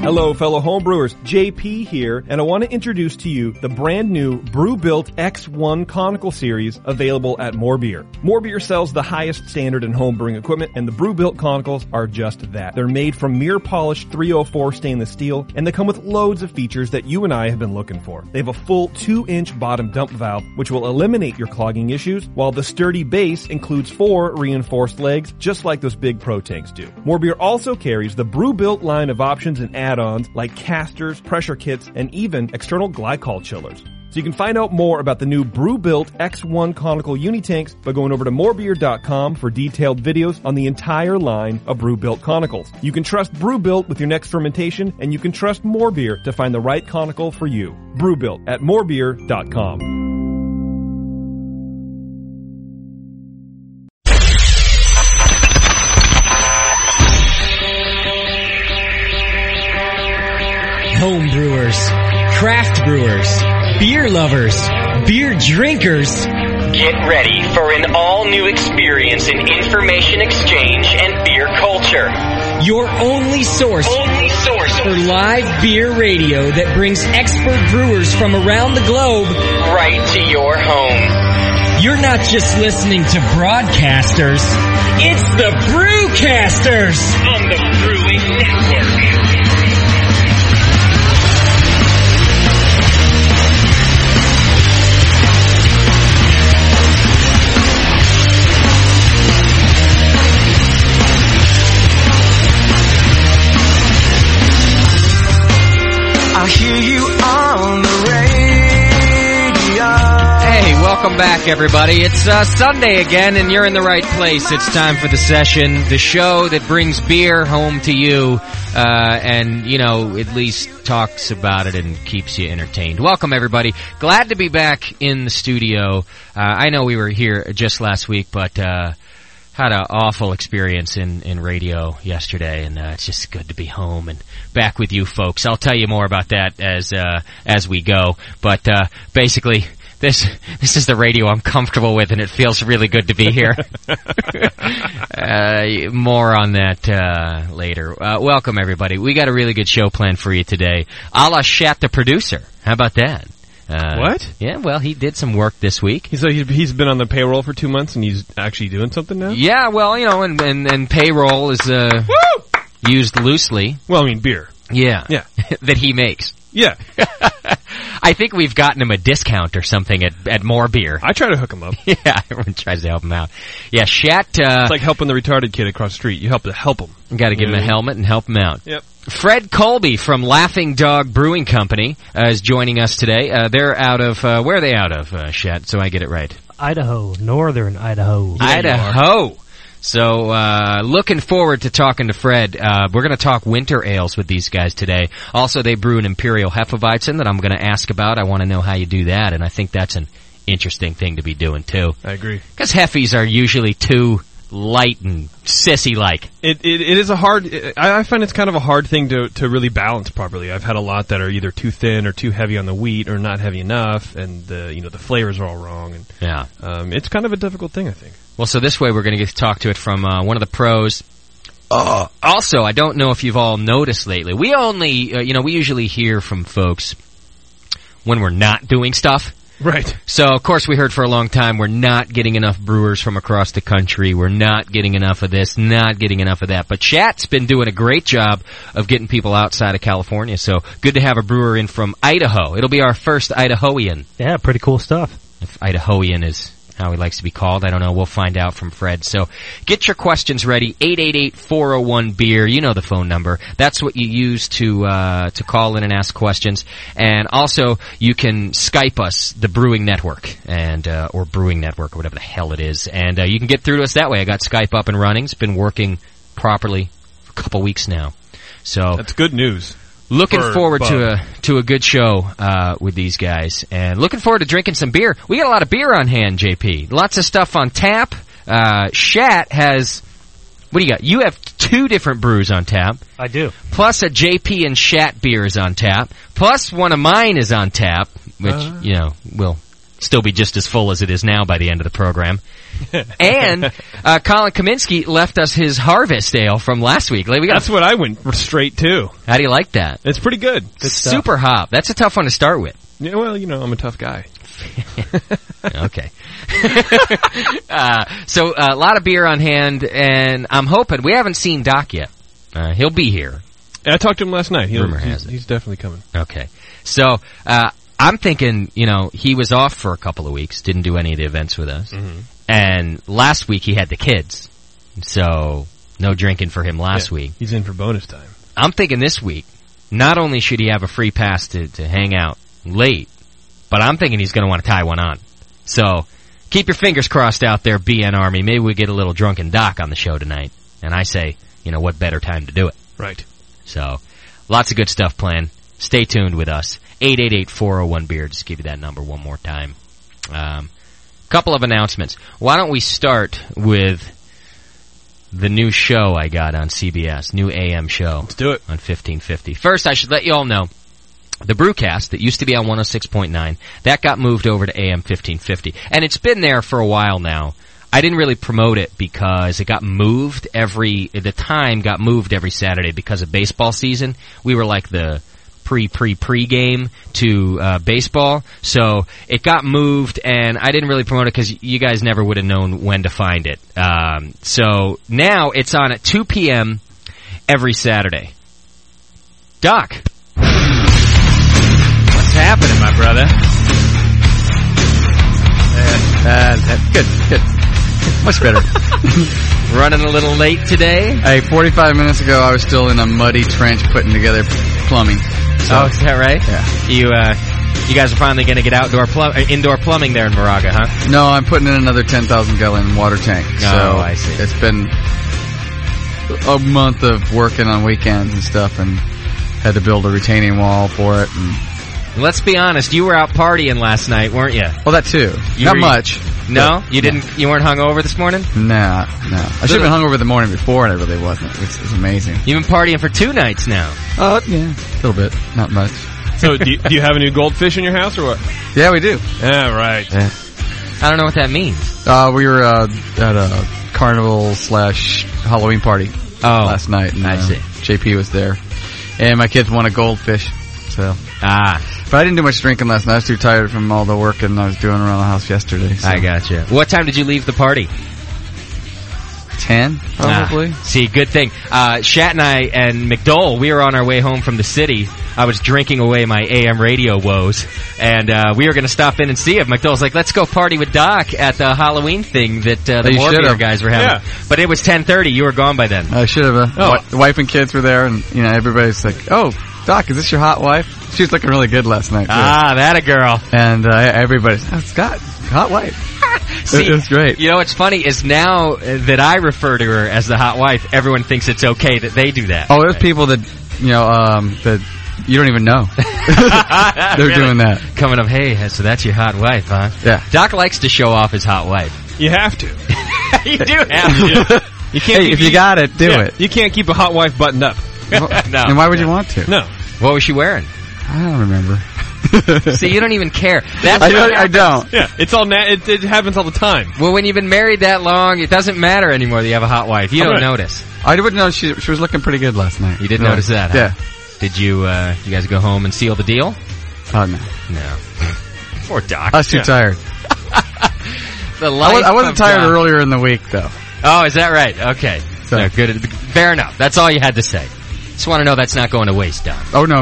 Hello, fellow homebrewers. JP here, and I want to introduce to you the brand new Brewbuilt X1 Conical Series available at More Beer. More Beer sells the highest standard in homebrewing equipment, and the Brewbuilt Conicals are just that. They're made from mirror-polished 304 stainless steel, and they come with loads of features that you and I have been looking for. They have a full 2-inch bottom dump valve, which will eliminate your clogging issues, while the sturdy base includes 4 reinforced legs, just like those big Pro tanks do. More Beer also carries the Brewbuilt line of options and add-ons like casters, pressure kits, and even external glycol chillers. So you can find out more about the new Brewbuilt X1 Conical Unitanks by going over to morebeer.com for detailed videos on the entire line of Brewbuilt Conicals. You can trust Brewbuilt with your next fermentation, and you can trust More Beer to find the right conical for you. Brewbuilt at morebeer.com. Home brewers, craft brewers, beer lovers, beer drinkers. Get ready for an all-new experience in information exchange and beer culture. Your only source for live beer radio that brings expert brewers from around the globe right to your home. You're not just listening to broadcasters, it's the Brewcasters on the Brewing Network. I hear you on the radio. Hey, welcome back, everybody. It's Sunday again, and you're in the right place. It's time for The Session, the show that brings beer home to you, and, you know, at least talks about it and keeps you entertained. Welcome, everybody. Glad to be back in the studio. I know we were here just last week, but had an awful experience in radio yesterday, and it's just good to be home and back with you folks. I'll tell you more about that as we go. But basically, this is the radio I'm comfortable with, and it feels really good to be here. More on that later. Welcome, everybody. We got a really good show planned for you today. A la Shat the producer. How about that? What? Yeah, well, he did some work this week. So he's been on the payroll for 2 months, and he's actually doing something now? Yeah, well, you know, and payroll is used loosely. Well, I mean, beer. Yeah. Yeah. That he makes. Yeah. I think we've gotten him a discount or something at More Beer. I try to hook him up. Yeah, everyone tries to help him out. Yeah, Shat... it's like helping the retarded kid across the street. You have to help him. You got to give him a helmet and help him out. Yep. Fred Colby from Laughing Dog Brewing Company is joining us today. They're out of... where are they out of, Shat, so I get it right? Idaho. Northern Idaho. Idaho. So, looking forward to talking to Fred. We're going to talk winter ales with these guys today. Also, they brew an Imperial Hefeweizen that I'm going to ask about. I want to know how you do that, and I think that's an interesting thing to be doing, too. I agree. Because Heffies are usually too light and sissy-like. It is a hard... I find it's kind of a hard thing to really balance properly. I've had a lot that are either too thin or too heavy on the wheat or not heavy enough, and the flavors are all wrong. And, yeah. It's kind of a difficult thing, I think. Well, so this way we're going to get to talk to it from one of the pros. Also, I don't know if you've all noticed lately. We only, we usually hear from folks when we're not doing stuff. Right. So, of course, we heard for a long time we're not getting enough brewers from across the country. We're not getting enough of this, not getting enough of that. But Shat's been doing a great job of getting people outside of California. So, good to have a brewer in from Idaho. It'll be our first Idahoian. Yeah, pretty cool stuff. If Idahoian is how he likes to be called, I don't know. We'll find out from Fred. So get your questions ready. 888-401-BEER. You know the phone number. That's what you use to call in and ask questions. And also, you can Skype us, the Brewing Network, and or Brewing Network, or whatever the hell it is. And you can get through to us that way. I got Skype up and running. It's been working properly for a couple weeks now. So that's good news. Looking forward to a good show with these guys, and looking forward to drinking some beer. We got a lot of beer on hand, JP. Lots of stuff on tap. Shat has, what do you got? You have 2 different brews on tap. I do. Plus a JP and Shat beer is on tap. Plus one of mine is on tap, which we'll still be just as full as it is now by the end of the program. And Colin Kaminsky left us his Harvest Ale from last week. That's what I went straight to. How do you like that? It's pretty good. Super hop. That's a tough one to start with. Yeah, well, I'm a tough guy. Okay. So a lot of beer on hand, and I'm hoping, we haven't seen Doc yet. He'll be here. I talked to him last night. Rumor has it. He's definitely coming. Okay. So I'm thinking, he was off for a couple of weeks, didn't do any of the events with us. Mm-hmm. And last week he had the kids. So no drinking for him last week. He's in for bonus time. I'm thinking this week, not only should he have a free pass to hang out late, but I'm thinking he's going to want to tie one on. So keep your fingers crossed out there, BN Army. Maybe we get a little drunken Doc on the show tonight. And I say, what better time to do it? Right. So lots of good stuff planned. Stay tuned with us. 888-401-BEER. Just give you that number one more time. Couple of announcements. Why don't we start with the new show I got on CBS, new AM show. Let's do it. On 1550. First, I should let you all know, the Brewcast that used to be on 106.9, that got moved over to AM 1550. And it's been there for a while now. I didn't really promote it because it got moved the time got moved every Saturday because of baseball season. We were like the pre-game to baseball. So it got moved, and I didn't really promote it because you guys never would have known when to find it. So now it's on at 2 p.m. every Saturday. Doc, what's happening, my brother? Good. Much better. Running a little late today? Hey, 45 minutes ago, I was still in a muddy trench putting together plumbing. So, is that right? Yeah. You guys are finally going to get indoor plumbing there in Moraga, huh? No, I'm putting in another 10,000-gallon water tank. Oh, I see. It's been a month of working on weekends and stuff, and had to build a retaining wall for it. And let's be honest, you were out partying last night, weren't you? Well, that too. Not much. No? You didn't? You weren't hungover this morning? No. I should have been hungover the morning before, and I really wasn't. It's amazing. You've been partying for 2 nights now. Oh, yeah. A little bit. Not much. So, do you have a new goldfish in your house, or what? Yeah, we do. Yeah, right. Yeah. I don't know what that means. We were at a carnival/Halloween party last night, and I see. JP was there. And my kids won a goldfish, so... But I didn't do much drinking last night. I was too tired from all the work I was doing around the house yesterday. So. I gotcha. What time did you leave the party? 10, probably. See, good thing. Shat and I and McDole, we were on our way home from the city. I was drinking away my AM radio woes, and we were going to stop in and see him. McDole's like, let's go party with Doc at the Halloween thing that the More Beer guys were having. Yeah. But it was 10:30. You were gone by then. I should have. The wife and kids were there, and everybody's like, oh, Doc, is this your hot wife? She was looking really good last night, too. That a girl. And everybody's, Scott, hot wife. See, it was great. You know what's funny is now that I refer to her as the hot wife, everyone thinks it's okay that they do that. Oh, there's people that, that you don't even know. They're really doing that. Coming up, hey, so that's your hot wife, huh? Yeah. Doc likes to show off his hot wife. You have to. You do have to. You can't if you got it, do it. You can't keep a hot wife buttoned up. No. And why would you want to? No. What was she wearing? I don't remember. See, you don't even care. I don't. Yeah, it's all it happens all the time. Well, when you've been married that long, it doesn't matter anymore that you have a hot wife. You don't notice. I wouldn't know she was looking pretty good last night. You did notice that, huh? Yeah. Did you guys go home and seal the deal? Oh, no. No. Poor Doc. I was too tired. I wasn't tired earlier in the week, though. Oh, is that right? Okay. So. No, good. Fair enough. That's all you had to say. Just want to know that's not going to waste, Doc. Oh, no.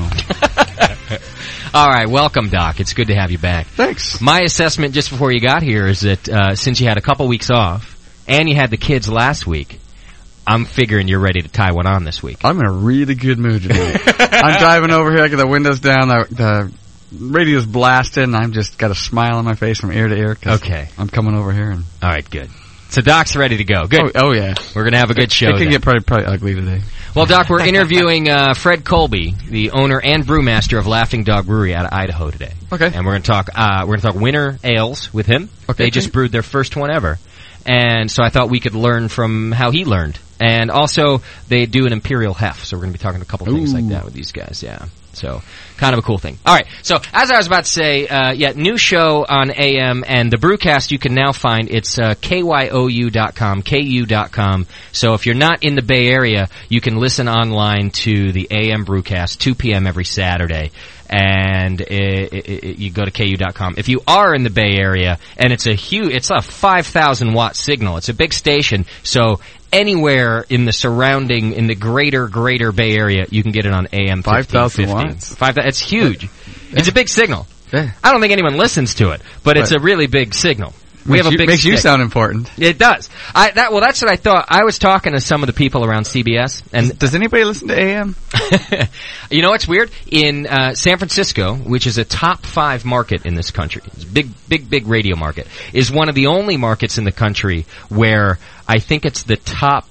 All right, welcome, Doc. It's good to have you back. Thanks. My assessment just before you got here is that since you had a couple weeks off and you had the kids last week, I'm figuring you're ready to tie one on this week. I'm in a really good mood today. I'm driving over here, I got the windows down, the radio's blasting, and I've just got a smile on my face from ear to ear. Okay. I'm coming over here. All right, good. So Doc's ready to go. Good. Oh yeah. We're going to have a good show. It can get probably ugly today. Well, Doc, we're interviewing Fred Colby, the owner and brewmaster of Laughing Dog Brewery out of Idaho today. Okay. And we're going to talk winter ales with him. Okay. They just brewed their first one ever. And so I thought we could learn from how he learned And also, they do an Imperial Hef, so we're going to be talking a couple things like that with these guys, yeah. So, kind of a cool thing. All right, so as I was about to say, new show on AM, and the Brewcast you can now find. It's kyou.com, ku.com. So if you're not in the Bay Area, you can listen online to the AM Brewcast, 2 p.m. every Saturday. And you go to ku.com. If you are in the Bay Area, and it's a 5,000 watt signal. It's a big station, so anywhere in the greater Bay Area, you can get it on AM 5,000 watts. It's huge. Yeah. It's a big signal. Yeah. I don't think anyone listens to it, but it's a really big signal. We have a big makes you sound important. It does. That's what I thought. I was talking to some of the people around CBS, and does anybody listen to AM? You know what's weird? In San Francisco, which is a top 5 market in this country, it's a big radio market, is one of the only markets in the country where I think it's the top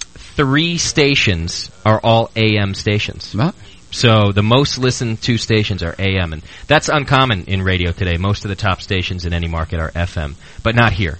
3 stations are all AM stations. What? So the most listened to stations are AM, and that's uncommon in radio today. Most of the top stations in any market are FM, but not here.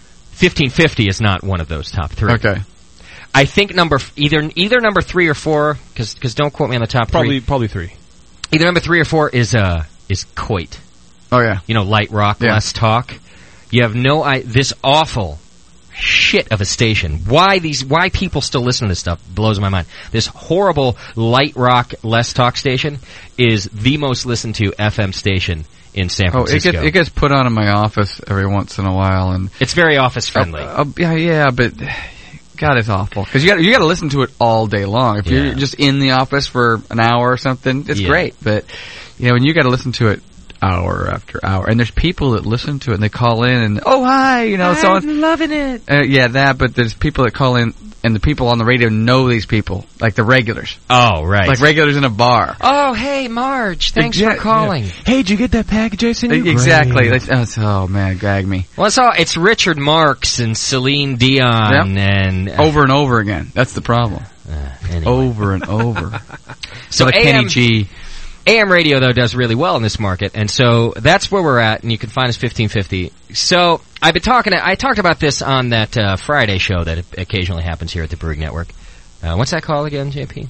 1550 is not one of those top 3. Okay. I think either number 3 or 4, because don't quote me on the top 3. Probably 3. Either number 3 or 4 is Coit. Oh yeah. You know, light rock, less talk. You have this awful shit of a station. Why people still listen to this stuff blows my mind. This horrible light rock, less talk station is the most listened to FM station in San Francisco. It gets put on in my office every once in a while, and it's very office friendly. Yeah, but God, it's awful because you got to listen to it all day long. If you're just in the office for an hour or something, it's great. But when you got to listen to it hour after hour, and there's people that listen to it and they call in and hi, I'm loving it. But there's people that call in, and the people on the radio know these people, like the regulars. Oh, right. Like regulars in a bar. Oh, hey, Marge, thanks for calling. Yeah. Hey, did you get that package I sent you? Exactly. Oh man, gag me. Well, it's Richard Marx and Celine Dion and over and over again. That's the problem. Anyway. Over and over. So like Kenny G. AM radio, though, does really well in this market, and so that's where we're at, and you can find us 1550. So I talked about this on that Friday show that occasionally happens here at the Brewing Network. What's that called again, JP?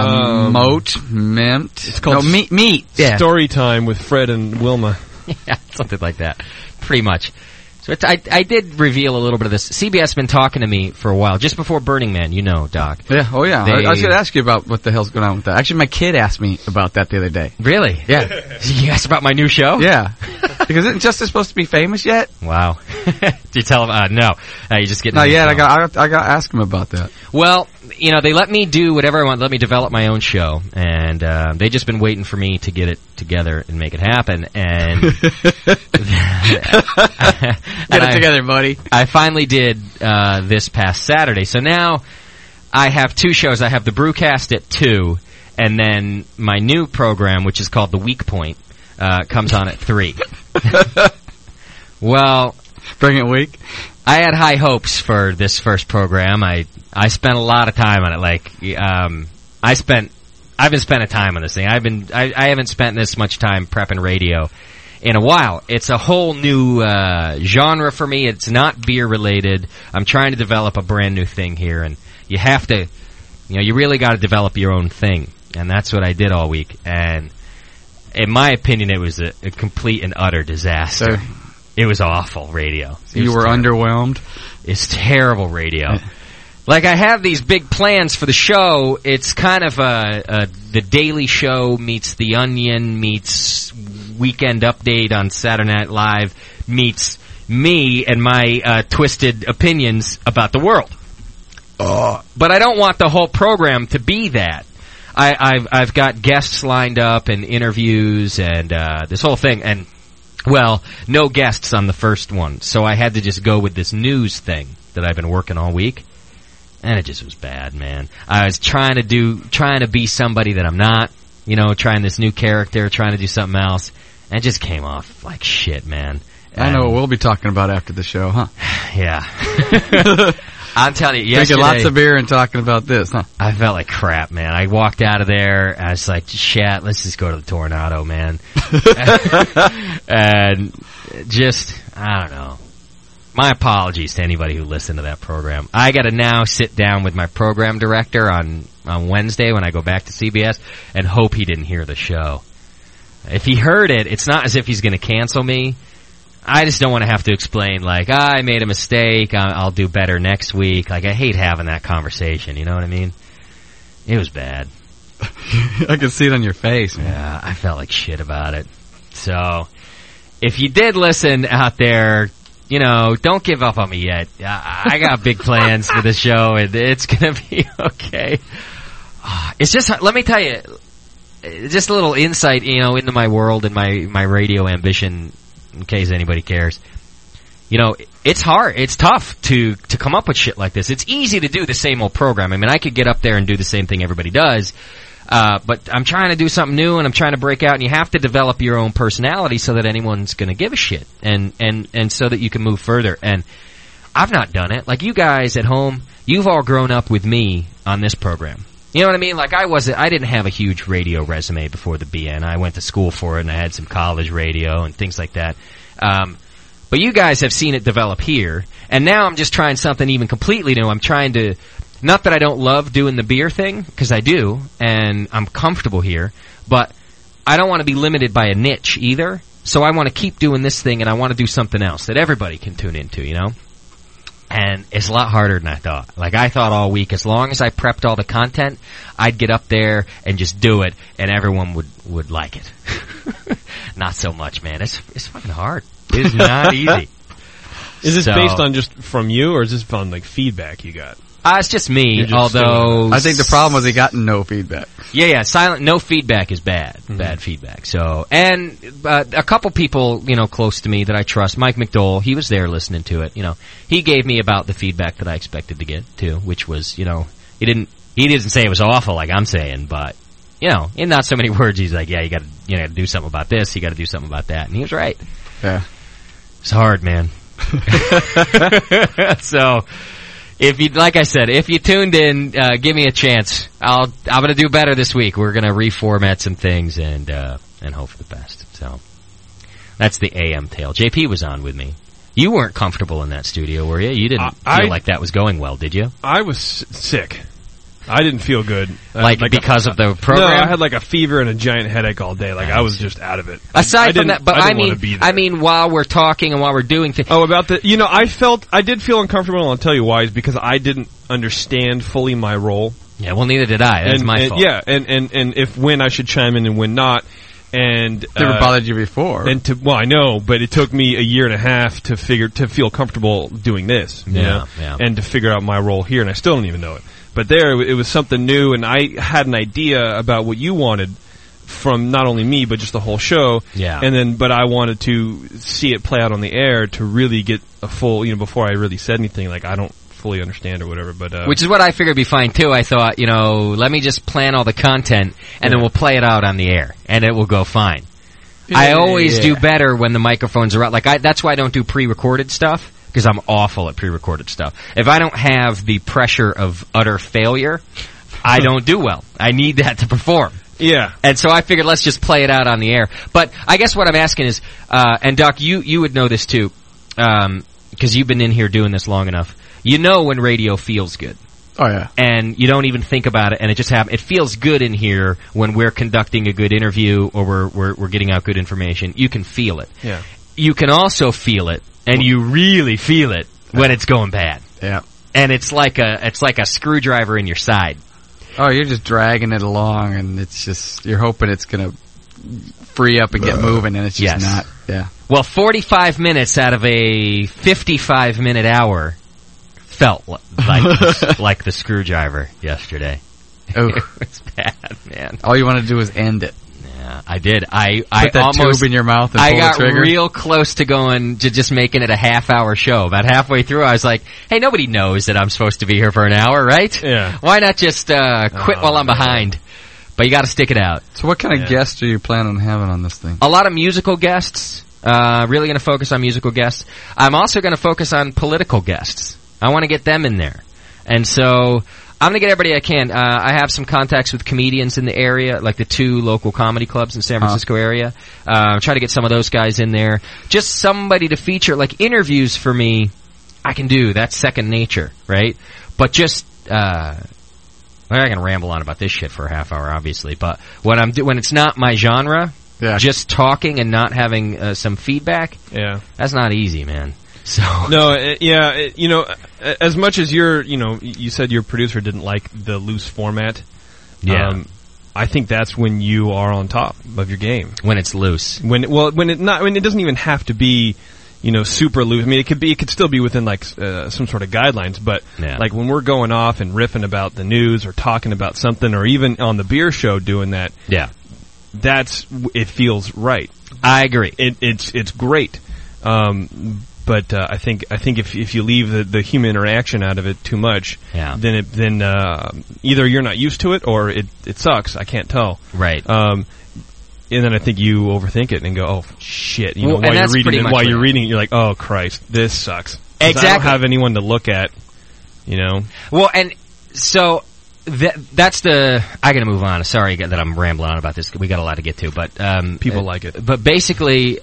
Mint. It's called Meat. Yeah. Story Time with Fred and Wilma. Yeah, something like that. Pretty much. So I did reveal a little bit of this. CBS has been talking to me for a while, just before Burning Man, Doc. Yeah, oh yeah. I was going to ask you about what the hell's going on with that. Actually, my kid asked me about that the other day. Really? Yeah. You asked about my new show? Yeah. Because isn't Justice supposed to be famous yet? Wow. Did you tell him? No. You just get. Not yet. I got to ask him about that. Well, they let me do whatever I want. Let me develop my own show, and they just been waiting for me to get it together and make it happen. And get it together, buddy. I finally did this past Saturday. So now I have 2 shows. I have the Brewcast at 2, and then my new program, which is called The Weak Point, comes on at 3. Well, bring it weak. I had high hopes for this first program. I spent a lot of time on it. I've been spending time on this thing. I haven't spent this much time prepping radio in a while. It's a whole new genre for me. It's not beer related. I'm trying to develop a brand new thing here, and you have to, you really got to develop your own thing, and that's what I did all week. And in my opinion, it was a complete and utter disaster. It was awful radio. You were underwhelmed? It's terrible radio. Like, I have these big plans for the show. It's kind of the Daily Show meets The Onion meets Weekend Update on Saturday Night Live meets me and my twisted opinions about the world. But I don't want the whole program to be that. I've got guests lined up and interviews and this whole thing, and well, no guests on the first one, so I had to just go with this news thing that I've been working all week, and it just was bad, man. I was trying to be somebody that I'm not, trying this new character, trying to do something else, and it just came off like shit, man. I know what we'll be talking about after the show, huh? Yeah. I'm telling you, yesterday, drinking lots of beer and talking about this, huh? I felt like crap, man. I walked out of there, and I was like, shit, let's just go to the Tornado, man. And just, I don't know. my apologies to anybody who listened to that program. I got to now sit down with my program director on Wednesday when I go back to CBS and hope he didn't hear the show. If he heard it, it's not as if he's going to cancel me. I just don't want to have to explain, like, I made a mistake, I'll do better next week. Like, I hate having that conversation, you know what I mean? It was bad. I can see it on your face, man. Yeah, I felt like shit about it. So, if you did listen out there, you know, don't give up on me yet. I got big plans for the show, and it's going to be okay. It's just, let me tell you, just a little insight, you know, into my world and my radio ambition, in case anybody cares. You know, it's hard. It's tough to come up with shit like this. It's easy to do the same old program. I mean, I could get up there and do the same thing everybody does, but I'm trying to do something new, and I'm trying to break out, and you have to develop your own personality so that anyone's going to give a shit, and so that you can move further. And I've not done it. Like, you guys at home, you've all grown up with me on this program. You know what I mean? Like, I didn't have a huge radio resume before the BN. I went to school for it, and I had some college radio and things like that. But you guys have seen it develop here, and now I'm just trying something even completely new. I'm trying to, not that I don't love doing the beer thing, because I do, and I'm comfortable here, but I don't want to be limited by a niche either. So I want to keep doing this thing, and I want to do something else that everybody can tune into, you know? And it's a lot harder than I thought. Like, I thought all week, as long as I prepped all the content, I'd get up there and just do it, and everyone would like it. Not so much, man. It's fucking hard. It is not easy. Is this based on just from you, or is this on, like, feedback you got? It's just me, although... I think the problem was he got no feedback. Yeah, no feedback is bad. Mm-hmm. Bad feedback. So, and a couple people, you know, close to me that I trust, Mike McDowell, he was there listening to it, you know. He gave me about the feedback that I expected to get, too, which was, you know, he didn't say it was awful like I'm saying, but, you know, in not so many words, he's like, yeah, you gotta do something about this, you gotta do something about that, and he was right. Yeah. It's hard, man. So... like I said, if you tuned in, give me a chance. I'm gonna do better this week. We're gonna reformat some things and hope for the best. So that's the AM tale. JP was on with me. You weren't comfortable in that studio, were you? You didn't feel like that was going well, did you? I was sick. I didn't feel good. Because of the program? No, I had like a fever and a giant headache all day. Like, I was just out of it. Aside from that, but I mean, while we're talking and while we're doing things. Oh, about the, you know, I did feel uncomfortable, and I'll tell you why, is because I didn't understand fully my role. Yeah, well, neither did I. That's my fault. Yeah, and when I should chime in and when not. And never bothered you before. Well, I know, but it took me a year and a half to feel comfortable doing this. You know? And to figure out my role here, and I still don't even know it. But there, it was something new, and I had an idea about what you wanted from not only me, but just the whole show. Yeah. And then, but I wanted to see it play out on the air to really get a full, you know, before I really said anything, like, I don't fully understand or whatever, but... Which is what I figured would be fine, too. I thought, you know, let me just plan all the content, and then we'll play it out on the air, and it will go fine. Yeah, I always do better when the microphones are out. Like, that's why I don't do pre-recorded stuff. Because I'm awful at pre-recorded stuff. If I don't have the pressure of utter failure, I don't do well. I need that to perform. Yeah. And so I figured let's just play it out on the air. But I guess what I'm asking is, and Doc, you would know this too, because you've been in here doing this long enough. You know when radio feels good. Oh, yeah. And you don't even think about it, and it just happens. It feels good in here when we're conducting a good interview or we're getting out good information. You can feel it. Yeah. You can also feel it. And you really feel it when it's going bad. Yeah. And it's like a screwdriver in your side. Oh, you're just dragging it along, and it's just, you're hoping it's going to free up and get moving, and it's just not. Yeah. Well, 45 minutes out of a 55-minute hour felt like the screwdriver yesterday. Oh. It was bad, man. All you want to do is end it. Yeah, I did. I put that almost tube in your mouth and pull the trigger. I got real close to going to just making it a half-hour show. About halfway through, I was like, "Hey, nobody knows that I'm supposed to be here for an hour, right? Yeah. Why not just quit while I'm behind?" But you got to stick it out. So, what kind of guests are you planning on having on this thing? A lot of musical guests. Really going to focus on musical guests. I'm also going to focus on political guests. I want to get them in there, and so. I'm going to get everybody I can. I have some contacts with comedians in the area, like the 2 local comedy clubs in San Francisco area. Try to get some of those guys in there. Just somebody to feature, like interviews for me I can do. That's second nature, right? But just, I'm not going to ramble on about this shit for a half hour, obviously, but when it's not my genre, just talking and not having some feedback, that's not easy, man. So no, as much as you said your producer didn't like the loose format. Yeah. I think that's when you are on top of your game. When it's loose. When it doesn't even have to be, super loose. I mean, it could still be within like some sort of guidelines, but like when we're going off and riffing about the news or talking about something, or even on the beer show doing that. Yeah. It feels right. I agree. It's great. But I think if you leave the human interaction out of it too much, then either you're not used to it or it sucks. I can't tell. Right. And then I think you overthink it and go, oh shit! While you're reading it, you're like, oh Christ, this sucks. Exactly. I don't have anyone to look at. Well, and so that's the. I gotta move on. Sorry that I'm rambling on about this. We got a lot to get to, but people like it. But basically,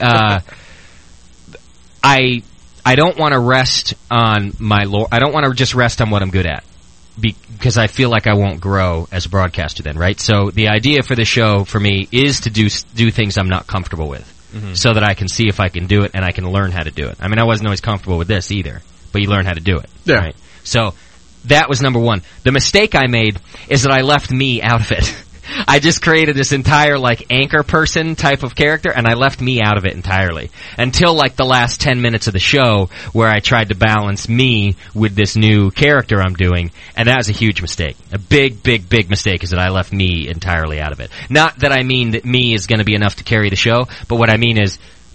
I don't want to rest on my lore. I don't want to just rest on what I'm good at, because I feel like I won't grow as a broadcaster then, right? So the idea for the show for me is to do things I'm not comfortable with, so that I can see if I can do it and I can learn how to do it. I mean, I wasn't always comfortable with this either, but you learn how to do it. Yeah. Right? So that was number one. The mistake I made is that I left me out of it. I just created this entire, anchor person type of character, and I left me out of it entirely. Until, the last 10 minutes of the show, where I tried to balance me with this new character I'm doing, and that was a huge mistake. A big, big, big mistake is that I left me entirely out of it. Not that I mean that me is going to be enough to carry the show, but what I mean is,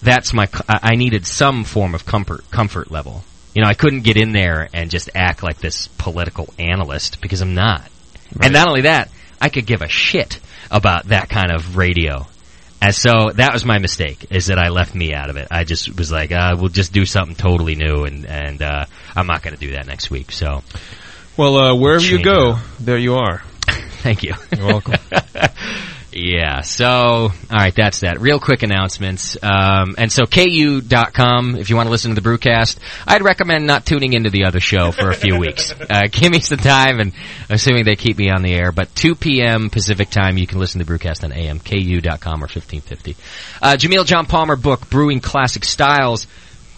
I needed some form of comfort level. I couldn't get in there and just act like this political analyst, because I'm not. Right. And not only that, I could give a shit about that kind of radio. And so that was my mistake, is that I left me out of it. I just was like, we'll just do something totally new, and I'm not going to do that next week. So, well, wherever you go, there you are. Thank you. You're welcome. Yeah, so, all right, that's that. Real quick announcements. And so KU.com, if you want to listen to the Brewcast, I'd recommend not tuning into the other show for a few weeks. Give me some time, and assuming they keep me on the air. But 2 p.m. Pacific time, you can listen to the Brewcast on AM, KU.com or 1550. Jameel John Palmer book, Brewing Classic Styles.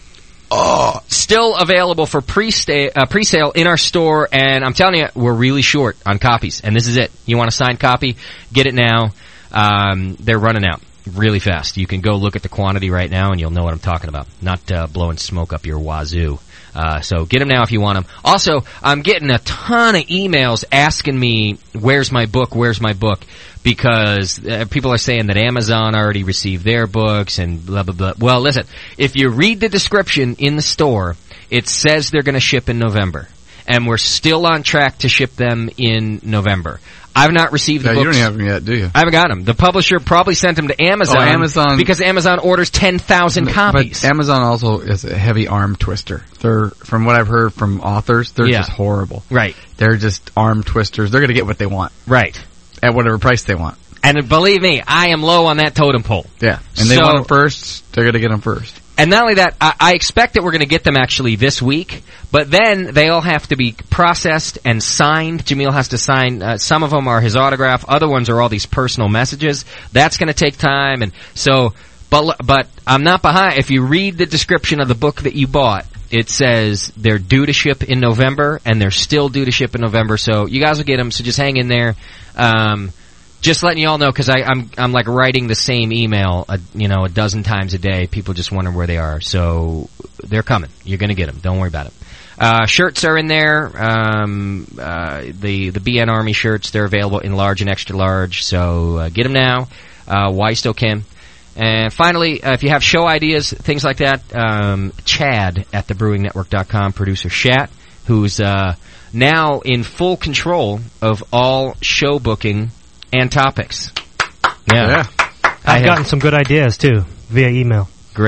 Still available for pre-sale in our store, and I'm telling you, we're really short on copies, and this is it. You want a signed copy? Get it now. They're running out really fast. You can go look at the quantity right now, and you'll know what I'm talking about. Not blowing smoke up your wazoo. So get them now if you want them. Also, I'm getting a ton of emails asking me, where's my book, because people are saying that Amazon already received their books and blah, blah, blah. Well, listen, if you read the description in the store, it says they're going to ship in November. And we're still on track to ship them in November. I've not received the books. You don't have them yet, do you? I haven't got them. The publisher probably sent them to Amazon, because Amazon orders 10,000 copies. But Amazon also is a heavy arm twister. They're, from what I've heard from authors, they're just horrible. Right. They're just arm twisters. They're going to get what they want. Right. At whatever price they want. And believe me, I am low on that totem pole. Yeah. And they want them first, they're going to get them first. And not only that, I expect that we're going to get them actually this week, but then they all have to be processed and signed. Jameel has to sign. Some of them are his autograph. Other ones are all these personal messages. That's going to take time. And so, but I'm not behind. If you read the description of the book that you bought, it says they're due to ship in November, and they're still due to ship in November. So you guys will get them. So just hang in there. Just letting you all know, because I'm like writing the same email, a dozen times a day. People just wonder where they are. So they're coming. You're going to get them. Don't worry about it. Shirts are in there. The BN Army shirts, they're available in large and extra large. So get them now while you still can. And finally, if you have show ideas, things like that, Chad at thebrewingnetwork.com, producer Shat, who's now in full control of all show booking and topics. Yeah. I've gotten some good ideas, too, via email. Great.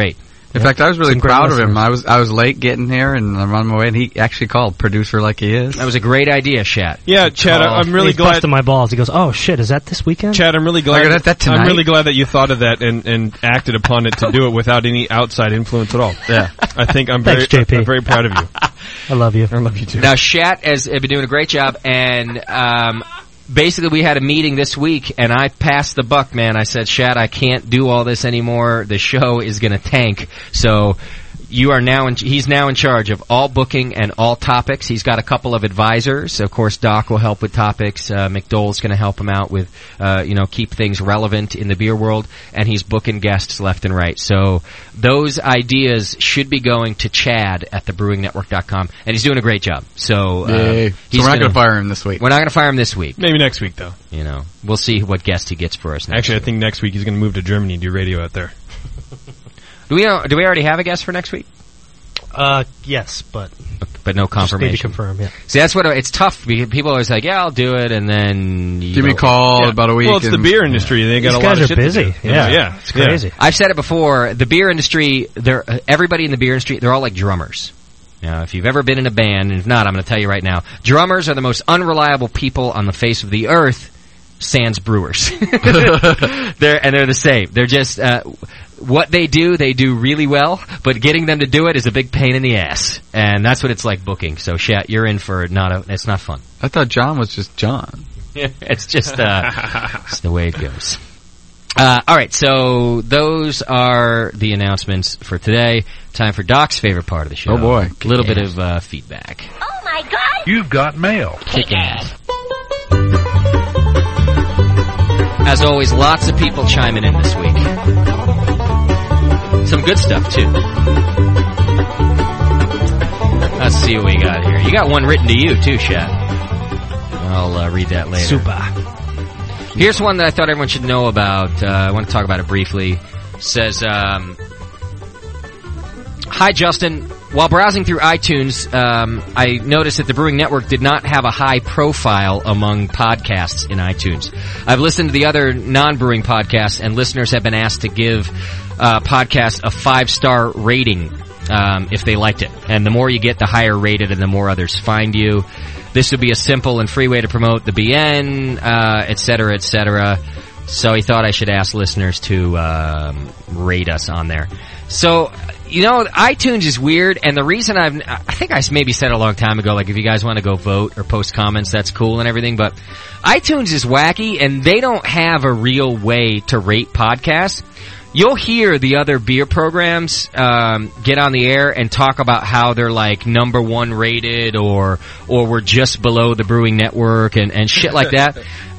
In fact, I was really Some great proud of him. listeners. I was late getting here, and I'm on my way, and he actually called, producer like he is. That was a great idea, Shat. Yeah, Chad, I'm really He's glad. busting my balls. He goes, "Oh shit, is that this weekend?" Chad, I'm really glad. I got that tonight. I'm really glad that you thought of that and acted upon it to do it without any outside influence at all. Yeah. I think I'm very, Thanks, JP. I'm very proud of you. I love you. I love you too. Now, Shat has been doing a great job, and basically we had a meeting this week, and I passed the buck, man. I said, Shat, I can't do all this anymore. The show is going to tank. So you are now he's now in charge of all booking and all topics. He's got a couple of advisors. Of course, Doc will help with topics. McDole's going to help him out with, keep things relevant in the beer world. And he's booking guests left and right. So those ideas should be going to Chad at thebrewingnetwork.com. And he's doing a great job. So, So we're not going to fire him this week. We're not going to fire him this week. Maybe next week, though. You know, we'll see what guest he gets for us next Actually, week. I think next week he's going to move to Germany and do radio out there. Do we already have a guest for next week? Yes, but no just confirmation. need to confirm. Yeah. See, that's what it's tough. People are always like, "Yeah, I'll do it," and then Give me a call about a week. Well, it's the beer industry. They got These a lot guys of are shit to busy. do. Yeah, it's crazy. I've said it before. The beer industry, everybody in the beer industry, they're all like drummers. Now, if you've ever been in a band, and if not, I'm going to tell you right now, drummers are the most unreliable people on the face of the earth. Sans brewers. They're the same. They're just what they do really well, but getting them to do it is a big pain in the ass. And that's what it's like booking. So, Shat, you're in for it's not fun. I thought John was just John. It's just it's the way it goes. All right, so those are the announcements for today. Time for Doc's favorite part of the show. Oh, boy. A little bit of feedback. Oh my God! You've got mail. Kicking ass. As always, lots of people chiming in this week. Some good stuff, too. Let's see what we got here. You got one written to you, too, Shat. I'll read that later. Super. Here's one that I thought everyone should know about. I want to talk about it briefly. It says, Hi, Justin. While browsing through iTunes, I noticed that the Brewing Network did not have a high profile among podcasts in iTunes. I've listened to the other non-brewing podcasts, and listeners have been asked to give podcasts a 5-star rating if they liked it. And the more you get, the higher rated, and the more others find you. This would be a simple and free way to promote the BN, et cetera, et cetera. So he thought I should ask listeners to rate us on there. So, you know, iTunes is weird, and the reason I think I maybe said a long time ago, like, if you guys want to go vote or post comments, that's cool and everything, but iTunes is wacky, and they don't have a real way to rate podcasts. You'll hear the other beer programs get on the air and talk about how they're like number 1 rated or we're just below the Brewing Network and shit like that.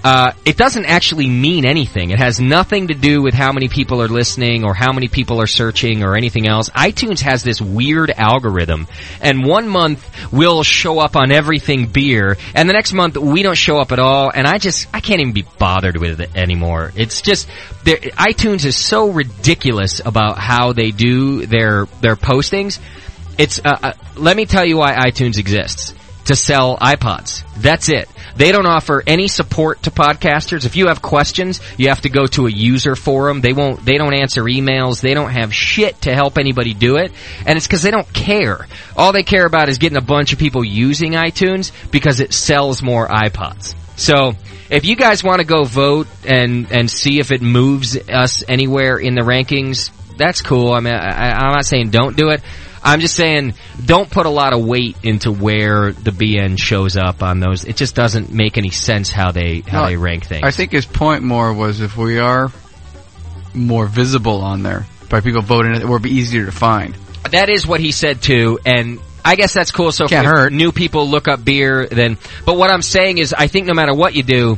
It doesn't actually mean anything. It has nothing to do with how many people are listening or how many people are searching or anything else. iTunes has this weird algorithm, and one month we'll show up on everything beer, and the next month we don't show up at all, and I can't even be bothered with it anymore. It's just, iTunes is so ridiculous about how they do their postings. It's, let me tell you why iTunes exists. To sell iPods. That's it. They don't offer any support to podcasters. If you have questions, you have to go to a user forum. They don't answer emails. They don't have shit to help anybody do it. And it's because they don't care. All they care about is getting a bunch of people using iTunes because it sells more iPods. So, if you guys want to go vote and see if it moves us anywhere in the rankings, that's cool. I mean, I'm not saying don't do it. I'm just saying, don't put a lot of weight into where the BN shows up on those. It just doesn't make any sense how they rank things. I think his point more was if we are more visible on there by people voting, it will be easier to find. That is what he said too, and I guess that's cool. So if new people look up beer, then. But what I'm saying is, I think no matter what you do,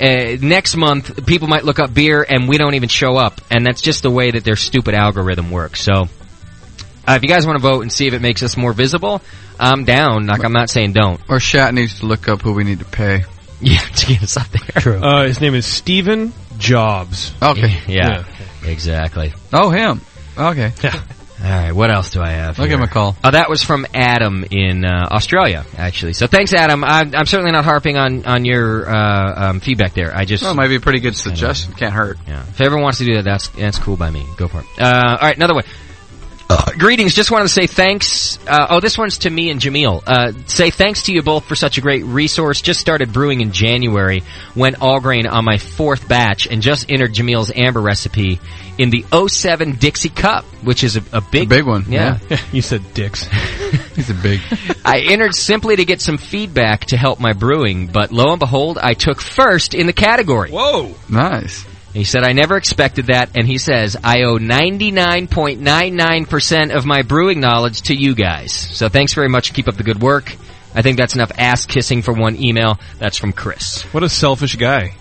next month people might look up beer and we don't even show up, and that's just the way that their stupid algorithm works. So. If you guys want to vote and see if it makes us more visible, I'm down. Like, I'm not saying don't. Or Shat needs to look up who we need to pay. Yeah, to get us up there. True. His name is Stephen Jobs. Okay. Yeah, exactly. Oh, him. Okay. Yeah. All right, what else do I have I'll here? give him a call. Oh, that was from Adam in Australia, actually. So thanks, Adam. I'm certainly not harping on your feedback there. I just... Well, it might be a pretty good suggestion. Can't hurt. Yeah. If everyone wants to do that, that's cool by me. Go for it. All right, another one. Greetings. Just wanted to say thanks. This one's to me and Jameel. Say thanks to you both for such a great resource. Just started brewing in January. Went all grain on my 4th batch and just entered Jameel's amber recipe in the 07 Dixie Cup, which is a big one. Yeah. You said dicks. He's a big. I entered simply to get some feedback to help my brewing, but lo and behold, I took first in the category. Whoa. Nice. He said, I never expected that, and he says, I owe 99.99% of my brewing knowledge to you guys. So thanks very much. Keep up the good work. I think that's enough ass-kissing for one email. That's from Chris. What a selfish guy.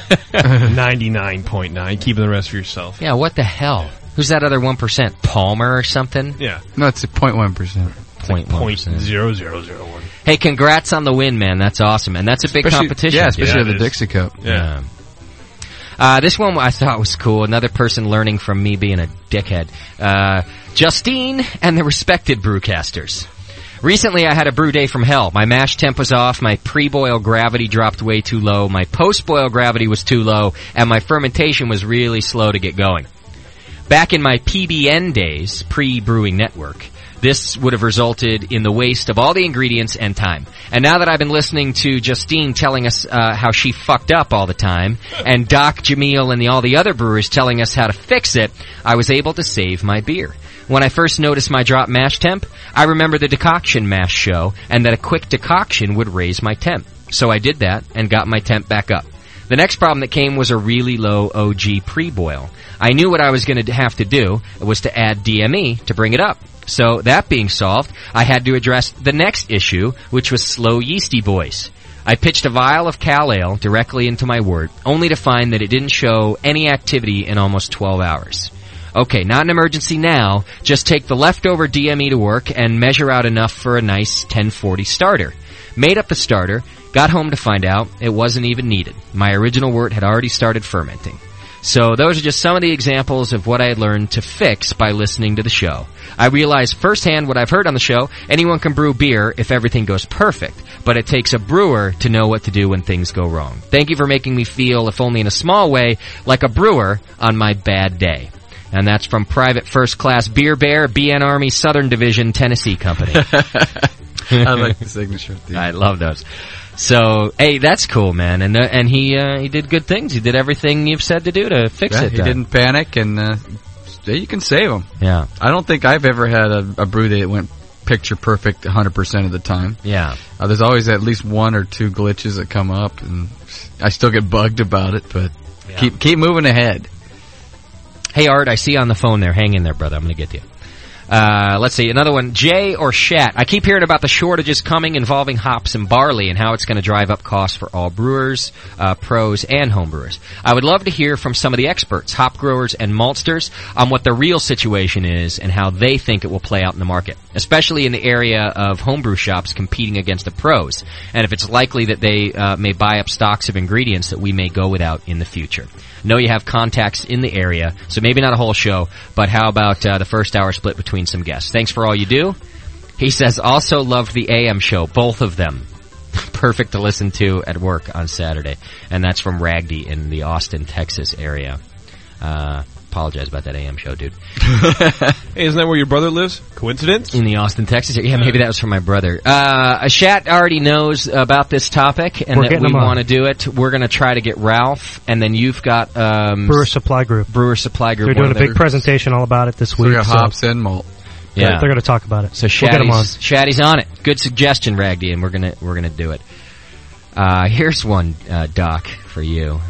99.9, keeping the rest for yourself. Yeah, what the hell? Who's that other 1%? Palmer or something? Yeah. No, it's 0.1%. 0.0001. Hey, congrats on the win, man. That's awesome. And that's a big competition. Yeah, especially the Dixie Cup. Yeah. This one I thought was cool. Another person learning from me being a dickhead. Justine and the respected brewcasters. Recently I had a brew day from hell. My mash temp was off, my pre-boil gravity dropped way too low, my post-boil gravity was too low, and my fermentation was really slow to get going. Back in my PBN days, pre-brewing network, this would have resulted in the waste of all the ingredients and time. And now that I've been listening to Justine telling us how she fucked up all the time, and Doc, Jameel, and all the other brewers telling us how to fix it, I was able to save my beer. When I first noticed my drop mash temp, I remember the decoction mash show, and that a quick decoction would raise my temp. So I did that, and got my temp back up. The next problem that came was a really low OG pre-boil. I knew what I was going to have to do was to add DME to bring it up. So that being solved, I had to address the next issue, which was slow yeasty boys. I pitched a vial of Cal Ale directly into my wort, only to find that it didn't show any activity in almost 12 hours. Okay, not an emergency now, just take the leftover DME to work and measure out enough for a nice 1040 starter. Made up the starter, got home to find out it wasn't even needed. My original wort had already started fermenting. So those are just some of the examples of what I had learned to fix by listening to the show. I realized firsthand what I've heard on the show. Anyone can brew beer if everything goes perfect, but it takes a brewer to know what to do when things go wrong. Thank you for making me feel, if only in a small way, like a brewer on my bad day. And that's from Private First Class Beer Bear, BN Army Southern Division, Tennessee Company. I like the signature theme. I love those. So, hey, that's cool, man. And he did good things. He did everything you've said to do to fix it. He didn't panic, and you can save him. Yeah. I don't think I've ever had a brew that went picture perfect 100% of the time. Yeah. There's always at least one or two glitches that come up, and I still get bugged about it, but keep moving ahead. Hey, Art, I see you on the phone there. Hang in there, brother. I'm going to get to you. Let's see, another one. Jay or Shat. I keep hearing about the shortages coming involving hops and barley and how it's going to drive up costs for all brewers, pros, and homebrewers. I would love to hear from some of the experts, hop growers and maltsters, on what the real situation is and how they think it will play out in the market, especially in the area of homebrew shops competing against the pros, and if it's likely that they may buy up stocks of ingredients that we may go without in the future. Know you have contacts in the area, so maybe not a whole show, but how about the first hour split between some guests? Thanks for all you do. He says, also loved the AM show, both of them. Perfect to listen to at work on Saturday. And that's from Ragdy in the Austin, Texas area. Apologize about that AM show, dude. Hey, isn't that where your brother lives? Coincidence? In the Austin, Texas area. Yeah, maybe that was from my brother. Shat already knows about this topic and that we want to do it. We're going to try to get Ralph, and then you've got Brewer Supply Group. Brewer Supply Group. They're doing a big presentation all about it this week. We got hops and malt. Yeah, they're going to talk about it. So Shaddy's on it. Good suggestion, Ragdy, and we're gonna do it. Here's one, Doc, for you.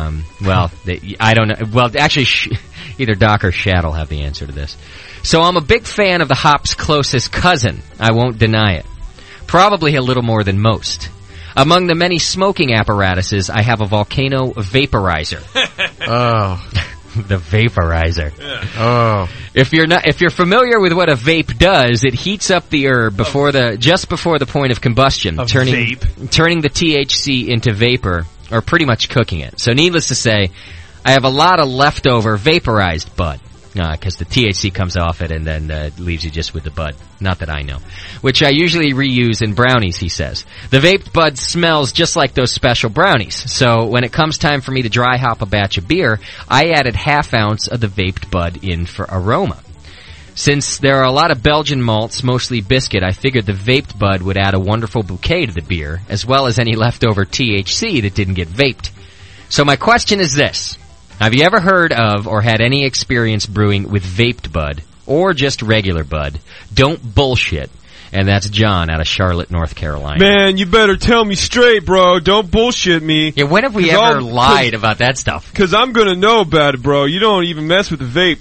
I don't know. Well, actually, either Doc or Shad will have the answer to this. So I'm a big fan of the hop's closest cousin. I won't deny it. Probably a little more than most. Among the many smoking apparatuses, I have a Volcano vaporizer. Oh. The vaporizer. Yeah. Oh. If you're familiar with what a vape does, it heats up the herb just before the point of combustion, turning the THC into vapor, or pretty much cooking it. So needless to say, I have a lot of leftover vaporized bud. Because the THC comes off it and then leaves you just with the bud. Not that I know. Which I usually reuse in brownies, he says. The vaped bud smells just like those special brownies. So when it comes time for me to dry hop a batch of beer, I added half ounce of the vaped bud in for aroma. Since there are a lot of Belgian malts, mostly biscuit, I figured the vaped bud would add a wonderful bouquet to the beer, as well as any leftover THC that didn't get vaped. So my question is this. Have you ever heard of or had any experience brewing with vaped bud, or just regular bud? Don't bullshit. And that's John out of Charlotte, North Carolina. Man, you better tell me straight, bro. Don't bullshit me. Yeah, when have we ever lied about that stuff? Because I'm going to know about it, bro. You don't even mess with the vape.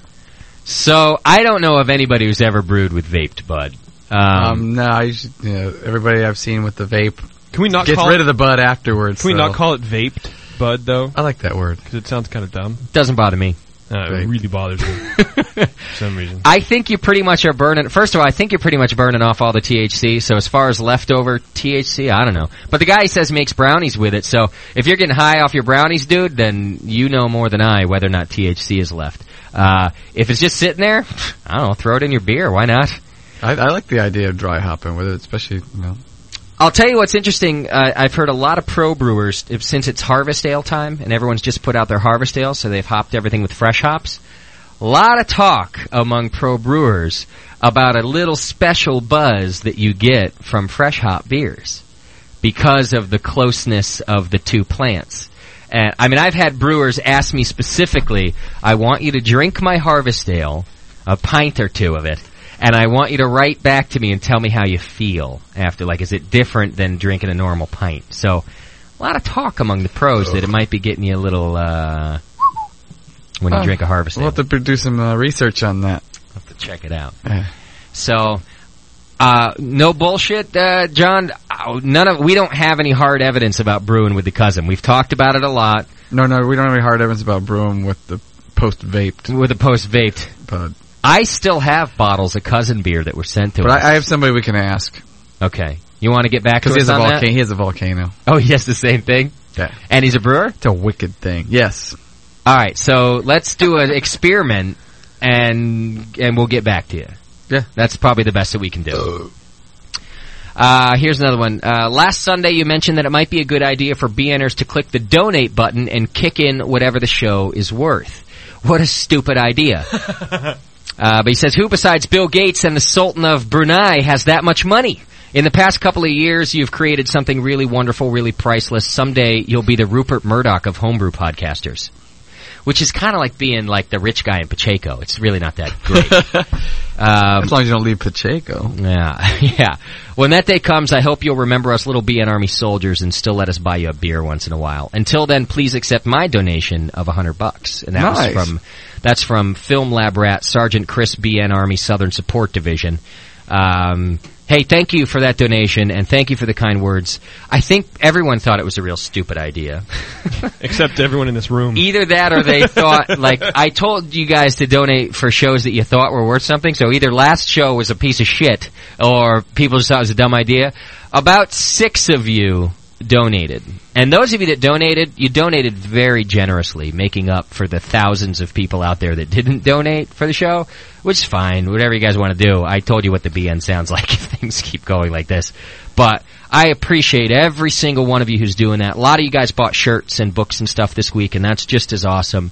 So, I don't know of anybody who's ever brewed with vaped bud. No, everybody I've seen with the vape can we not gets rid of the bud afterwards. Can we not call it vaped bud, though? I like that word. Because it sounds kind of dumb. Doesn't bother me. It really bothers me for some reason. I think you pretty much are burning... First of all, I think you're pretty much burning off all the THC, so as far as leftover THC, I don't know. But the guy says makes brownies with it, so if you're getting high off your brownies, dude, then you know more than I whether or not THC is left. If it's just sitting there, I don't know, throw it in your beer. Why not? I like the idea of dry hopping with it, especially, I'll tell you what's interesting. I've heard a lot of pro brewers, since it's harvest ale time, and everyone's just put out their harvest ale, so they've hopped everything with fresh hops. A lot of talk among pro brewers about a little special buzz that you get from fresh hop beers because of the closeness of the two plants. And I mean, I've had brewers ask me specifically, I want you to drink my harvest ale, a pint or two of it, and I want you to write back to me and tell me how you feel after. Like, is it different than drinking a normal pint? So, a lot of talk among the pros that it might be getting you a little, when you drink a harvest ale. We'll have to do some research on that. I'll have to check it out. So, no bullshit, John. We don't have any hard evidence about brewing with the cousin. We've talked about it a lot. No, we don't have any hard evidence about brewing with the post-vaped. With the post-vaped bud. I still have bottles of cousin beer that were sent to us. But I have somebody we can ask. Okay. You want to get back to us on that? He has a volcano. Oh, he has the same thing? Yeah. And he's a brewer? It's a wicked thing. Yes. All right, so let's do an experiment, and we'll get back to you. Yeah. That's probably the best that we can do. Here's another one. Last Sunday you mentioned that it might be a good idea for BNers to click the donate button and kick in whatever the show is worth. What a stupid idea. But he says, who besides Bill Gates and the Sultan of Brunei has that much money? In the past couple of years, you've created something really wonderful, really priceless. Someday, you'll be the Rupert Murdoch of homebrew podcasters. Which is kind of like being like the rich guy in Pacheco. It's really not that great. As long as you don't leave Pacheco. Yeah. When that day comes, I hope you'll remember us little BN Army soldiers and still let us buy you a beer once in a while. Until then, please accept my donation of $100. And that was that's from Film Lab Rat, Sergeant Chris BN Army Southern Support Division. Hey, thank you for that donation, and thank you for the kind words. I think everyone thought it was a real stupid idea. Except everyone in this room. Either that or they thought, like, I told you guys to donate for shows that you thought were worth something, so either last show was a piece of shit, or people just thought it was a dumb idea. About 6 of you donated. And those of you that donated, you donated very generously, making up for the thousands of people out there that didn't donate for the show, which is fine, whatever you guys want to do. I told you what the BN sounds like if things keep going like this. But I appreciate every single one of you who's doing that. A lot of you guys bought shirts and books and stuff this week, and that's just as awesome.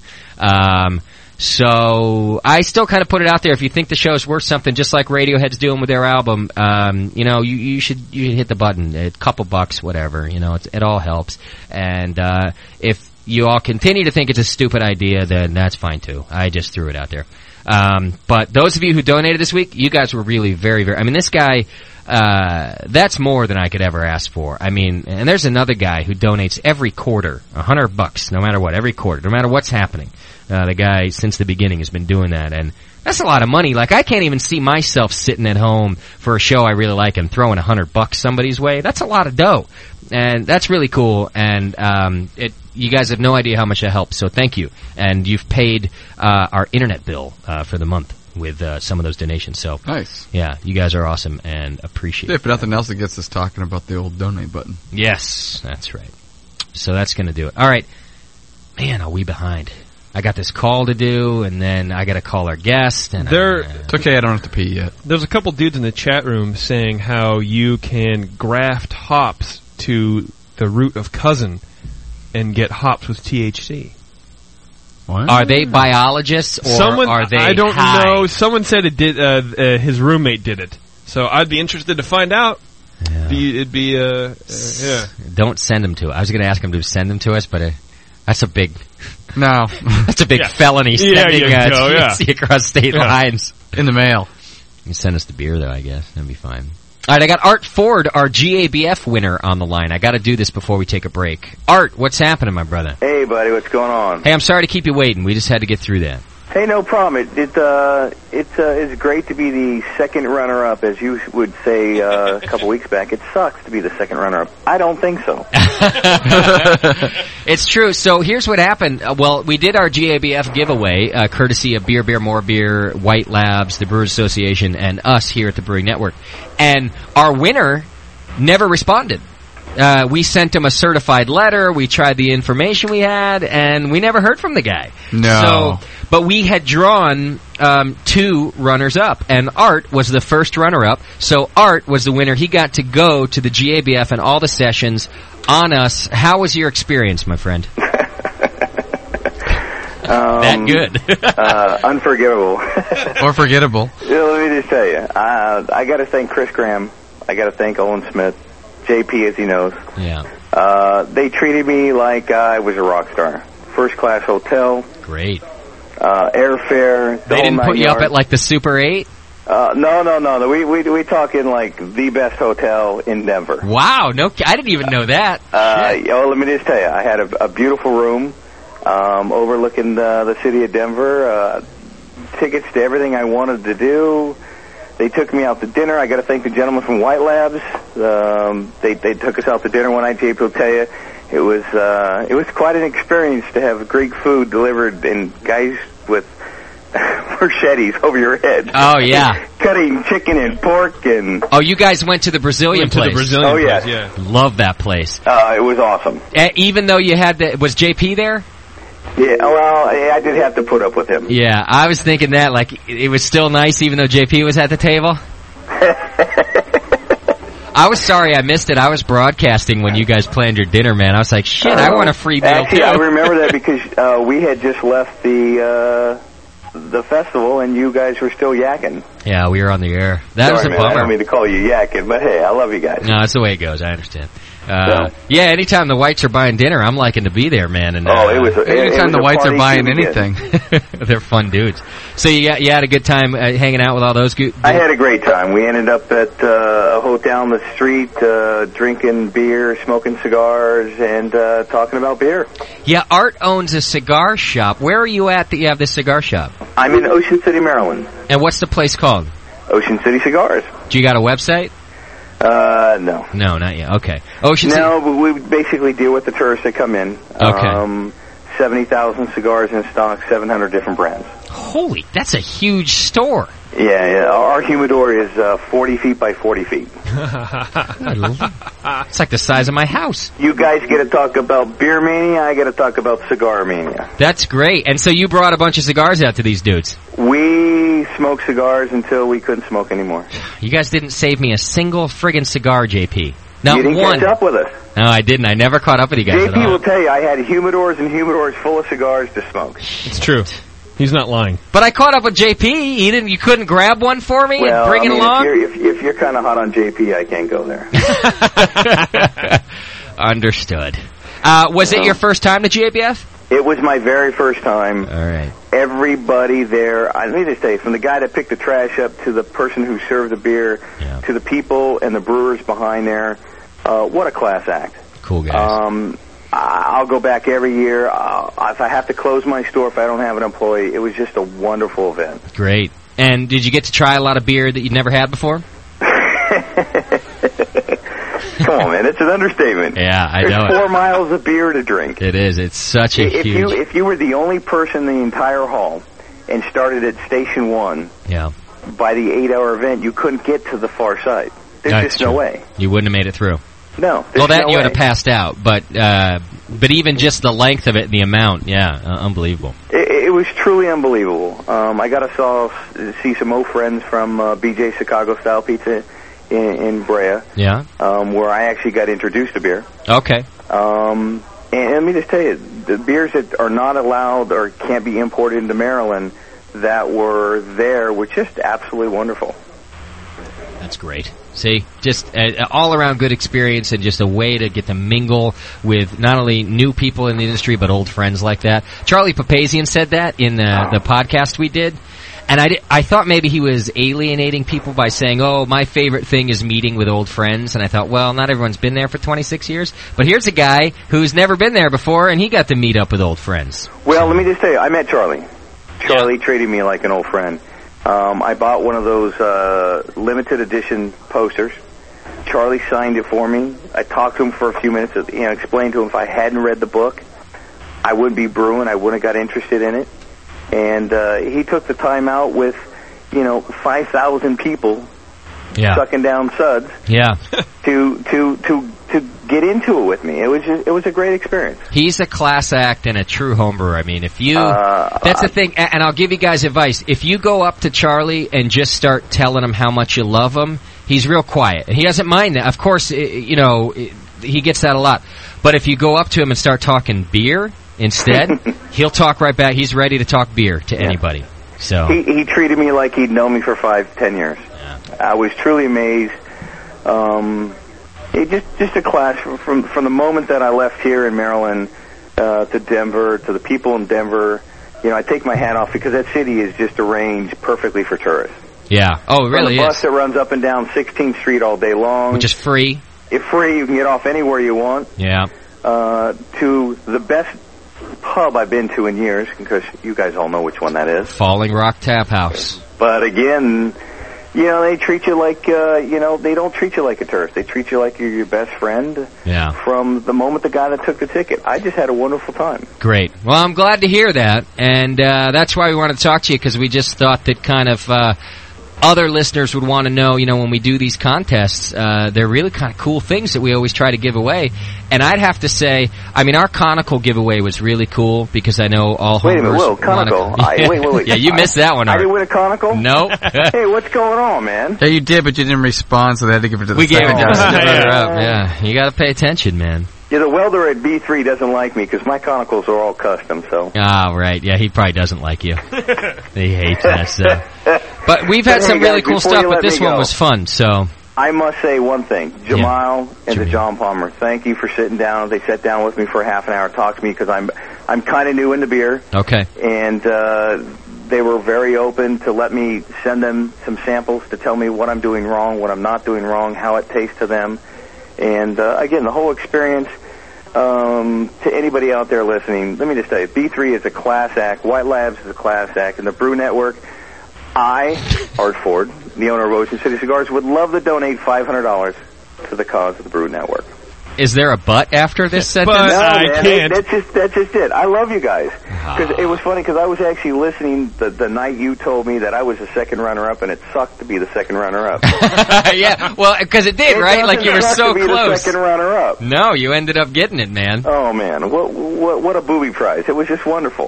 So I still kind of put it out there. If you think the show's worth something, just like Radiohead's doing with their album, you should hit the button. A couple bucks, whatever. It all helps. And if you all continue to think it's a stupid idea, then that's fine too. I just threw it out there. But those of you who donated this week, you guys were really very, very. I mean, this guy. That's more than I could ever ask for. I mean, and there's another guy who donates every quarter, $100, no matter what, every quarter, no matter what's happening. The guy, since the beginning, has been doing that, and that's a lot of money. Like, I can't even see myself sitting at home for a show I really like and throwing $100 somebody's way. That's a lot of dough, and that's really cool, and you guys have no idea how much it helps, so thank you. And you've paid our internet bill for the month with some of those donations. So nice. Yeah, you guys are awesome and appreciate it. If nothing else, it gets us talking about the old donate button. Yes, that's right. So that's going to do it. All right. Man, are we behind? I got this call to do, and then I got to call our guest. And it's okay, I don't have to pee yet. There's a couple dudes in the chat room saying how you can graft hops to the root of cousin and get hops with THC. What? Are they biologists or are they I don't high? know. Someone said it did. His roommate did it. So I'd be interested to find out. Yeah. It'd be yeah. Don't send them to us. I was going to ask them to send them to us, but that's a big No. that's a big felony sending across state lines In the mail. You can send us the beer, though, I guess. That'd be fine. All right, I got Art Ford, our GABF winner, on the line. I got to do this before we take a break. Art, what's happening, my brother? Hey, buddy, what's going on? Hey, I'm sorry to keep you waiting. We just had to get through that. Hey, no problem. It's great to be the second runner-up, as you would say a couple weeks back. It sucks to be the second runner-up. I don't think so. It's true. So here's what happened. Well, we did our GABF giveaway, courtesy of Beer, More Beer, White Labs, the Brewers Association, and us here at the Brewing Network. And our winner never responded. We sent him a certified letter. We tried the information we had, and we never heard from the guy. No. But we had drawn 2 runners-up, and Art was the first runner-up. So Art was the winner. He got to go to the GABF and all the sessions on us. How was your experience, my friend? That good. Unforgivable. Or forgettable. Let me just tell you, I got to thank Chris Graham. I got to thank Owen Smith. JP, as he knows. Yeah. They treated me like I was a rock star. First class hotel. Great. Airfare. They didn't put you up at like the Super 8? No. We talking like the best hotel in Denver. Wow, I didn't even know that. Let me just tell you, I had a beautiful room overlooking the city of Denver. Tickets to everything I wanted to do. They took me out to dinner. I got to thank the gentleman from White Labs. They took us out to dinner one night. JP will tell you, it was quite an experience to have Greek food delivered and guys with machetes over your head. Oh yeah, cutting chicken and pork and. Oh, you guys went to the Brazilian place. Oh yeah, love that place. It was awesome. Even though you had was JP there? Yeah, well, I did have to put up with him. Yeah, I was thinking that, like, it was still nice even though JP was at the table. I was sorry I missed it. I was broadcasting when you guys planned your dinner, man. I was like, shit, I want a free meal, actually, too. I remember that because we had just left the festival and you guys were still yakking. Yeah, we were on the air. That was a man, bummer. I don't mean to call you yakking, but hey, I love you guys. No, that's the way it goes. I understand. Yeah, anytime the Whites are buying dinner, I'm liking to be there, man. And anytime the Whites are buying anything, they're fun dudes. So you had a good time hanging out with all those dudes? I had a great time. We ended up at a hotel on the street, drinking beer, smoking cigars, and talking about beer. Yeah, Art owns a cigar shop. Where are you at that you have this cigar shop? I'm in Ocean City, Maryland. And what's the place called? Ocean City Cigars. Do you got a website? No. No, not yet. Okay. Ocean City. No, but we basically deal with the tourists that come in. Okay. 70,000 cigars in stock, 700 different brands. Holy, that's a huge store. Yeah. Our humidor is 40 feet by 40 feet. It's like the size of my house. You guys get to talk about beer mania, I get to talk about cigar mania. That's great. And so you brought a bunch of cigars out to these dudes. We smoked cigars until we couldn't smoke anymore. You guys didn't save me a single friggin' cigar, JP. Not you didn't one. catch up with us. No, I didn't. I never caught up with you guys at all. JP will tell you, I had humidors and humidors full of cigars to smoke. It's true. He's not lying. But I caught up with JP. You couldn't grab one for me and bring it along? If you're kind of hot on JP, I can't go there. Understood. Was it your first time to GABF? It was my very first time. All right. Everybody there, let me just say, from the guy that picked the trash up to the person who served the beer, to the people and the brewers behind there, what a class act. Cool guys. I'll go back every year. If I have to close my store if I don't have an employee, it was just a wonderful event. Great. And did you get to try a lot of beer that you'd never had before? Come on, man. It's an understatement. Yeah, I know. There's 4 miles of beer to drink. It is. It's such a huge... If you were the only person in the entire hall and started at Station 1, by the 8-hour event, you couldn't get to the far side. There's just no way. You wouldn't have made it through. No. Well, that you would have passed out, but even just the length of it, the amount, unbelievable. It was truly unbelievable. I got to see some old friends from BJ Chicago Style Pizza in Brea. Yeah. Where I actually got introduced to beer. Okay. And let me just tell you, the beers that are not allowed or can't be imported into Maryland that were there were just absolutely wonderful. That's great. See, just an all-around good experience and just a way to get to mingle with not only new people in the industry but old friends like that. Charlie Papazian said that in the podcast we did. And I thought maybe he was alienating people by saying, oh, my favorite thing is meeting with old friends. And I thought, well, not everyone's been there for 26 years. But here's a guy who's never been there before, and he got to meet up with old friends. Well, let me just tell you, I met Charlie. Charlie treated me like an old friend. I bought one of those limited edition posters. Charlie signed it for me. I talked to him for a few minutes, explained to him if I hadn't read the book, I wouldn't be brewing. I wouldn't have got interested in it. And he took the time out with, 5,000 people sucking down suds to get into it with me. It was a great experience. He's a class act and a true homebrewer. I mean, if you that's the thing, and I'll give you guys advice. If you go up to Charlie and just start telling him how much you love him, he's real quiet, and he doesn't mind that. Of course, he gets that a lot. But if you go up to him and start talking beer instead, he'll talk right back. He's ready to talk beer to anybody. So he treated me like he'd known me for 5-10 years. Yeah. I was truly amazed. Just a class from the moment that I left here in Maryland to Denver, to the people in Denver. I take my hat off because that city is just arranged perfectly for tourists. Yeah. Oh, it really is. From the bus that runs up and down 16th Street all day long, which is free. It's free. You can get off anywhere you want. Yeah. To the best pub I've been to in years, because you guys all know which one that is. Falling Rock Tap House. But again, they treat you like, they don't treat you like a tourist. They treat you like you're your best friend. Yeah. From the moment the guy that took the ticket. I just had a wonderful time. Great. Well, I'm glad to hear that. And that's why we wanted to talk to you, because we just thought that kind of other listeners would want to know, when we do these contests, they're really kind of cool things that we always try to give away. And I'd have to say, our conical giveaway was really cool, because I know all homebrewers... Wait a minute, Will, conical? Wait. Yeah, you missed that one. I didn't win a conical? Nope. Hey, what's going on, man? Yeah, you did, but you didn't respond, so they had to give it to the We gave it to the Yeah, you got to pay attention, man. Yeah, the welder at B3 doesn't like me because my conicals are all custom, so... Ah, right. Yeah, he probably doesn't like you. He hates that stuff. But we've had some really cool stuff, but this one was fun, so... I must say one thing. Jamal and the John Palmer, thank you for sitting down. They sat down with me for half an hour, talked to me, because I'm kind of new into beer. Okay. And they were very open to let me send them some samples to tell me what I'm doing wrong, what I'm not doing wrong, how it tastes to them. And, again, the whole experience, to anybody out there listening, let me just tell you, B3 is a class act, White Labs is a class act, and the Brew Network, Art Ford, the owner of Ocean City Cigars, would love to donate $500 to the cause of the Brew Network. Is there a but after this sentence? No, I can't. That's just it. I love you guys. Because it was funny, because I was actually listening the night you told me that I was the second runner-up, and it sucked to be the second runner-up. Yeah, well, because it did, right? Like, you were so to be close. The second runner-up. No, you ended up getting it, man. Oh, man. What a booby prize. It was just wonderful.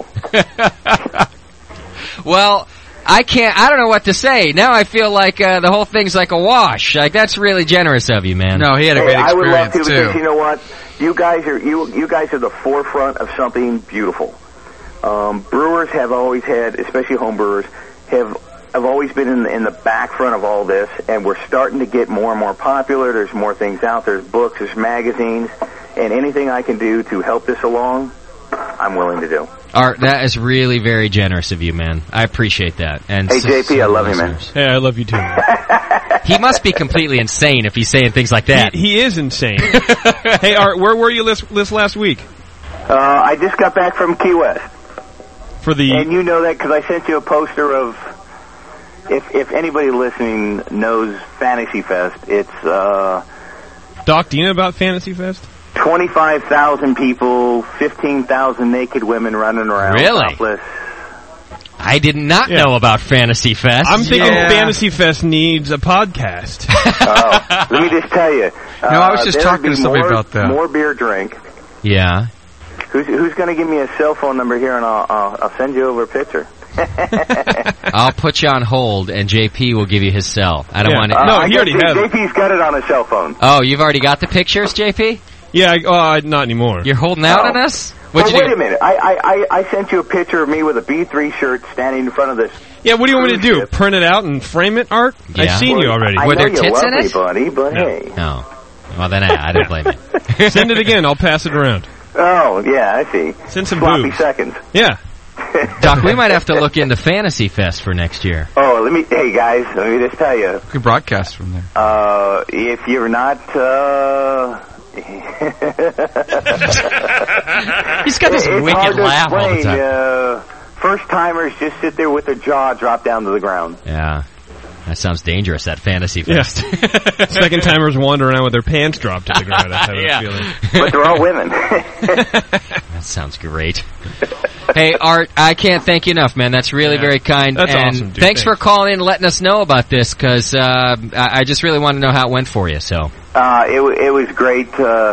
Well... I don't know what to say. Now I feel like the whole thing's like a wash. Like, that's really generous of you, man. No, he had a great experience, I would love to, too. Because you know what? You guys are the forefront of something beautiful. Brewers have always had, especially home brewers, have always been in the back front of all this, and we're starting to get more and more popular. There's more things out. There's books, there's magazines, and anything I can do to help this along, I'm willing to do. Art, that is really very generous of you, man. I appreciate that. And hey, JP, I love you, man. Hey, I love you too. He must be completely insane if he's saying things like that. He is insane. Hey, Art, where were you this last week? I just got back from Key West. And you know that because I sent you a poster of, if anybody listening knows Fantasy Fest, it's... Doc, do you know about Fantasy Fest? 25,000 people, 15,000 naked women running around. Really? Topless. I did not know about Fantasy Fest. I'm thinking Fantasy Fest needs a podcast. Let me just tell you. No, I was just talking to somebody about that. More beer drink. Yeah. Who's going to give me a cell phone number here, and I'll send you over a picture. I'll put you on hold, and JP will give you his cell. I don't want it. No, he already has it. JP's got it on his cell phone. Oh, you've already got the pictures, JP? Yeah, not anymore. You're holding out on us? Wait a minute. I sent you a picture of me with a B3 shirt standing in front of this. Yeah, what do you want me to do? Print it out and frame it, Art? Yeah. I've seen you already. I Were know there you tits love in me, it? buddy, but hey. No. Well, then I didn't blame you. Send it again. I'll pass it around. Oh, yeah, I see. Send some Sloppy boobs. seconds. Yeah. Doc, we might have to look into Fantasy Fest for next year. Oh, hey guys, let me just tell you. You can broadcast from there. If you're not, He's got this it's wicked hard to laugh all the explain. time. First timers just sit there with their jaw dropped down to the ground. Yeah. That sounds dangerous, that Fantasy Fest. Yeah. Second timers wander around with their pants dropped to the ground. I have a feeling. But they're all women. That sounds great. Hey, Art, I can't thank you enough, man. That's really very kind. That's and awesome, dude. Thanks for calling in and letting us know about this, because I just really want to know how it went for you. So it was great.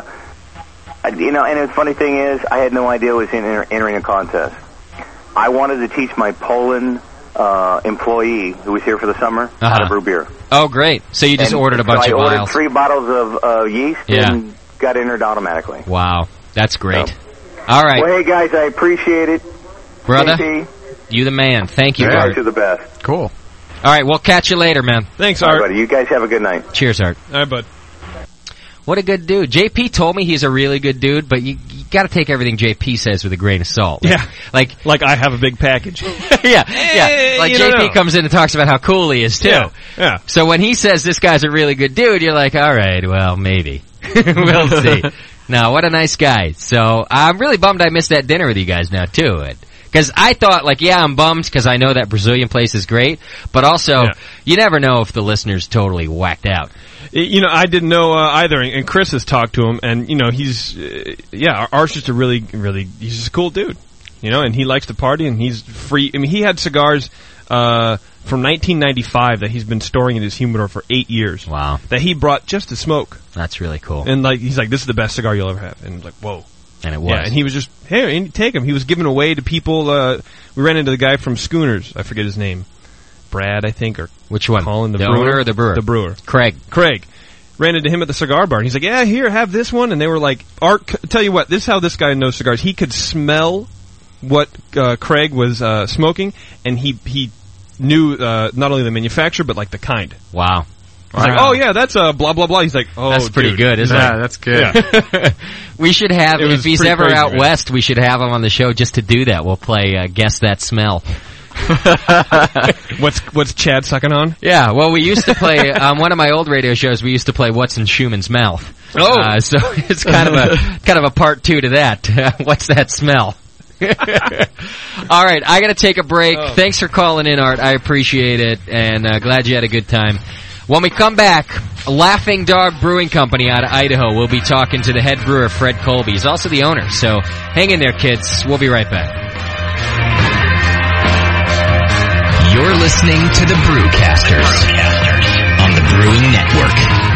And the funny thing is, I had no idea I was entering a contest. I wanted to teach my Poland employee who was here for the summer how to brew beer. Oh, great. So you just ordered a bunch of vials. I ordered 3 bottles of yeast and got entered automatically. Wow. That's great. All right. Well, hey, guys, I appreciate it. Brother, JP, you the man. Thank you, you Art. guys are the best. Cool. All right, we'll catch you later, man. Thanks, All Art. right, buddy. You guys have a good night. Cheers, Art. All right, bud. What a good dude. JP told me he's a really good dude, but you got to take everything JP says with a grain of salt. Like I have a big package. yeah. Like JP comes in and talks about how cool he is, too. Yeah. So when he says this guy's a really good dude, you're like, all right, well, maybe. We'll see. No, what a nice guy. So I'm really bummed I missed that dinner with you guys now, too. Because I thought, I'm bummed because I know that Brazilian place is great, but also, you never know if the listener's totally whacked out. I didn't know either, and Chris has talked to him, and, he's, Art's just a really, really, he's just a cool dude, and he likes to party, and he's free. I mean, he had cigars from 1995 that he's been storing in his humidor for 8 years. Wow. That he brought just to smoke. That's really cool. And, he's like, this is the best cigar you'll ever have. And, whoa. And it was. Yeah, and he was just, hey, take him. He was giving away to people. We ran into the guy from Schooners. I forget his name. Brad, I think, or which one? Colin, the brewer? Owner or the brewer? The brewer. Craig. Ran into him at the cigar bar, and he's like, yeah, here, have this one. And they were like, Art, tell you what, this is how this guy knows cigars. He could smell what Craig was smoking, and he knew not only the manufacturer, but, the kind. Wow. He's like, oh, yeah, that's blah, blah, blah. He's like, oh, that's pretty good, isn't it? Yeah, that's good. Yeah. We should have, if he's ever crazy, out man. west, we should have him on the show just to do that. We'll play Guess That Smell. What's Chad sucking on? Yeah, well, we used to play, on one of my old radio shows, we used to play What's in Schumann's Mouth. Oh! So it's kind of a part 2 to that. What's that smell? All right, I gotta take a break. Oh. Thanks for calling in, Art. I appreciate it, and glad you had a good time. When we come back, Laughing Dog Brewing Company out of Idaho. We'll be talking to the head brewer, Fred Colby. He's also the owner, so hang in there, kids. We'll be right back. You're listening to the Brewcasters on the Brewing Network.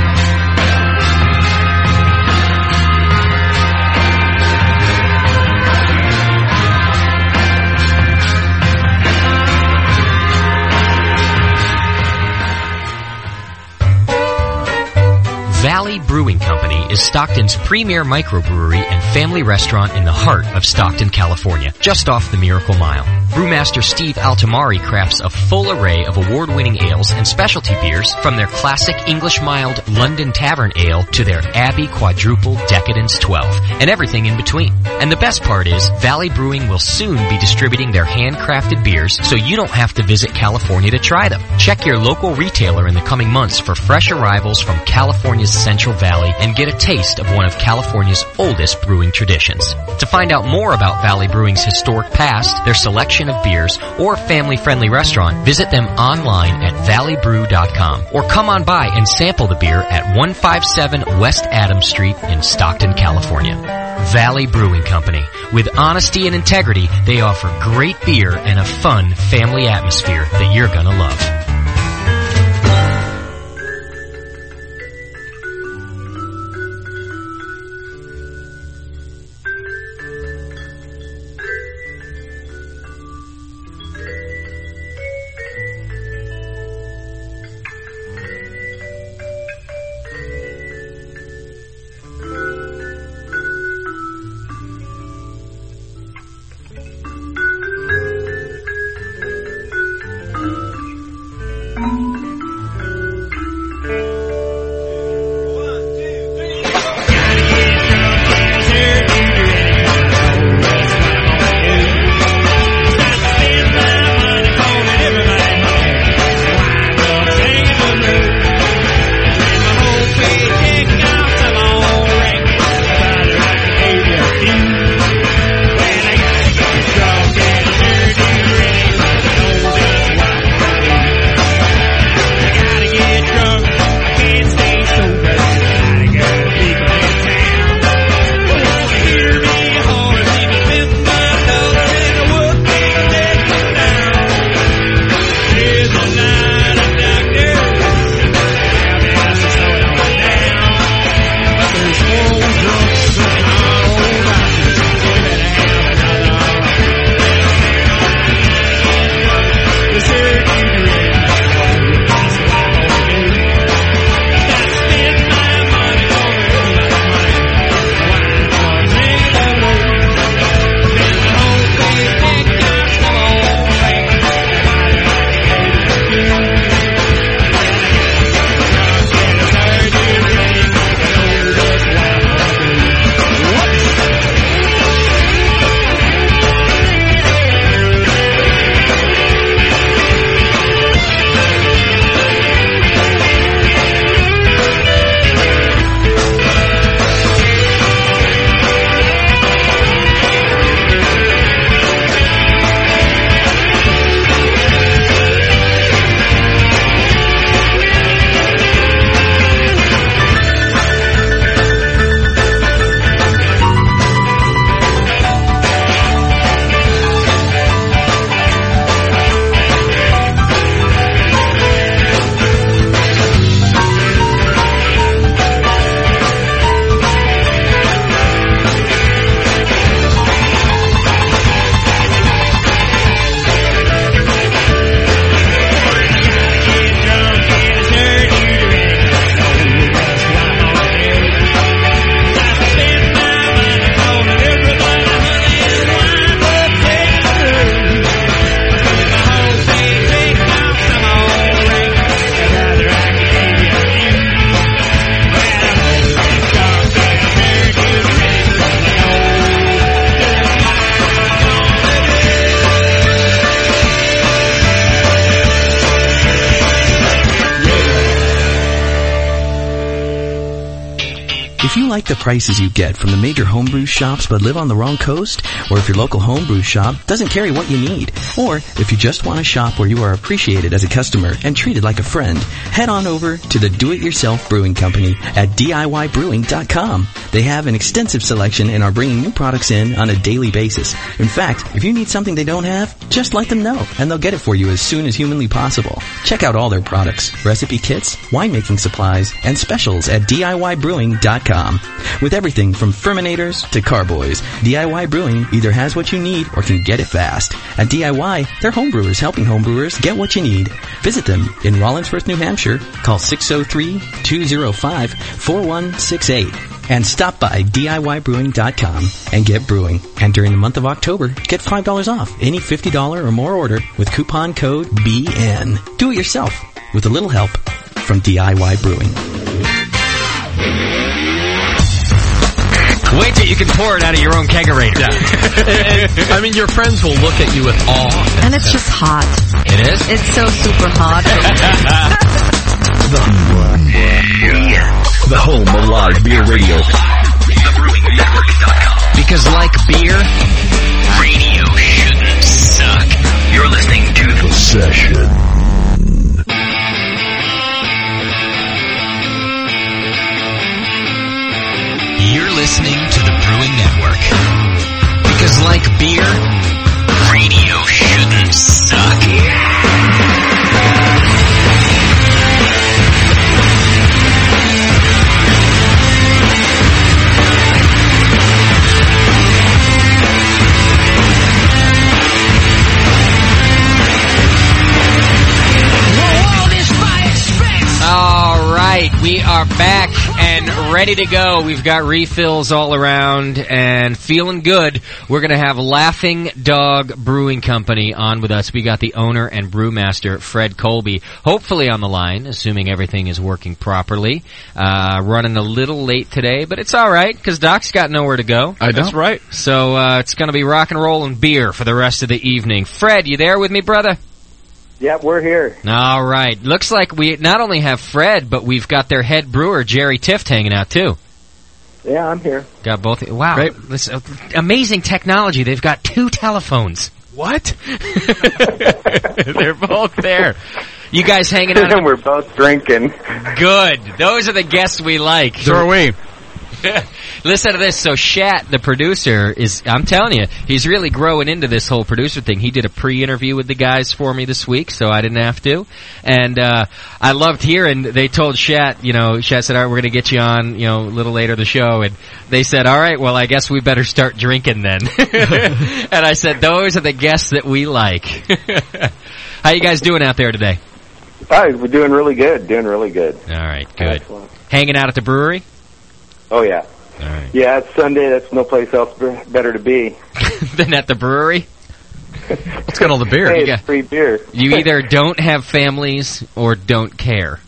Valley Brewing Company is Stockton's premier microbrewery and family restaurant in the heart of Stockton, California, just off the Miracle Mile. Brewmaster Steve Altamari crafts a full array of award-winning ales and specialty beers, from their classic English mild London Tavern Ale to their Abbey Quadruple Decadence 12, and everything in between. And the best part is, Valley Brewing will soon be distributing their handcrafted beers, so you don't have to visit California to try them. Check your local retailer in the coming months for fresh arrivals from California's Central Valley and get a taste of one of California's oldest brewing traditions. To find out more about Valley Brewing's historic past, their selection of beers, or family-friendly restaurant, visit them online at valleybrew.com or come on by and sample the beer at 157 West Adams Street in Stockton, California. Valley Brewing Company. With honesty and integrity, they offer great beer and a fun family atmosphere that you're gonna love. If you like the prices you get from the major homebrew shops but live on the wrong coast, or if your local homebrew shop doesn't carry what you need, or if you just want a shop where you are appreciated as a customer and treated like a friend, head on over to the Do-It-Yourself Brewing Company at DIYbrewing.com. They have an extensive selection and are bringing new products in on a daily basis. In fact, if you need something they don't have, just let them know, and they'll get it for you as soon as humanly possible. Check out all their products, recipe kits, winemaking supplies, and specials at DIYbrewing.com. With everything from Ferminators to carboys, DIY Brewing either has what you need or can get it fast. At DIY, they're homebrewers helping homebrewers get what you need. Visit them in Rollinsford, New Hampshire. Call 603-205-4168. And stop by DIYbrewing.com and get brewing. And during the month of October, get $5 off any $50 or more order with coupon code BN. Do it yourself with a little help from DIY Brewing. Wait till you can pour it out of your own kegerator. Yeah. I mean, your friends will look at you with awe. And it's just hot. It is? It's so super hot. The home of live beer radio. TheBrewingNetwork.com. Because like beer, radio shouldn't suck. You're listening to The Session. You're listening to the Brewing Network. Because like beer, radio shouldn't suck. All right, we are back and ready to go. We've got refills all around and feeling good. We're going to have Laughing Dog Brewing Company on with us. We got the owner and brewmaster, Fred Colby, hopefully on the line, assuming everything is working properly. Running a little late today, but it's all right because Doc's got nowhere to go. That's right. So it's going to be rock and roll and beer for the rest of the evening. Fred, you there with me, brother? Yep, we're here. All right. Looks like we not only have Fred, but we've got their head brewer, Jerry Tift, hanging out, too. Yeah, I'm here. Got both. Wow. Great. This amazing technology. They've got 2 telephones. What? They're both there. You guys hanging out? And we're both drinking. Good. Those are the guests we like. So are we. Listen to this. So Shat, the producer, I'm telling you, he's really growing into this whole producer thing. He did a pre-interview with the guys for me this week, so I didn't have to. And I loved hearing, they told Shat, Shat said, all right, we're going to get you on, a little later in the show. And they said, all right, well, I guess we better start drinking then. And I said, those are the guests that we like. How you guys doing out there today? Hi, we're doing really good. All right, good. Excellent. Hanging out at the brewery? Oh, yeah. All right. Yeah, it's Sunday. That's no place else better to be. Than at the brewery? Let's get all the beer. Hey, it's free beer. You either don't have families or don't care.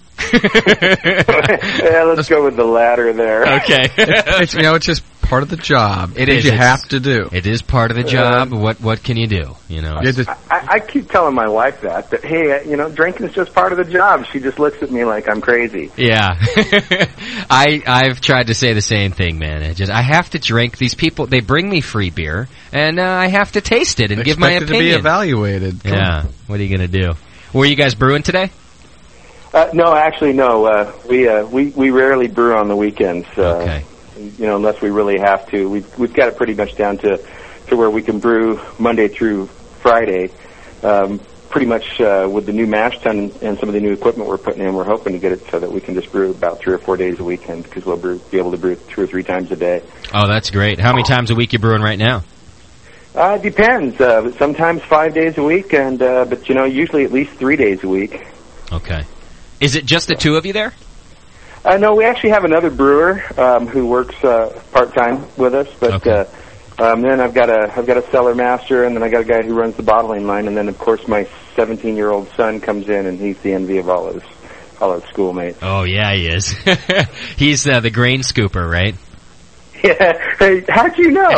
Yeah, let's go with the latter there. Okay. It's just part of the job. It is. You have to do. It is part of the job. What can you do? I keep telling my wife that hey, drinking is just part of the job. She just looks at me like I'm crazy. Yeah. I've tried to say the same thing, man. I have to drink. These people, they bring me free beer, and I have to taste it and give my opinion. To be evaluated. Yeah. What are you going to do? Were you guys brewing today? No, actually, no. We rarely brew on the weekends. Okay. Unless we really have to. We've got it pretty much down to where we can brew Monday through Friday. Pretty much with the new mash tun and some of the new equipment we're putting in, we're hoping to get it so that we can just brew about 3 or 4 days a weekend because we'll be able to brew 2 or 3 times a day. Oh, that's great. How many times a week you brewing right now? It depends. Sometimes 5 days a week, but usually at least 3 days a week. Okay. Is it just the 2 of you there? No, we actually have another brewer who works part-time with us, but okay. Then I've got a cellar master, and then I got a guy who runs the bottling line, and then of course my 17-year-old son comes in, and he's the envy of all his schoolmates. Oh yeah, he is. He's the grain scooper, right? Yeah. Hey, how'd you know?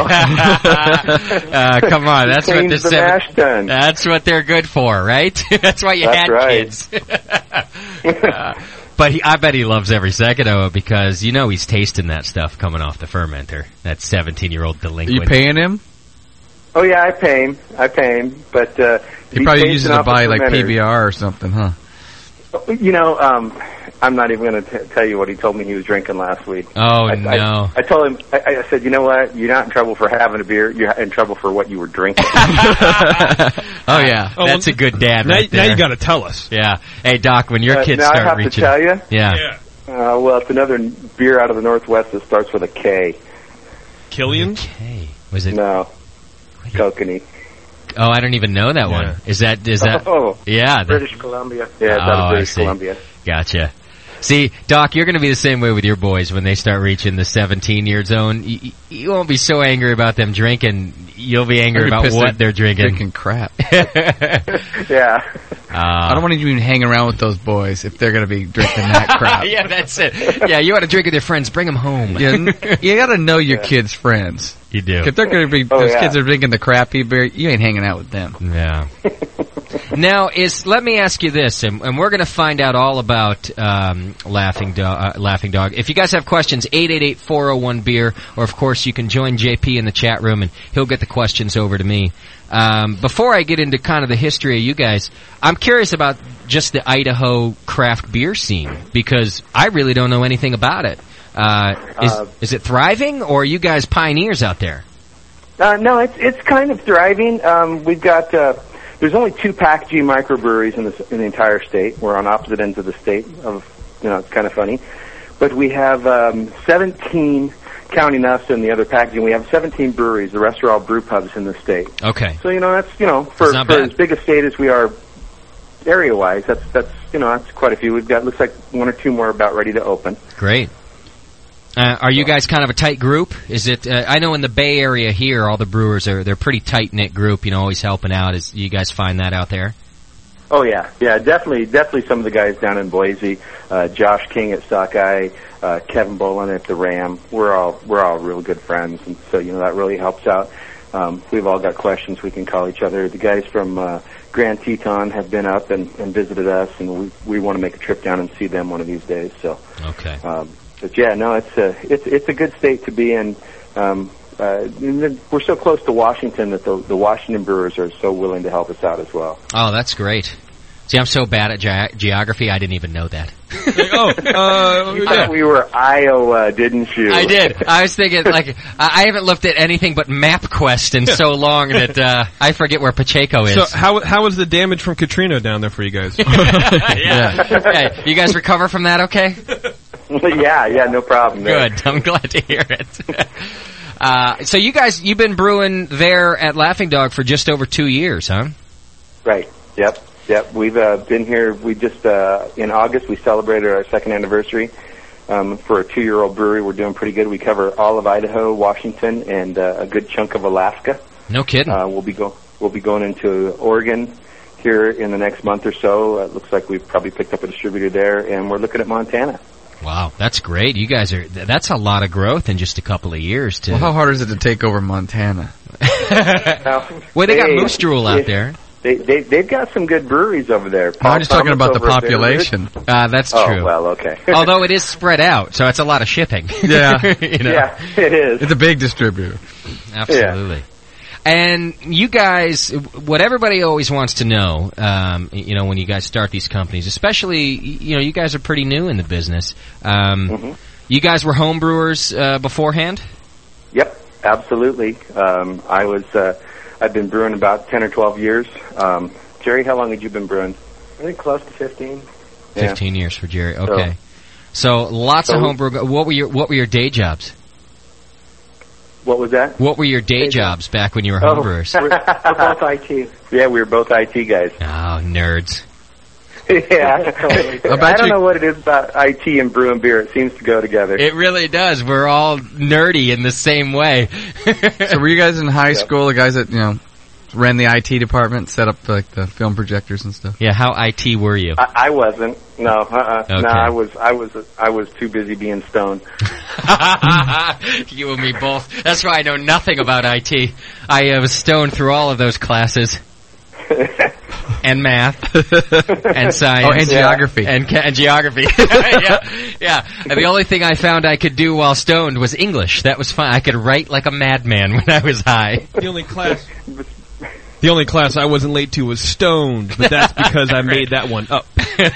Come on, that's what the mash tun. That's what they're good for, right? That's why you had right. kids. But I bet he loves every second of it because he's tasting that stuff coming off the fermenter. That 17-year-old delinquent. Are you paying him? Oh yeah, I pay him, but he probably uses it to buy like PBR or something, huh? I'm not even going to tell you what he told me he was drinking last week. Oh, no. I told him, I said, you know what? You're not in trouble for having a beer. You're in trouble for what you were drinking. That's a good dad right there. Now you got to tell us. Yeah. Hey, Doc, when your kids start I have reaching... to tell you? Yeah. Well, it's another beer out of the Northwest that starts with a K. Killian? K. Was it? No. Kokanee. Oh, I don't even know that one. Is that? Oh. Yeah. British Columbia. Yeah, it's out of British Columbia. Gotcha. See, Doc, you're going to be the same way with your boys when they start reaching the 17-year zone. You won't be so angry about them drinking. You'll be angry about what they're drinking. Drinking crap. Yeah. I don't want to even hang around with those boys if they're going to be drinking that crap. Yeah, that's it. Yeah, you want to drink with your friends, bring them home. Yeah, you got to know your kids' friends. You do. If they're going to be, kids are drinking the crappy beer, you ain't hanging out with them. Yeah. Now, let me ask you this, and we're going to find out all about Laughing Dog. If you guys have questions, 888-401-BEER, or of course you can join JP in the chat room, and he'll get the questions over to me. Before I get into kind of the history of you guys, I'm curious about just the Idaho craft beer scene, because I really don't know anything about it. Is it thriving, or are you guys pioneers out there? No, it's kind of thriving. We've got... there's only 2 packaging microbreweries in the entire state. We're on opposite ends of the state. It's kind of funny, but we have 17, counting us and the other packaging. We have 17 breweries. The rest are all brew pubs in the state. Okay. So that's for as big a state as we are, area wise, that's quite a few. We've got looks like 1 or 2 more about ready to open. Great. Are you guys kind of a tight group? Is it? I know in the Bay Area here, all the brewers they're a pretty tight knit group. Always helping out. You guys find that out there? Oh yeah, definitely. Some of the guys down in Boise, Josh King at Sockeye, Kevin Bolin at the Ram. We're all real good friends, and so that really helps out. We've all got questions. We can call each other. The guys from Grand Teton have been up and visited us, and we want to make a trip down and see them one of these days. So okay. But yeah, no, it's a good state to be in. We're so close to Washington that the Washington brewers are so willing to help us out as well. Oh, that's great. See, I'm so bad at geography, I didn't even know that. You thought we were Iowa, didn't you? I did. I was thinking, I haven't looked at anything but MapQuest in so long that I forget where Pacheco is. So how was the damage from Katrina down there for you guys? Yeah. Hey, you guys recover from that okay? Yeah, no problem. Good. I'm glad to hear it. So you guys, you've been brewing there at Laughing Dog for just over 2 years, huh? Right. Yep. We've been here. We just in August we celebrated our 2nd anniversary for a 2-year-old brewery. We're doing pretty good. We cover all of Idaho, Washington, and a good chunk of Alaska. No kidding. We'll be going into Oregon here in the next month or so. It looks like we've probably picked up a distributor there, and we're looking at Montana. Wow, that's great. You guys that's a lot of growth in just a couple of years. Well, how hard is it to take over Montana? Well, they got Moose Drool out there. They've got some good breweries over there. I'm just talking about the population. That's true. Oh, well, okay. Although it is spread out, so it's a lot of shipping. Yeah. Yeah, it is. It's a big distributor. Absolutely. Yeah. And you guys, what everybody always wants to know, when you guys start these companies, especially, you guys are pretty new in the business. You guys were home brewers beforehand? Yep, absolutely. I've been brewing about 10 or 12 years. Jerry, how long had you been brewing? I think close to 15. 15 years for Jerry. Okay. So lots of home brew. What were your day jobs? What was that? What were your day jobs back when you were homebrewers? We're both IT. Yeah, we were both IT guys. Oh, nerds. Yeah. I don't know what it is about IT and brew and beer. It seems to go together. It really does. We're all nerdy in the same way. So were you guys in high school, the guys that, ran the IT department, set up the film projectors and stuff? Yeah, how IT were you? I wasn't. No, Okay. No, I was too busy being stoned. You and me both. That's why I know nothing about IT. I was stoned through all of those classes. And math. And science. Oh, and geography. And geography. yeah. And the only thing I found I could do while stoned was English. That was fun. I could write like a madman when I was high. The only class I wasn't late to was stoned, but that's because I made that one up.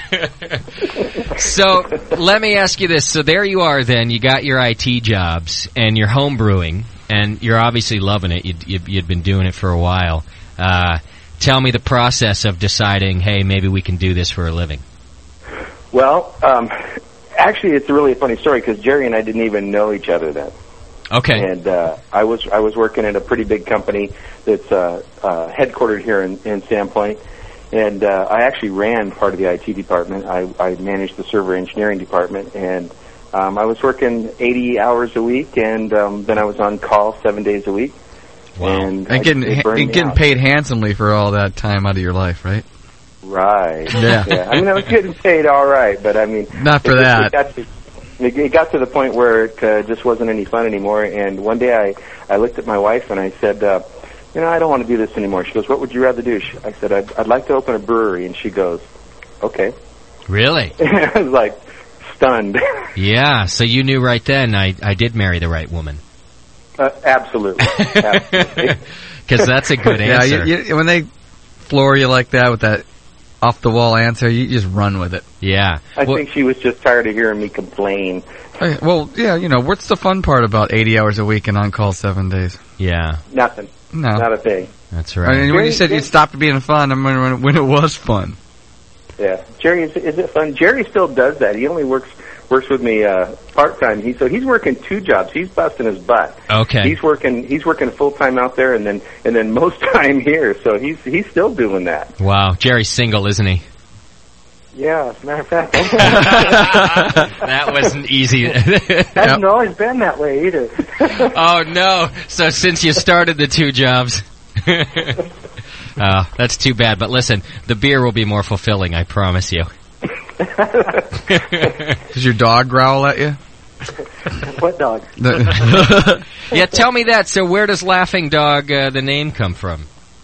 So, let me ask you this. So there you are then, you got your IT jobs, and you're home brewing, and you're obviously loving it. You'd been doing it for a while. Tell me the process of deciding, hey, maybe we can do this for a living. Well, actually, it's really a funny story because Jerry and I didn't even know each other then. Okay. And I was working at a pretty big company that's headquartered here in Sandpoint, and I actually ran part of the IT department. I managed the server engineering department, and I was working 80 hours a week, and then I was on call 7 days a week. Wow. And getting paid handsomely for all that time out of your life, right? Right. Yeah. I mean, I was getting paid all right, but I mean, not for that. It got to the point where it just wasn't any fun anymore. And one day I looked at my wife and I said, I don't want to do this anymore. She goes, what would you rather do? I said, I'd like to open a brewery. And she goes, okay. Really? I was like stunned. Yeah, so you knew right then I did marry the right woman. Absolutely. Because that's a good answer. Yeah, when they floor you like that with that off-the-wall answer, you just run with it. Yeah. I think she was just tired of hearing me complain. Well, yeah, what's the fun part about 80 hours a week and on-call 7 days? Yeah. Nothing. No. Not a thing. That's right. I mean, when you said it stopped being fun, I mean, when it was fun. Yeah. Jerry, is it fun? Jerry still does that. He only works with me part-time. He's working 2 jobs. He's busting his butt. Okay. He's working full-time out there and then most time here. So he's still doing that. Wow. Jerry's single, isn't he? Yeah, as a matter of fact. That wasn't easy. Hasn't always been that way either. Oh, no. So since you started the 2 jobs. That's too bad. But listen, the beer will be more fulfilling, I promise you. Does your dog growl at you? What dog? Yeah, tell me that. So where does Laughing Dog, the name, come from?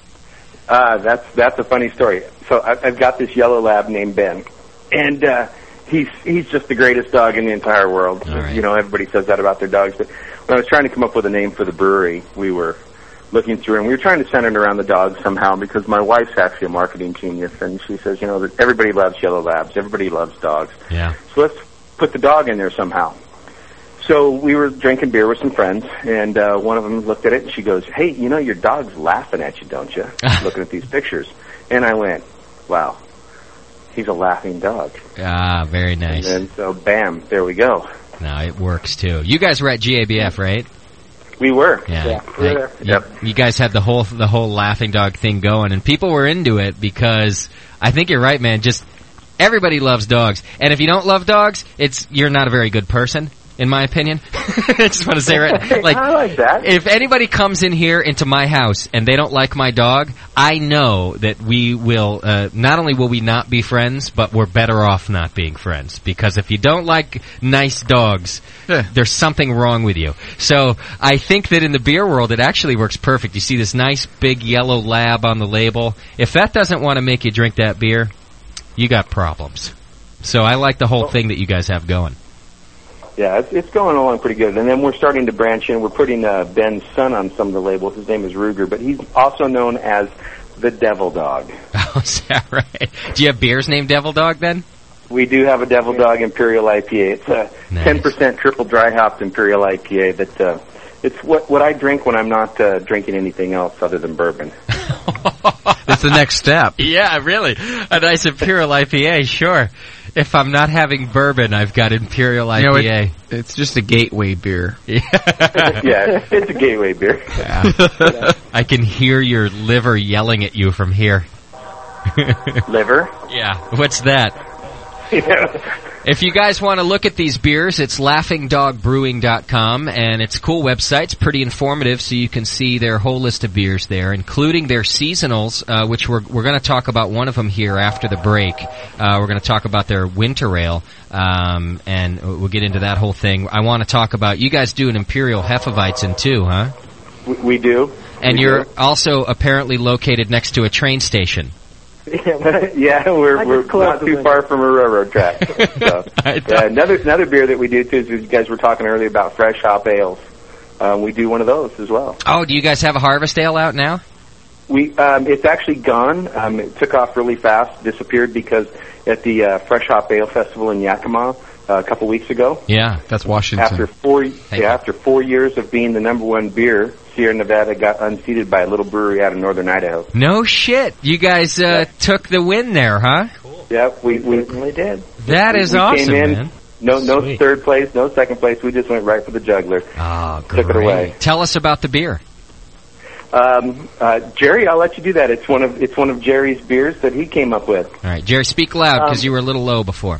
That's a funny story. So I've got this yellow lab named Ben, and he's just the greatest dog in the entire world. Right. Everybody says that about their dogs. But when I was trying to come up with a name for the brewery, we were looking through, and we were trying to center it around the dog somehow because my wife's actually a marketing genius, and she says, that everybody loves yellow labs, everybody loves dogs. Yeah. So let's put the dog in there somehow. So we were drinking beer with some friends, and one of them looked at it, and she goes, hey, your dog's laughing at you, don't you? Looking at these pictures. And I went, wow, he's a laughing dog. Ah, very nice. And then, so, bam, there we go. No, it works, too. You guys were at GABF, right? We were. Yeah, we were there. Yep. You guys had the whole Laughing Dog thing going, and people were into it because I think you're right, man. Just everybody loves dogs, and if you don't love dogs, you're not a very good person, in my opinion. I just want to say right, I like that. If anybody comes in here into my house and they don't like my dog, I know that we will. Not only will we not be friends, but we're better off not being friends because if you don't like nice dogs. There's something wrong with you. So I think that in the beer world, it actually works perfect. You see this nice big yellow lab on the label. If that doesn't want to make you drink that beer, you got problems. So I like the whole thing that you guys have going. Yeah, it's going along pretty good. And then we're starting to branch in. We're putting Ben's son on some of the labels. His name is Ruger, but he's also known as the Devil Dog. Oh, is that right? Do you have beers named Devil Dog then? We do have a Devil Dog Imperial IPA. It's a 10% triple dry hopped Imperial IPA. That it's what I drink when I'm not drinking anything else other than bourbon. It's the next step. Yeah, really. A nice Imperial IPA, sure. If I'm not having bourbon, I've got Imperial IPA. It's just a gateway beer. Yeah, it's a gateway beer. Yeah. I can hear your liver yelling at you from here. Liver? Yeah. What's that? Yeah. If you guys want to look at these beers, it's laughingdogbrewing.com, and it's a cool website. It's pretty informative, so you can see their whole list of beers there, including their seasonals, which we're going to talk about one of them here after the break. We're going to talk about their winter ale, and we'll get into that whole thing. I want to talk about, you guys do an Imperial Hefeweizen too, huh? We do. And you're also apparently located next to a train station. Yeah, we're not too far from a railroad track. So, another beer that we do too is you guys were talking earlier about fresh hop ales. We do one of those as well. Oh, do you guys have a harvest ale out now? It's actually gone. It took off really fast, disappeared because at the Fresh Hop Ale Festival in Yakima a couple weeks ago. Yeah, that's Washington. After 4 years of being the number one beer, Sierra Nevada got unseated by a little brewery out of northern Idaho. No shit. You guys took the win there, huh? Cool. Yep, we certainly did. That is awesome, came in, man. No third place, no second place. We just went right for the juggler. Oh, great. Took it away. Tell us about the beer. Jerry, I'll let you do that. It's one of Jerry's beers that he came up with. All right, Jerry, speak loud because you were a little low before.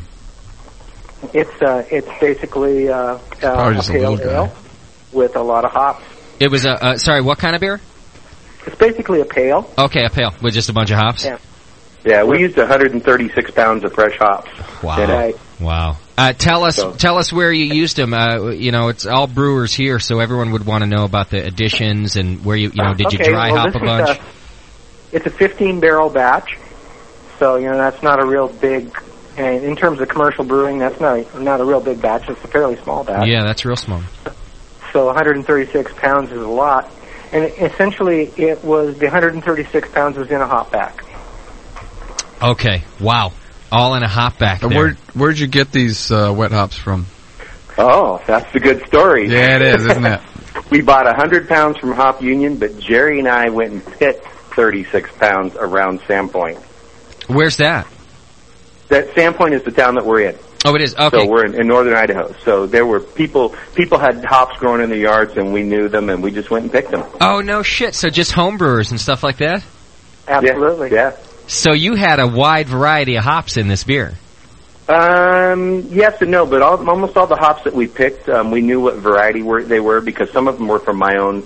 It's basically a pale ale with a lot of hops. It was sorry, what kind of beer? It's basically a pale. Okay, a pale with just a bunch of hops. Yeah, we used 136 pounds of fresh hops. Wow. Right. Wow. Tell us where you used them. It's all brewers here, so everyone would want to know about the additions and where did you dry hop a bunch? It's a 15-barrel batch, so that's not a real big. And in terms of commercial brewing, that's not a real big batch. It's a fairly small batch. Yeah, that's real small. So 136 pounds is a lot, and essentially it was the 136 pounds was in a hop back. Okay. Wow. All in a hop back there. Where'd you get these wet hops from? Oh, that's a good story. Yeah, it is, isn't it? We bought 100 pounds from Hop Union, but Jerry and I went and picked 36 pounds around Sandpoint. Where's that? That Sandpoint is the town that we're in. Oh, it is? Okay. So we're in northern Idaho. So there were people had hops growing in their yards, and we knew them, and we just went and picked them. Oh, no shit. So just homebrewers and stuff like that? Absolutely. Yeah. So you had a wide variety of hops in this beer? Yes and no, but almost all the hops that we picked, we knew what variety they were because some of them were from my own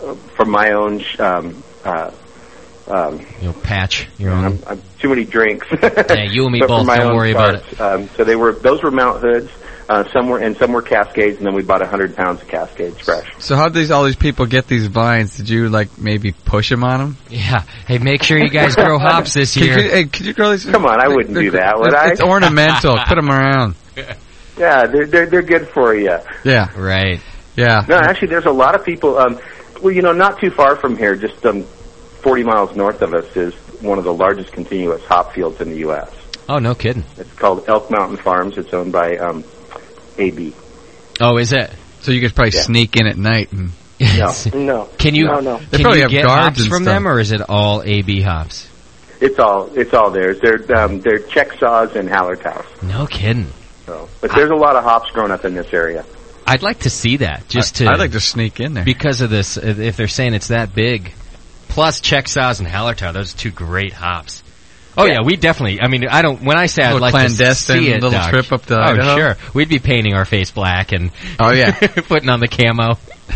patch your own. I'm too many drinks. Yeah, you and me both. Don't worry about it. So those were Mount Hoods. Some were Cascades, and then we bought 100 pounds of Cascades fresh. So how did all these people get these vines? Did you maybe push them on them? Yeah. Hey, make sure you guys grow hops this year. Could you grow these? Come on, I wouldn't do that, would I? It's ornamental. Put them around. Yeah, they're good for you. Yeah. Right. Yeah. No, actually, there's a lot of people. Not too far from here, just 40 miles north of us, is one of the largest continuous hop fields in the U.S. Oh, no kidding. It's called Elk Mountain Farms. It's owned by AB. Oh, is it? So you could probably sneak in at night. And No. Can you They probably have get guards hops from them, or is it all AB hops? It's all theirs. They're Checkasaws and Hallertau's. No kidding. But there's a lot of hops growing up in this area. I'd like to see that. I'd like to sneak in there because of this. If they're saying it's that big, plus Checkasaws and Hallertau, those are two great hops. Oh yeah, we definitely. I mean, when I say I'd like to see it, little Doc, trip up to Idaho. Sure, we'd be painting our face black and putting on the camo.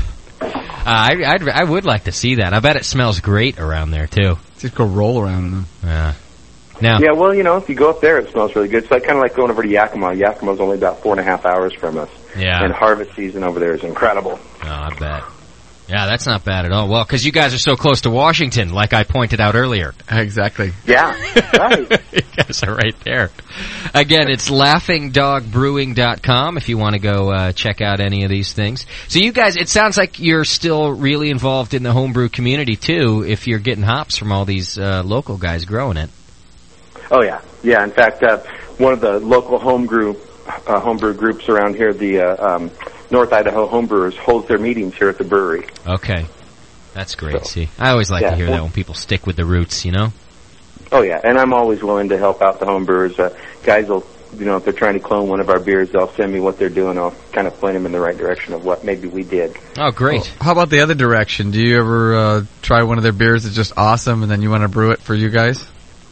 I would like to see that. I bet it smells great around there too. Just go roll around in them. Yeah. Yeah, well, if you go up there, it smells really good. It's kind of like going over to Yakima. Yakima's only about 4.5 hours from us. Yeah. And harvest season over there is incredible. Oh, I bet. Yeah, that's not bad at all. Well, because you guys are so close to Washington, like I pointed out earlier. Exactly. Yeah, right. You guys are right there. Again, it's laughingdogbrewing.com if you want to go check out any of these things. So you guys, it sounds like you're still really involved in the homebrew community, too, if you're getting hops from all these local guys growing it. Oh, yeah. Yeah, in fact, one of the local homebrew groups around here, the North Idaho Homebrewers, holds their meetings here at the brewery. Okay. That's great. See, I always like to hear that when people stick with the roots, Oh, yeah, and I'm always willing to help out the homebrewers. Guys will, if they're trying to clone one of our beers, they'll send me what they're doing. I'll kind of point them in the right direction of what maybe we did. Oh, great. Well, how about the other direction? Do you ever try one of their beers that's just awesome and then you want to brew it for you guys?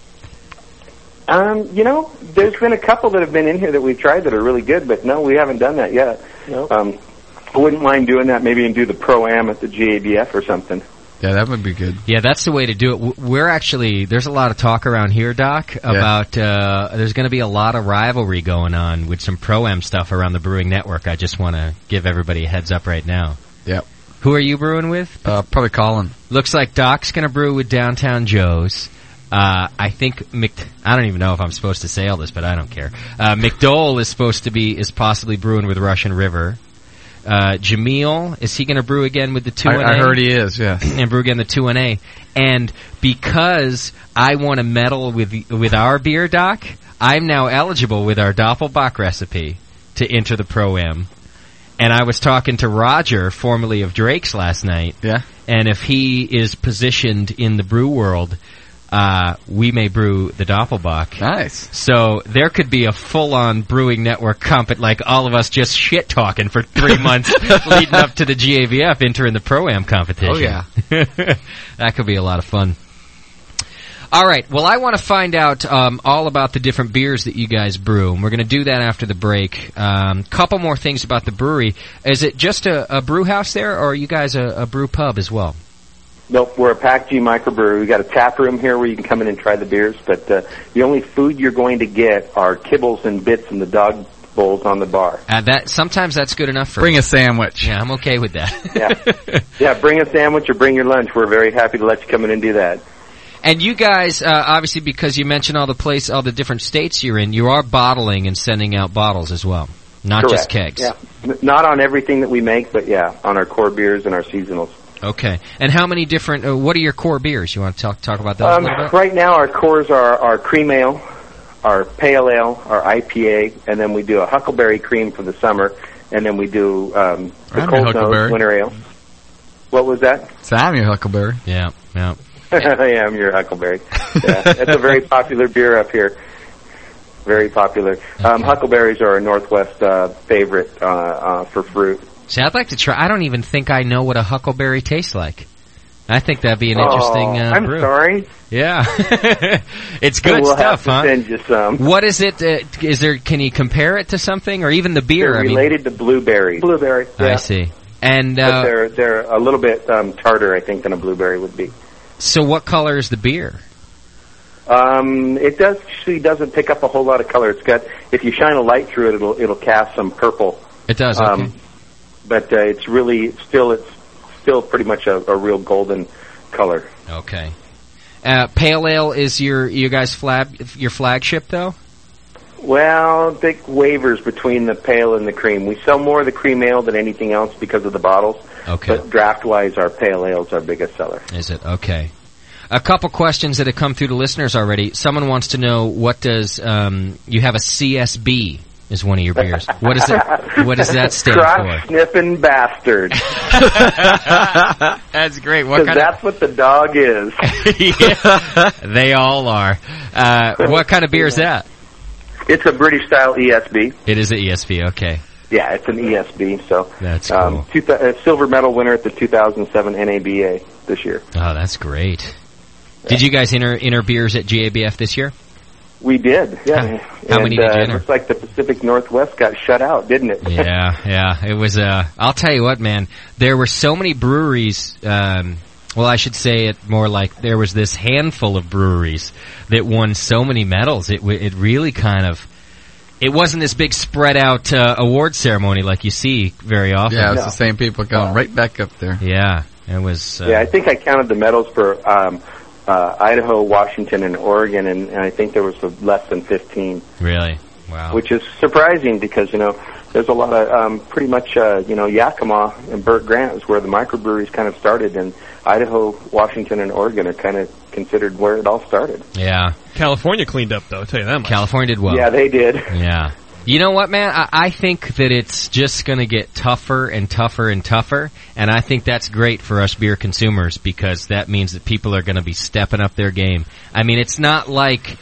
There's been a couple that have been in here that we've tried that are really good, but no, we haven't done that yet. Nope. I wouldn't mind doing that, maybe and do the Pro-Am at the GABF or something. Yeah, that would be good. Yeah, that's the way to do it. There's a lot of talk around here, Doc, about there's going to be a lot of rivalry going on with some Pro-Am stuff around the Brewing Network. I just want to give everybody a heads up right now. Yep. Who are you brewing with? Probably Colin. Looks like Doc's going to brew with Downtown Joe's. I think I don't even know if I'm supposed to say all this, but I don't care. McDole is possibly brewing with Russian River. Jameel, is he going to brew again with the 2-1A? I heard he is, yeah. And brew again the 2-1A. And because I won a medal with our beer, Doc, I'm now eligible with our Doppelbock recipe to enter the Pro-Am. And I was talking to Roger, formerly of Drake's, last night. Yeah. And if he is positioned in the brew world, we may brew the Doppelbock. Nice. So there could be a full-on brewing network like all of us just shit-talking for 3 months leading up to the GABF entering the Pro-Am competition. Oh, yeah. That could be a lot of fun. All right. Well, I want to find out all about the different beers that you guys brew, and we're going to do that after the break. Couple more things about the brewery. Is it just a brew house there, or are you guys a brew pub as well? Nope, we're a Pack G microbrewery. We got a tap room here where you can come in and try the beers, but the only food you're going to get are kibbles and bits in the dog bowls on the bar. Sometimes that's good enough for Bring me. a sandwich. Yeah, I'm okay with that. Yeah, bring a sandwich or bring your lunch. We're very happy to let you come in and do that. And you guys, obviously, because you mentioned all the different states you're in, you are bottling and sending out bottles as well, not Correct. just kegs. Yeah, not on everything that we make, but yeah, on our core beers and our seasonals. Okay. And how many different? What are your core beers? You want to talk about those a little bit? Right now, our cores are our cream ale, our pale ale, our IPA, and then we do a huckleberry cream for the summer, and then we do the cold nose winter ale. What was that? Sam, your huckleberry. Yeah. I am your huckleberry. Yeah, it's a very popular beer up here. Very popular. Huckleberries are a Northwest favorite for fruit. See, I'd like to try. I don't even think I know what a huckleberry tastes like. I think that'd be an interesting I'm brew. sorry. Yeah. It's good we'll stuff, have to send you some. What is it? Can you compare it to something, or even the beer? They're related to blueberry. Blueberry. Yeah. I see. And but they're a little bit tartar, I think, than a blueberry would be. So what color is the beer? It actually doesn't pick up a whole lot of color. It's got, if you shine a light through it, it'll cast some purple. It does. Okay. But it's still pretty much a real golden color. Okay. Pale ale is your guys' your flagship though? Well, big wavers between the pale and the cream. We sell more of the cream ale than anything else because of the bottles. Okay. But draft-wise, our pale ale is our biggest seller. Is it? Okay. A couple questions that have come through to listeners already. Someone wants to know, what does you have a CSB is one of your beers. What is it? What does that stand for? Crotch-sniffing bastard. That's great. That's what the dog is. Yeah, they all are. What kind of beer is that? It's a British-style ESB. It is an ESB, okay. Yeah, it's an ESB, so... That's cool. Silver medal winner at the 2007 NABA this year. Oh, that's great. Yeah. Did you guys enter beers at GABF this year? We did, yeah. How many did you enter? It looks like the Pacific Northwest got shut out, didn't it? Yeah. It was, I'll tell you what, man. There were so many breweries, well, I should say it more like there was this handful of breweries that won so many medals. It really kind of... It wasn't this big spread out award ceremony like you see very often. Yeah, it's the same people going right back up there. Yeah, it was... I think I counted the medals for Idaho, Washington, and Oregon, and I think there was less than 15. Really? Wow. Which is surprising because, there's a lot of pretty much, Yakima and Burt Grant is where the microbreweries kind of started, and Idaho, Washington, and Oregon are kind of considered where it all started. Yeah. California cleaned up, though, I'll tell you that much. California did well. Yeah, they did. Yeah. You know what, man? I think that it's just going to get tougher and tougher and tougher, and I think that's great for us beer consumers because that means that people are going to be stepping up their game. I mean, it's not like,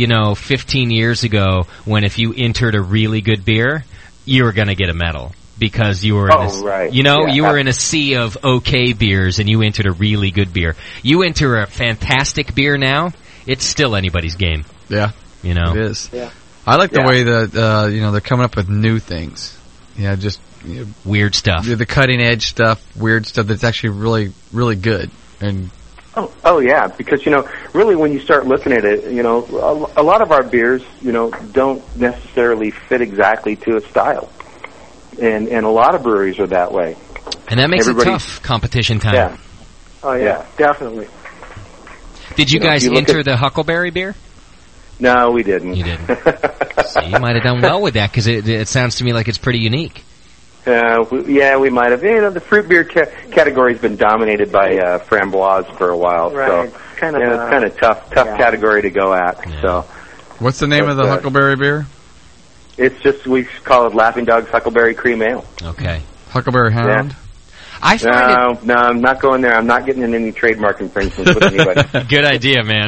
15 years ago when if you entered a really good beer, you were going to get a medal. Because you were you were in a sea of okay beers and you entered a really good beer. You enter a fantastic beer now, it's still anybody's game. Yeah. It is. Yeah. I like the way that they're coming up with new things. Yeah, just weird stuff. The cutting edge stuff, weird stuff that's actually really, really good. And Oh yeah, because really when you start looking at it, a lot of our beers, don't necessarily fit exactly to a style. And a lot of breweries are that way. And that makes it tough competition time. Yeah. Oh, yeah, definitely. Did you guys enter the Huckleberry beer? No, we didn't. You didn't. See, you might have done well with that because it sounds to me like it's pretty unique. We might have. The fruit beer category's been dominated by framboise for a while, right. so it's kind of tough category to go at. Yeah. So, what's the name of the Huckleberry beer? It's just we call it Laughing Dog's Huckleberry Cream Ale. Okay. Huckleberry Hound. Yeah. I find No, I'm not going there. I'm not getting in any trademark infringements with anybody. Good idea, man.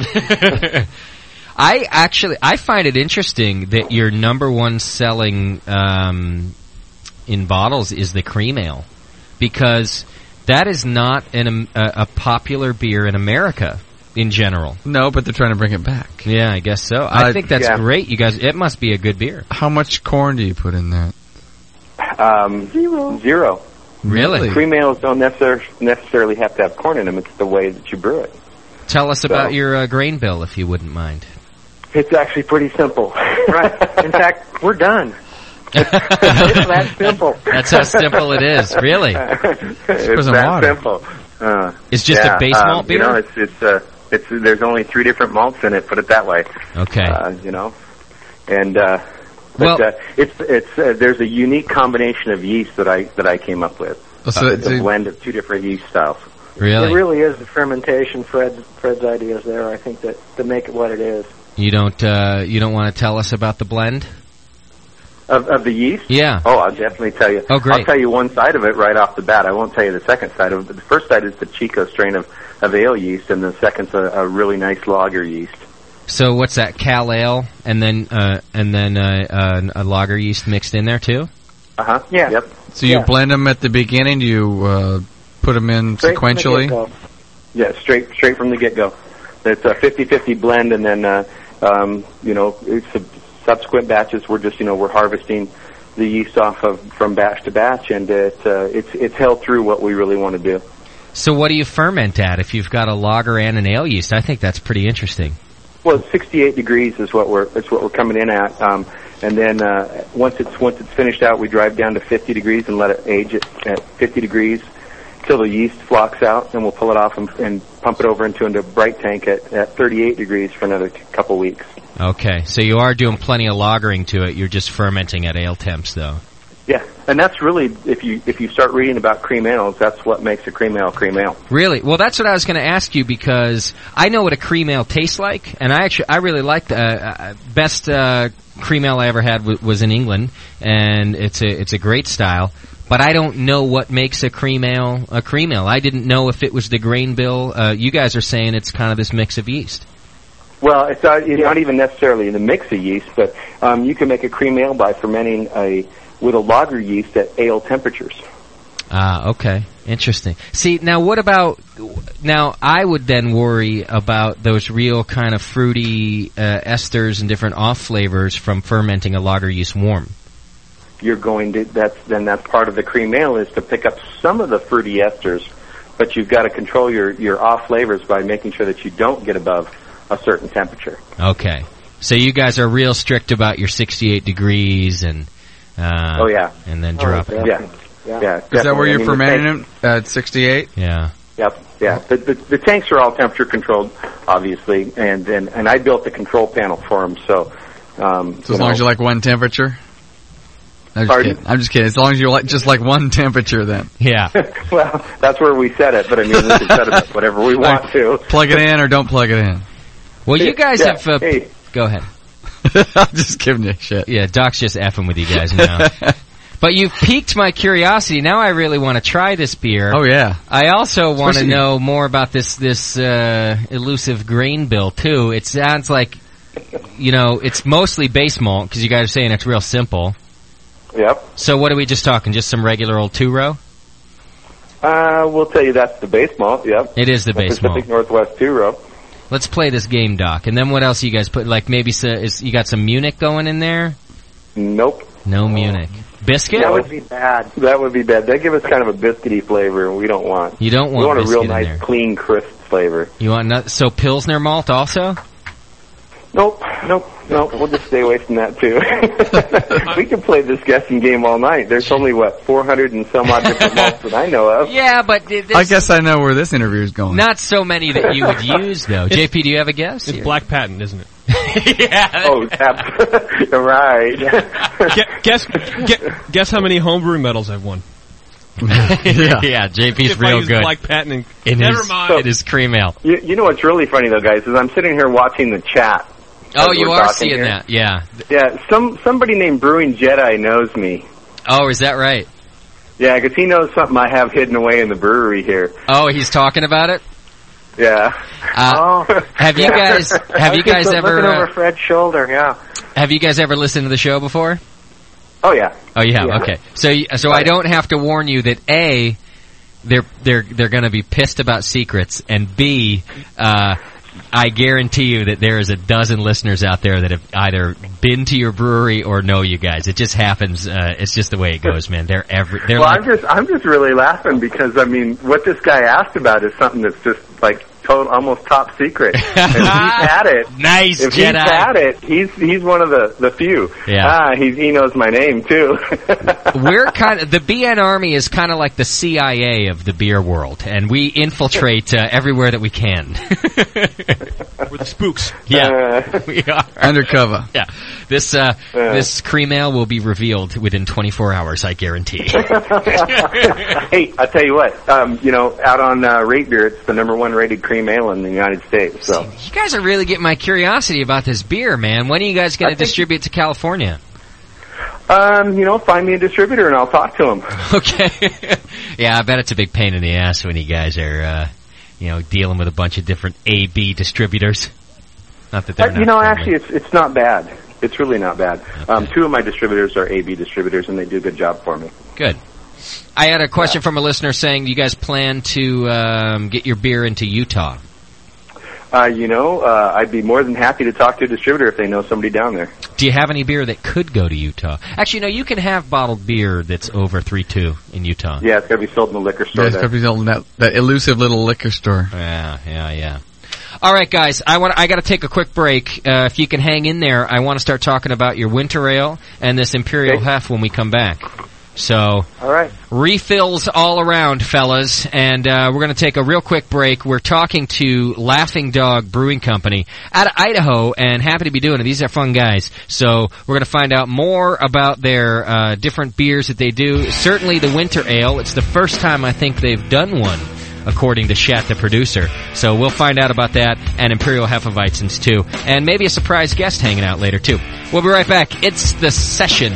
I find it interesting that your number one selling in bottles is the cream ale, because that is not a popular beer in America in general. No, but they're trying to bring it back. Yeah, I guess so. I think that's great. You guys, it must be a good beer. How much corn do you put in that? Zero. Really? Cream ales don't necessarily have to have corn in them. It's the way that you brew it. Tell us about your grain bill, if you wouldn't mind. It's actually pretty simple. Right. In fact, we're done. It's that simple. That's how simple it is. Really? It's that simple. It's just a base malt beer? It's there's only 3 different malts in it. Put it that way. Okay. There's a unique combination of yeast that I came up with. It's a blend of 2 different yeast styles. Really? It really is the fermentation. Fred's ideas there. I think that to make it what it is. You don't want to tell us about the blend? Of the yeast? Yeah. Oh, I'll definitely tell you. Oh, great. I'll tell you one side of it right off the bat. I won't tell you the second side of it. But the first side is the Chico strain of ale yeast, and the second's a really nice lager yeast. So what's that? Cal ale, and then a lager yeast mixed in there too? Yeah. Yep. So you blend them at the beginning? Do you put them in straight sequentially? Yeah, straight from the get-go. It's a 50-50 blend, and then subsequent batches we're harvesting the yeast off of from batch to batch, and it's held through what we really want to do. So what do you ferment at if you've got a lager and an ale yeast? I think that's pretty interesting. Well, 68 degrees is what we're coming in at, and then once it's finished out, we drive down to 50 degrees and let it age at 50 degrees till the yeast flocks out, and we'll pull it off and pump it over into a bright tank at 38 degrees for another couple weeks. Okay, so you are doing plenty of lagering to it. You're just fermenting at ale temps, though. Yeah, and that's really, if you start reading about cream ales, that's what makes a cream ale cream ale. Really? Well, that's what I was going to ask you, because I know what a cream ale tastes like, and I really like the best cream ale I ever had was in England, and it's a great style. But I don't know what makes a cream ale a cream ale. I didn't know if it was the grain bill. You guys are saying it's kind of this mix of yeast. Well, it's not even necessarily the mix of yeast, but you can make a cream ale by fermenting with a lager yeast at ale temperatures. Okay. Interesting. See, now what about... Now, I would then worry about those real kind of fruity esters and different off flavors from fermenting a lager yeast warm. You're going to... That's part of the cream ale, is to pick up some of the fruity esters, but you've got to control your off flavors by making sure that you don't get above a certain temperature. Okay. So you guys are real strict about your 68 degrees and... oh, yeah. And then drop it. Yeah. Is that where you're fermenting it at 68? Yeah. Yep. Yeah. The tanks are all temperature controlled, obviously, and I built the control panel for them. So as long as you like one temperature. Pardon? I'm just kidding. As long as you just like one temperature, then. Yeah. Well, that's where we set it, but I mean, we can set it at whatever we want to. Plug it in or don't plug it in. Well, you guys have. Hey. Go ahead. I'm just giving you shit. Yeah, Doc's just effing with you guys now. But you've piqued my curiosity. Now I really want to try this beer. Oh, yeah. I also want to know more about this elusive grain bill, too. It sounds like, it's mostly base malt, because you guys are saying it's real simple. Yep. So what are we just talking? Just some regular old 2-row? We'll tell you that's the base malt, yep. It is the base malt. Pacific Northwest 2-row. Let's play this game, Doc. And then what else you guys put? Like maybe you got some Munich going in there? Nope. No Munich. Biscuit? That would be bad. That would be bad. They give us kind of a biscuity flavor, and we don't want. You don't want. We want a real nice, there. Clean, crisp flavor. You want so Pilsner malt also? Nope. No, we'll just stay away from that, too. We can play this guessing game all night. There's only, 400 and some odd different malts that I know of. Yeah, but... I guess I know where this interview is going. Not so many that you would use, though. JP, do you have a guess? It's Black Patent, isn't it? Yeah. Oh, right. Guess how many homebrewing medals I've won. Yeah, JP's if real good. Black Patent in Never mind. It is cream ale. You know what's really funny, though, guys, is I'm sitting here watching the chat. Oh, you are seeing that, yeah. Yeah, somebody named Brewing Jedi knows me. Oh, is that right? Yeah, because he knows something I have hidden away in the brewery here. Oh, he's talking about it? Yeah. Have you guys ever... looking over Fred's shoulder, yeah. Have you guys ever listened to the show before? Oh, yeah. Oh, you have? Yeah. Okay. So I don't have to warn you that A, they're going to be pissed about secrets, and B, I guarantee you that there is a dozen listeners out there that have either been to your brewery or know you guys. It just happens. It's just the way it goes, man. They're like, I'm just really laughing because I mean, what this guy asked about is something that's just like almost top secret. If he's had it, nice. If Jedi. he's had it, he's one of the few. Yeah. He knows my name too. We're the BN Army is kind of like the CIA of the beer world, and we infiltrate everywhere that we can. We're the spooks. Yeah, we are undercover. Yeah, this cream ale will be revealed within 24 hours, I guarantee. Hey, I tell you what, out on Rate Beer, it's the #1 rated cream ale in the United States. So you guys are really getting my curiosity about this beer, man. When are you guys going to distribute to California? Find me a distributor and I'll talk to him. Okay. Yeah, I bet it's a big pain in the ass when you guys are, dealing with a bunch of different A-B distributors. Not that they're not actually, it's not bad. It's really not bad. Okay. 2 of my distributors are A-B distributors, and they do a good job for me. Good. I had a question from a listener saying you guys plan to get your beer into Utah. I'd be more than happy to talk to a distributor if they know somebody down there. Do you have any beer that could go to Utah? Actually, you can have bottled beer that's over 3.2 in Utah. Yeah, it's got to be sold in the liquor store. Yeah, it's got to be sold in that elusive little liquor store. Yeah. All right, guys, I got to take a quick break. If you can hang in there, I want to start talking about your winter ale and this Imperial Hef when we come back. So, all right. Refills all around, fellas, and we're going to take a real quick break. We're talking to Laughing Dog Brewing Company out of Idaho, and happy to be doing it. These are fun guys. So we're going to find out more about their different beers that they do. Certainly the winter ale. It's the first time I think they've done one, according to Shat, the producer. So we'll find out about that, and Imperial Hefeweizens, too. And maybe a surprise guest hanging out later, too. We'll be right back. It's The Session.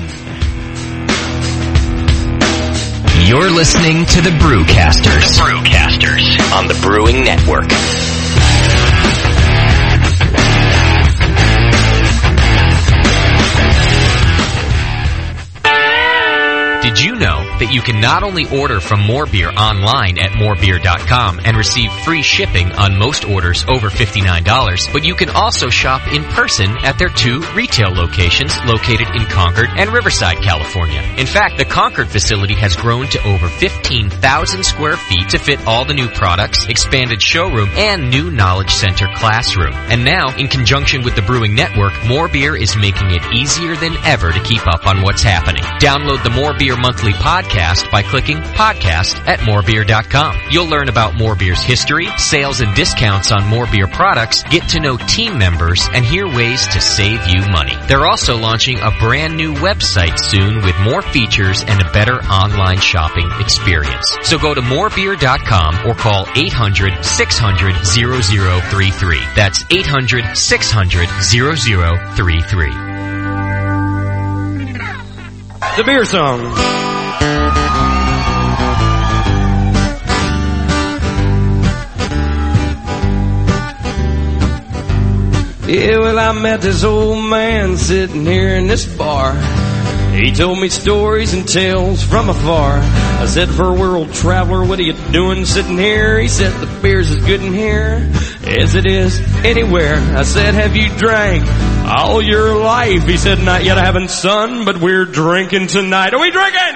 You're listening to the Brewcasters. Brewcasters on the Brewing Network. Did you know that you can not only order from More Beer online at morebeer.com and receive free shipping on most orders over $59, but you can also shop in person at their 2 retail locations located in Concord and Riverside, California. In fact, the Concord facility has grown to over 15,000 square feet to fit all the new products, expanded showroom, and new Knowledge Center classroom. And now, in conjunction with the Brewing Network, More Beer is making it easier than ever to keep up on what's happening. Download the More Beer monthly podcast by clicking podcast at morebeer.com. You'll learn about More Beer's history, sales and discounts on More Beer products, get to know team members, and hear ways to save you money. They're also launching a brand new website soon with more features and a better online shopping experience. So go to morebeer.com or call 800-600-0033. That's 800-600-0033. The Beer Song. Yeah, well, I met this old man sitting here in this bar. He told me stories and tales from afar. I said, for a world traveler, what are you doing sitting here? He said, the beer's as good in here as it is anywhere. I said, have you drank all your life? He said, not yet, I haven't, son, but we're drinking tonight. Are we drinking?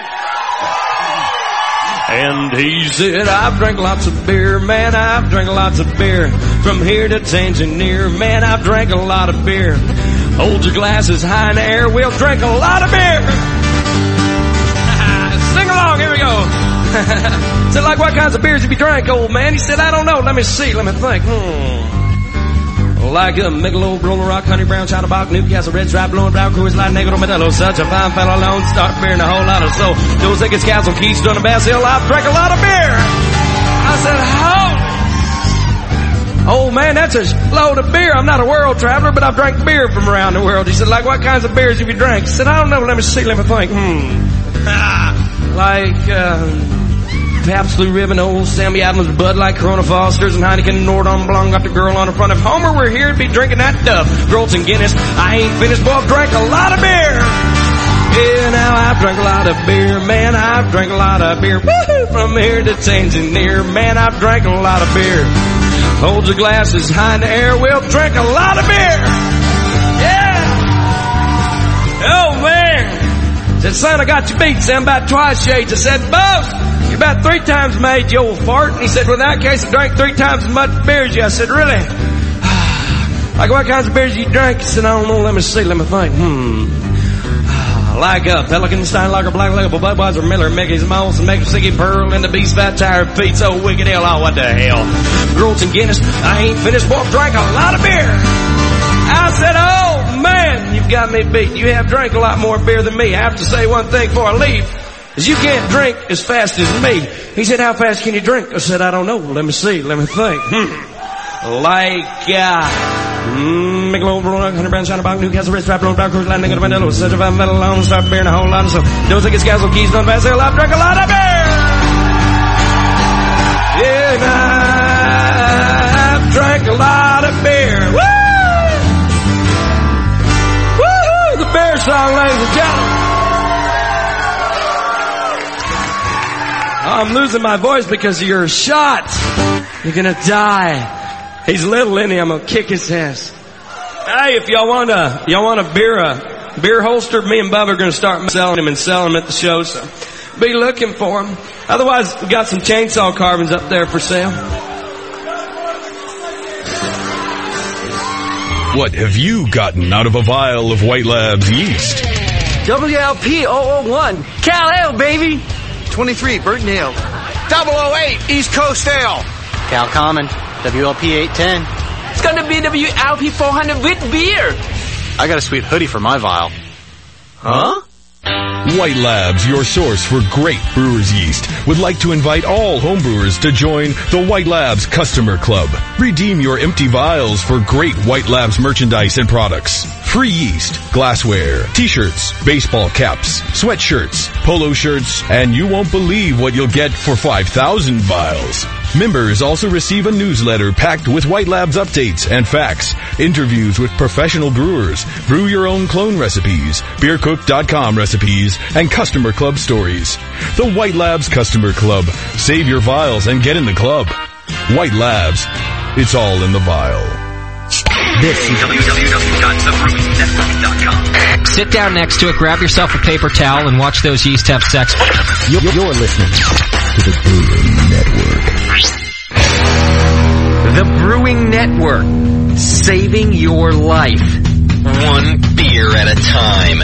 And he said, I've drank lots of beer, man, I've drank lots of beer. From here to Tangier, man, I've drank a lot of beer. Hold your glasses high in the air, we'll drink a lot of beer. Sing along, here we go. Said, like, what kinds of beers have you drank, old man? He said, I don't know. Let me see. Let me think. Like a Michelob, Roller Rock, Honey Brown, China Bock, Newcastle, Red Stripe, Blowing Brown, Coors Light, Negro, Modelo. Such a fine fellow, Lone Star beer and a whole lot of soul. Those Tickets, Castle, Keystone, and Bass Hill. I've drank a lot of beer. I said, oh, man, that's a load of beer. I'm not a world traveler, but I've drank beer from around the world. He said, like, what kinds of beers have you drank? I said, I don't know. Let me see. Let me think. Pabst Blue Ribbon, Old Sammy Adams, Bud Light, Corona Fosters, and Heineken, Nordon Blanc. Got the girl on the front. If Homer were here, he'd be drinking that stuff. Groltz and Guinness. I ain't finished, boy. I've drank a lot of beer. Yeah, now I've drank a lot of beer. Man, I've drank a lot of beer. Woo-hoo! From here to Tangier. Man, I've drank a lot of beer. Hold your glasses high in the air. We'll drink a lot of beer. Yeah. Oh, man. Said, son, I got you beat. Said, I'm about twice your age. I said, boss, you're about 3 times my age, you old fart. And he said, well, in that case, I drank 3 times as much beer as you. I said, really? Like, what kinds of beers do you drink? He said, I don't know. Let me see. Let me think. Like Pelican, Steinlager, Black Label, Budweiser, Miller, Mickey's, Moss, and Mexican Pearl, and the Beast Fat Tire, Pete's, oh, wicked hell, oh, what the hell. Groltz and Guinness, I ain't finished, boy, drank a lot of beer. I said, oh, man, you've got me beat. You have drank a lot more beer than me. I have to say one thing before I leave, is you can't drink as fast as me. He said, how fast can you drink? I said, I don't know. Let me see. Let me think. Michelob, Honey Brown, China Bock, Newcastle, Red Stripe, Blowing Brown, Coors Light, Negro, Modelo. Such a fine fellow, Lone Star beer and a whole lot of soap. Those Tickets, Castle, Keystone, Bass Hill. I've drank a lot of beer. Yeah, I've drank a lot of beer. Woo! Woo-hoo! The beer song, ladies and gentlemen. I'm losing my voice because of your shot. You're gonna die. He's little, isn't he? I'm gonna kick his ass. Hey, if y'all want a beer holster, me and Bubba are gonna start selling them at the show, so be looking for them. Otherwise, we got some chainsaw carvings up there for sale. What have you gotten out of a vial of White Labs yeast? WLP 001, Cal Ale, baby. 23, Burton Ale. 008, East Coast Ale. Cal Common, WLP 810. It's gonna be WLP 400 with beer. I got a sweet hoodie for my vial. Huh? White Labs, your source for great brewer's yeast, would like to invite all homebrewers to join the White Labs Customer Club. Redeem your empty vials for great White Labs merchandise and products. Free yeast, glassware, t-shirts, baseball caps, sweatshirts, polo shirts, and you won't believe what you'll get for 5,000 vials. Members also receive a newsletter packed with White Labs updates and facts, interviews with professional brewers, brew your own clone recipes, beercook.com recipes, and customer club stories. The White Labs Customer Club. Save your vials and get in the club. White Labs. It's all in the vial. This is www.thebrewingnetwork.com. Sit down next to it, grab yourself a paper towel, and watch those yeast have sex. You're listening to the Brewing Network. The Brewing Network. Saving your life. One beer at a time.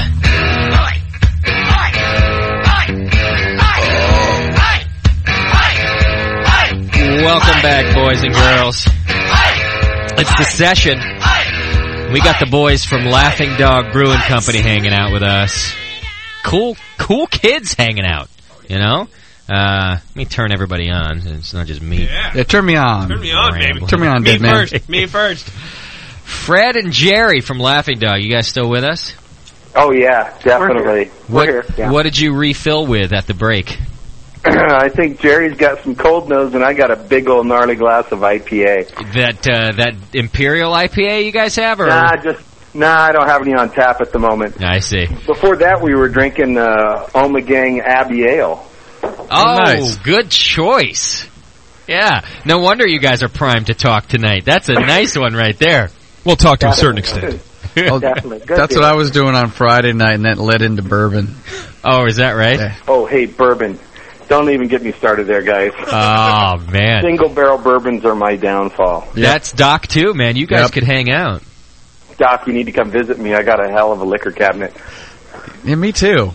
Welcome back, boys and girls. It's the session. We got the boys from Laughing Dog Brewing Company hanging out with us. Cool kids hanging out, you know? Let me turn everybody on. It's not just me. Yeah, turn me on. Turn me on, baby. Turn me on, me man. first. Me first. Fred and Jerry from Laughing Dog, you guys still with us? Oh, yeah, definitely. What, We're here. Yeah. What did you refill with at the break? I think Jerry's got some cold nose, and I got a big old gnarly glass of IPA. That Imperial IPA you guys have? Or? Nah, I don't have any on tap at the moment. I see. Before that, we were drinking Omegang Abbey Ale. Oh, nice. Good choice. Yeah, no wonder you guys are primed to talk tonight. That's a nice one right there. We'll talk to a certain extent. Well, that's what I was doing on Friday night, and that led into bourbon. Oh, is that right? Yeah. Oh, hey, bourbon. Don't even get me started there, guys. Oh, man. Single barrel bourbons are my downfall. That's Doc, too, man. You guys could hang out. Doc, you need to come visit me. I got a hell of a liquor cabinet. Yeah, me too.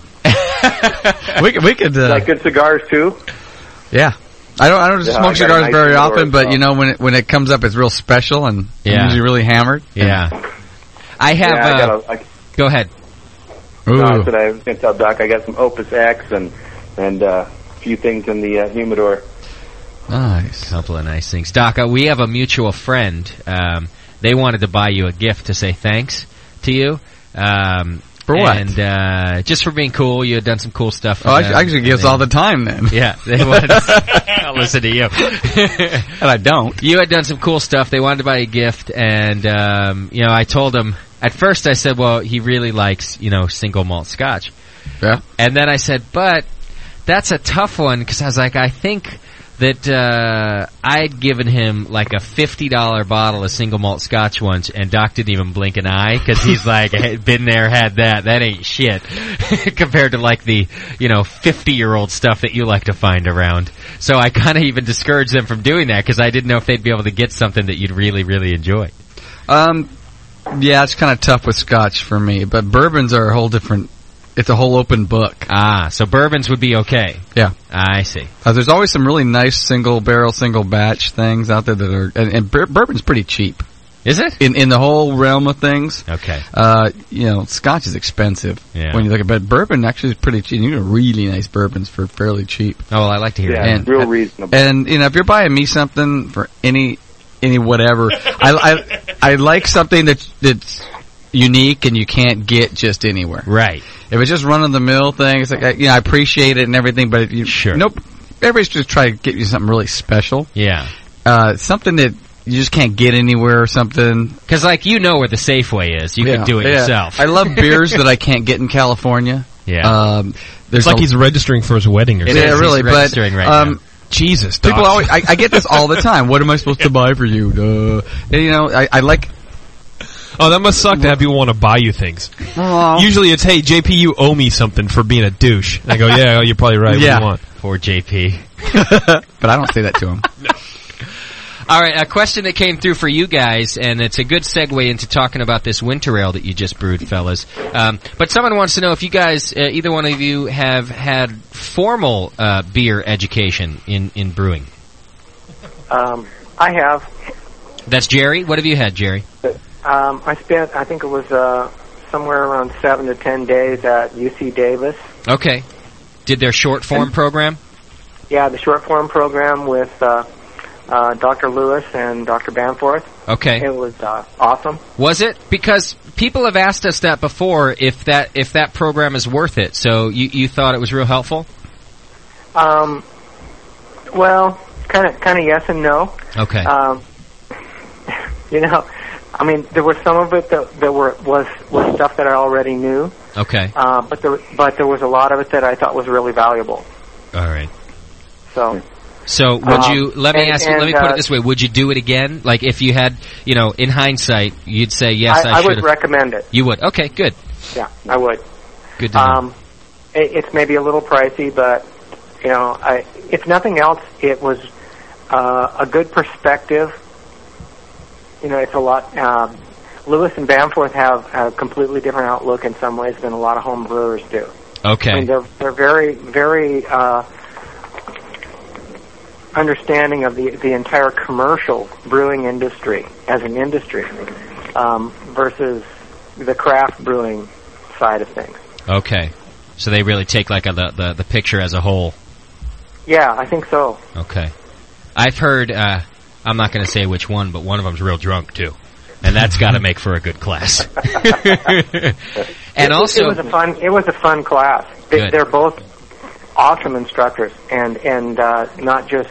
we could like good cigars too. Yeah. I don't smoke cigars nice very humidor often, as but well. when it comes up, it's real special and usually really hammered. Yeah. I have. Go ahead. No, I was going to tell Doc I got some Opus X and a few things in the humidor. Nice. Couple of nice things. Doc, we have a mutual friend. They wanted to buy you a gift to say thanks to you. For what? And just for being cool. You had done some cool stuff. Oh, I actually get this all the time then. Yeah. They wanted to listen to you. And I don't. You had done some cool stuff. They wanted to buy you a gift. And, I told them, at first I said, well, he really likes, single malt scotch. Yeah. And then I said, but that's a tough one, because I was like, I think that I'd given him like a $50 bottle of single malt scotch once, and Doc didn't even blink an eye, because he's like, hey, been there, had that. That ain't shit compared to like the 50-year-old stuff that you like to find around. So I kind of even discouraged them from doing that, because I didn't know if they'd be able to get something that you'd really, really enjoy. Yeah, it's kind of tough with scotch for me, but bourbons are a whole different. It's a whole open book. Ah, so bourbons would be okay. Yeah. I see. There's always some really nice single barrel, single batch things out there that are, and bourbon's pretty cheap. Is it? In the whole realm of things. Okay. Scotch is expensive. Yeah. When you look at it, but bourbon actually is pretty cheap. You get really nice bourbons for fairly cheap. Oh, well, I like to hear that. And, real reasonable. And, if you're buying me something for any whatever, I like something that's unique and you can't get just anywhere. Right. If it's just run-of-the-mill thing, it's like, I appreciate it and everything, but sure. Nope. Everybody's just trying to get you something really special. Yeah. Something that you just can't get anywhere or something. Because, where the Safeway is. You can do it yourself. I love beers that I can't get in California. Yeah. It's like he's registering for his wedding or something. Yeah, really. He's registering right now. Jesus, Doc. People always, I get this all the time. What am I supposed to buy for you? And, I like... Oh, that must suck to have people want to buy you things. Aww. Usually it's, hey, JP, you owe me something for being a douche. And I go, yeah, you're probably right. Yeah. What do you want? Poor JP. But I don't say that to him. No. All right, a question that came through for you guys, and it's a good segue into talking about this winter ale that you just brewed, fellas. But someone wants to know if you guys, either one of you, have had formal beer education in brewing. I have. That's Jerry. What have you had, Jerry? I think it was somewhere around 7 to 10 days at UC Davis. Okay. Did their short form program? Yeah, the short form program with Dr. Lewis and Dr. Bamforth. Okay. It was awesome. Was it? Because people have asked us that before, if that program is worth it. So you thought it was real helpful? Well, kind of yes and no. Okay. There was some of it that was stuff that I already knew. Okay. But there was a lot of it that I thought was really valuable. All right. So would you, let me put it this way, would you do it again? Like if you had, in hindsight, you'd say, yes, I should. I would recommend it. You would? Okay, good. Yeah, I would. Good to know. It's maybe a little pricey, but, if nothing else, it was a good perspective. It's a lot. Lewis and Bamforth have a completely different outlook in some ways than a lot of home brewers do. Okay. I mean, they're very, very understanding of the entire commercial brewing industry as an industry versus the craft brewing side of things. Okay. So they really take like the picture as a whole. Yeah, I think so. Okay. I've heard, I'm not going to say which one, but one of them's real drunk too. And that's got to make for a good class. And also, it was a fun class. They're both awesome instructors, and not just.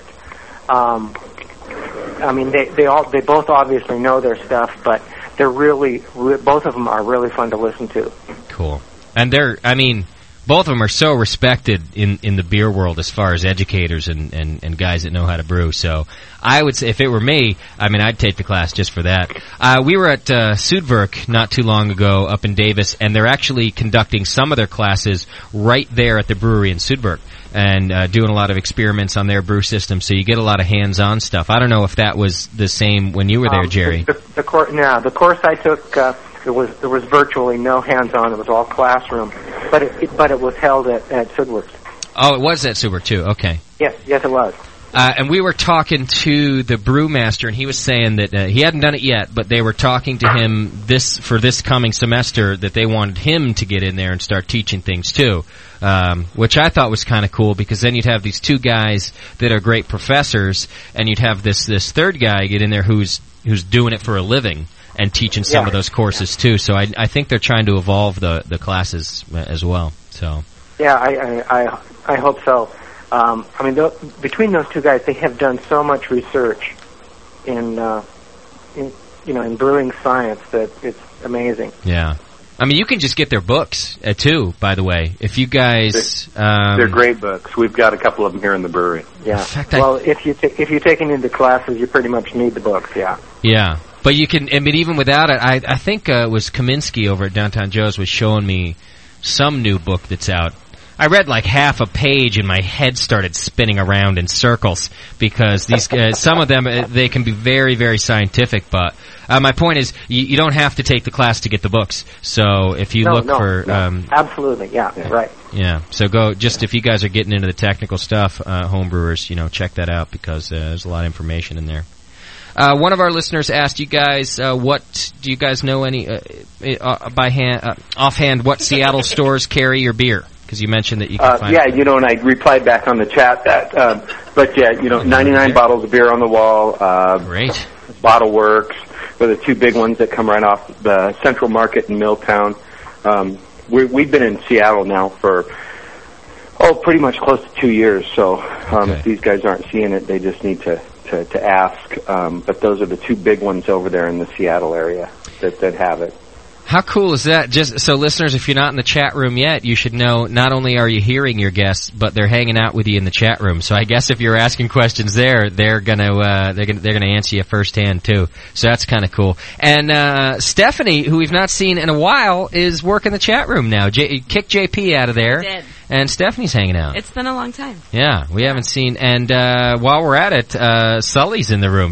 They both obviously know their stuff, but they're really both of them are really fun to listen to. Cool. And both of them are so respected in the beer world as far as educators and guys that know how to brew. So I would say if it were me, I'd take the class just for that. We were at Sudverk not too long ago up in Davis, and they're actually conducting some of their classes right there at the brewery in Sudverk and doing a lot of experiments on their brew system. So you get a lot of hands-on stuff. I don't know if that was the same when you were there, Jerry. The course I took There was virtually no hands-on. It was all classroom, but it was held at Sudworth. Oh, it was at Sudworth too. Okay. Yes, it was. And we were talking to the brewmaster, and he was saying that he hadn't done it yet, but they were talking to him for this coming semester that they wanted him to get in there and start teaching things too, which I thought was kind of cool, because then you'd have these two guys that are great professors, and you'd have this third guy get in there who's doing it for a living and teaching some of those courses too. So I think they're trying to evolve the classes as well. So yeah, I hope so. I mean, between those two guys, they have done so much research in brewing science that it's amazing. Yeah, I mean, you can just get their books too. By the way, if you guys, they're great books. We've got a couple of them here in the brewery. Yeah. In fact, well, if you take it into classes, you pretty much need the books. Yeah. Yeah, but you can. I mean, even without it, I think it was Kaminsky over at Downtown Joe's was showing me some new book that's out. I read like half a page and my head started spinning around in circles, because these some of them, they can be very, very scientific, but my point is you don't have to take the class to get the books. So if you look for... absolutely, yeah, right. Yeah, so if you guys are getting into the technical stuff, homebrewers, check that out, because there's a lot of information in there. One of our listeners asked you guys, what do you guys know any offhand what Seattle stores carry your beer? Because you mentioned that you can find it. And I replied back on the chat that, 99 bottles of beer on the wall. Great. Bottle Works, were the two big ones that come right off the Central Market in Milltown. We've been in Seattle now for, pretty much close to 2 years, so if these guys aren't seeing it, they just need to ask. But those are the two big ones over there in the Seattle area that have it. How cool is that? Just so listeners, if you're not in the chat room yet, you should know not only are you hearing your guests, but they're hanging out with you in the chat room. So I guess if you're asking questions there, they're gonna answer you firsthand too. So that's kind of cool. And Stephanie, who we've not seen in a while, is working the chat room now. Kick JP out of there. I did. And Stephanie's hanging out. It's been a long time. Yeah, we haven't seen. And while we're at it, Sully's in the room.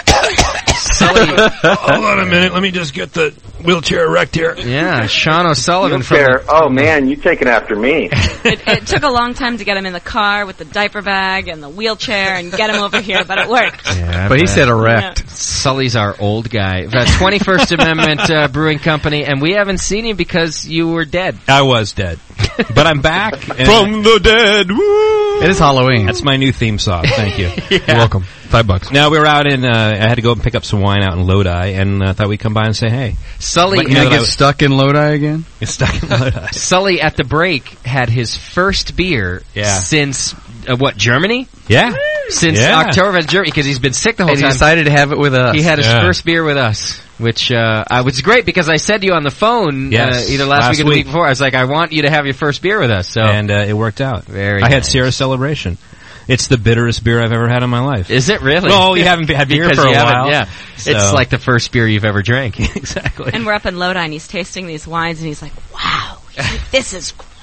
Sully, hold on a minute. Let me just get the wheelchair erect here. Yeah, Sean O'Sullivan Oh man, you taking after me. It took a long time to get him in the car with the diaper bag and the wheelchair and get him over here, but it worked. Yeah, but he said erect. Yeah. Sully's our old guy. 21st Amendment Brewing Company, and we haven't seen you because you were dead. I was dead. But I'm back. From the dead. Woo! It is Halloween. That's my new theme song. Thank you. Yeah. You're welcome. $5. Now, we were out in, I had to go and pick up some wine out in Lodi, and thought we'd come by and say hey. Sully, you get stuck in Lodi again? Get stuck in Lodi. Sully, at the break, had his first beer since, Germany? Yeah. Since October in Germany, because he's been sick the whole time. He decided to have it with us. He had his first beer with us, which was great, because I said to you on the phone either last week or the week before, I was like, I want you to have your first beer with us. So and it worked out. I had Sierra Celebration. It's the bitterest beer I've ever had in my life. Is it really? Well, you haven't had beer for a while. Yeah. So. It's like the first beer you've ever drank. Exactly. And we're up in Lodi, and he's tasting these wines, and he's like, wow, this is great.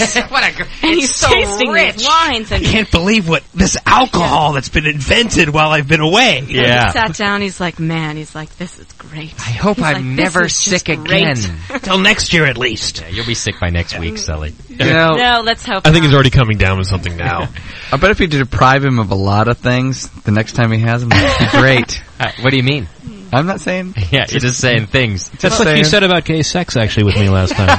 And he's so tasting rich. these wines. And I can't believe what this alcohol that's been invented while I've been away. Yeah. He sat down, he's like, this is great. I hope I'm never sick again. Till next year at least. Yeah, you'll be sick by next week, Sully. No, let's hope I think he's already coming down with something now. I bet if you deprive him of a lot of things, the next time he has them, it'll be great. What do you mean? I'm not saying... Yeah, you're just saying things. That's like you said about gay sex, actually, with me last time.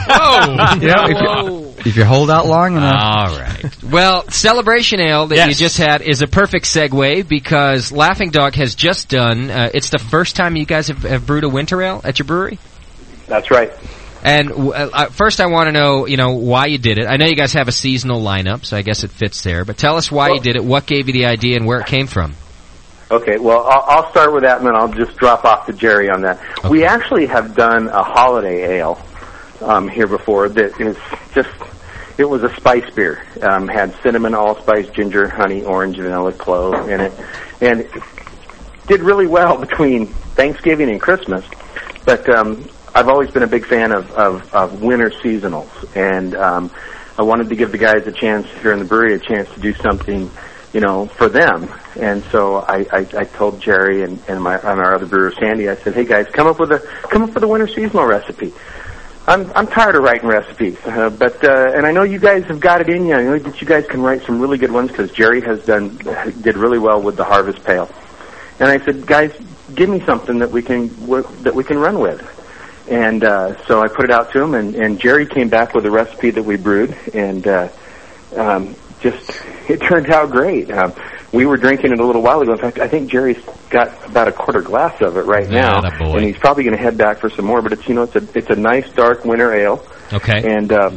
If you hold out long enough. All right. Well, Celebration Ale that you just had is a perfect segue, because Laughing Dog has just done... it's the first time you guys have brewed a winter ale at your brewery? That's right. And first I want to know, why you did it. I know you guys have a seasonal lineup, so I guess it fits there. But tell us why you did it, what gave you the idea, and where it came from. Okay, well, I'll start with that, and then I'll just drop off to Jerry on that. Okay. We actually have done a holiday ale here before that is it was a spice beer. Had cinnamon, allspice, ginger, honey, orange, vanilla, clove in it. And it did really well between Thanksgiving and Christmas. But I've always been a big fan of winter seasonals. And I wanted to give the guys here in the brewery a chance to do something for them. And so I told Jerry and our other brewer Sandy, I said, hey guys, come up with a winter seasonal recipe. I'm tired of writing recipes, but and I know you guys have got it in you. I know that you guys can write some really good ones because Jerry did really well with the Harvest Pale. And I said, guys, give me something that we can run with. And so I put it out to him, and Jerry came back with a recipe that we brewed, and it turned out great. We were drinking it a little while ago. In fact, I think Jerry's got about a quarter glass of it right now, and he's probably going to head back for some more. But it's a nice dark winter ale. Okay. And I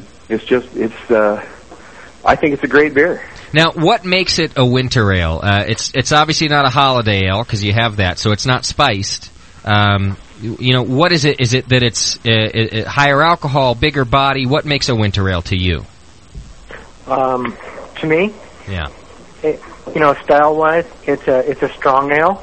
think it's a great beer. Now, what makes it a winter ale? It's obviously not a holiday ale because you have that, so it's not spiced. What is it? Is it that it's higher alcohol, bigger body? What makes a winter ale to you? To me, yeah. Style-wise, it's a strong ale.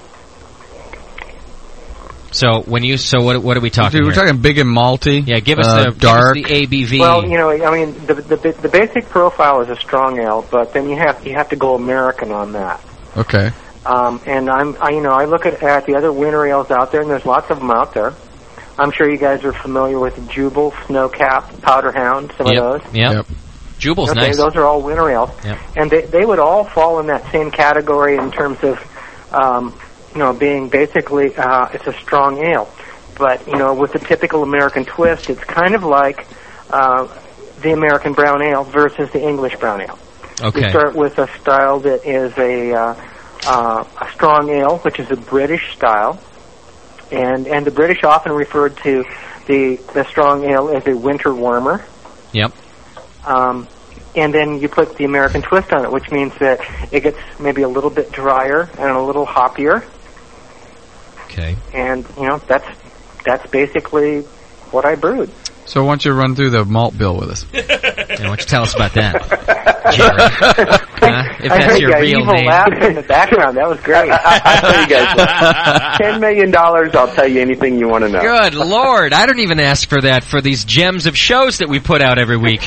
So what are we talking? Dude, we're talking big and malty. Yeah, give us dark. Give us the ABV. Well, the basic profile is a strong ale, but then you have to go American on that. Okay. And I look at the other winter ales out there, and there's lots of them out there. I'm sure you guys are familiar with Jubal, Snowcap, Powder Hound, some of those. Yep. Jubal's nice. Those are all winter ales. Yep. And they would all fall in that same category in terms of, being basically, it's a strong ale. But, with the typical American twist, it's kind of like the American brown ale versus the English brown ale. Okay. We start with a style that is a strong ale, which is a British style. And the British often referred to the strong ale as a winter warmer. Yep. And then you put the American twist on it, which means that it gets maybe a little bit drier and a little hoppier. Okay. And that's basically what I brewed. So why don't you run through the malt bill with us? Yeah, why don't you tell us about that, Jerry? If that's your real evil name. laugh in the background. That was great. I'll tell you guys, $10 million, I'll tell you anything you want to know. Good Lord, I don't even ask for that for these gems of shows that we put out every week.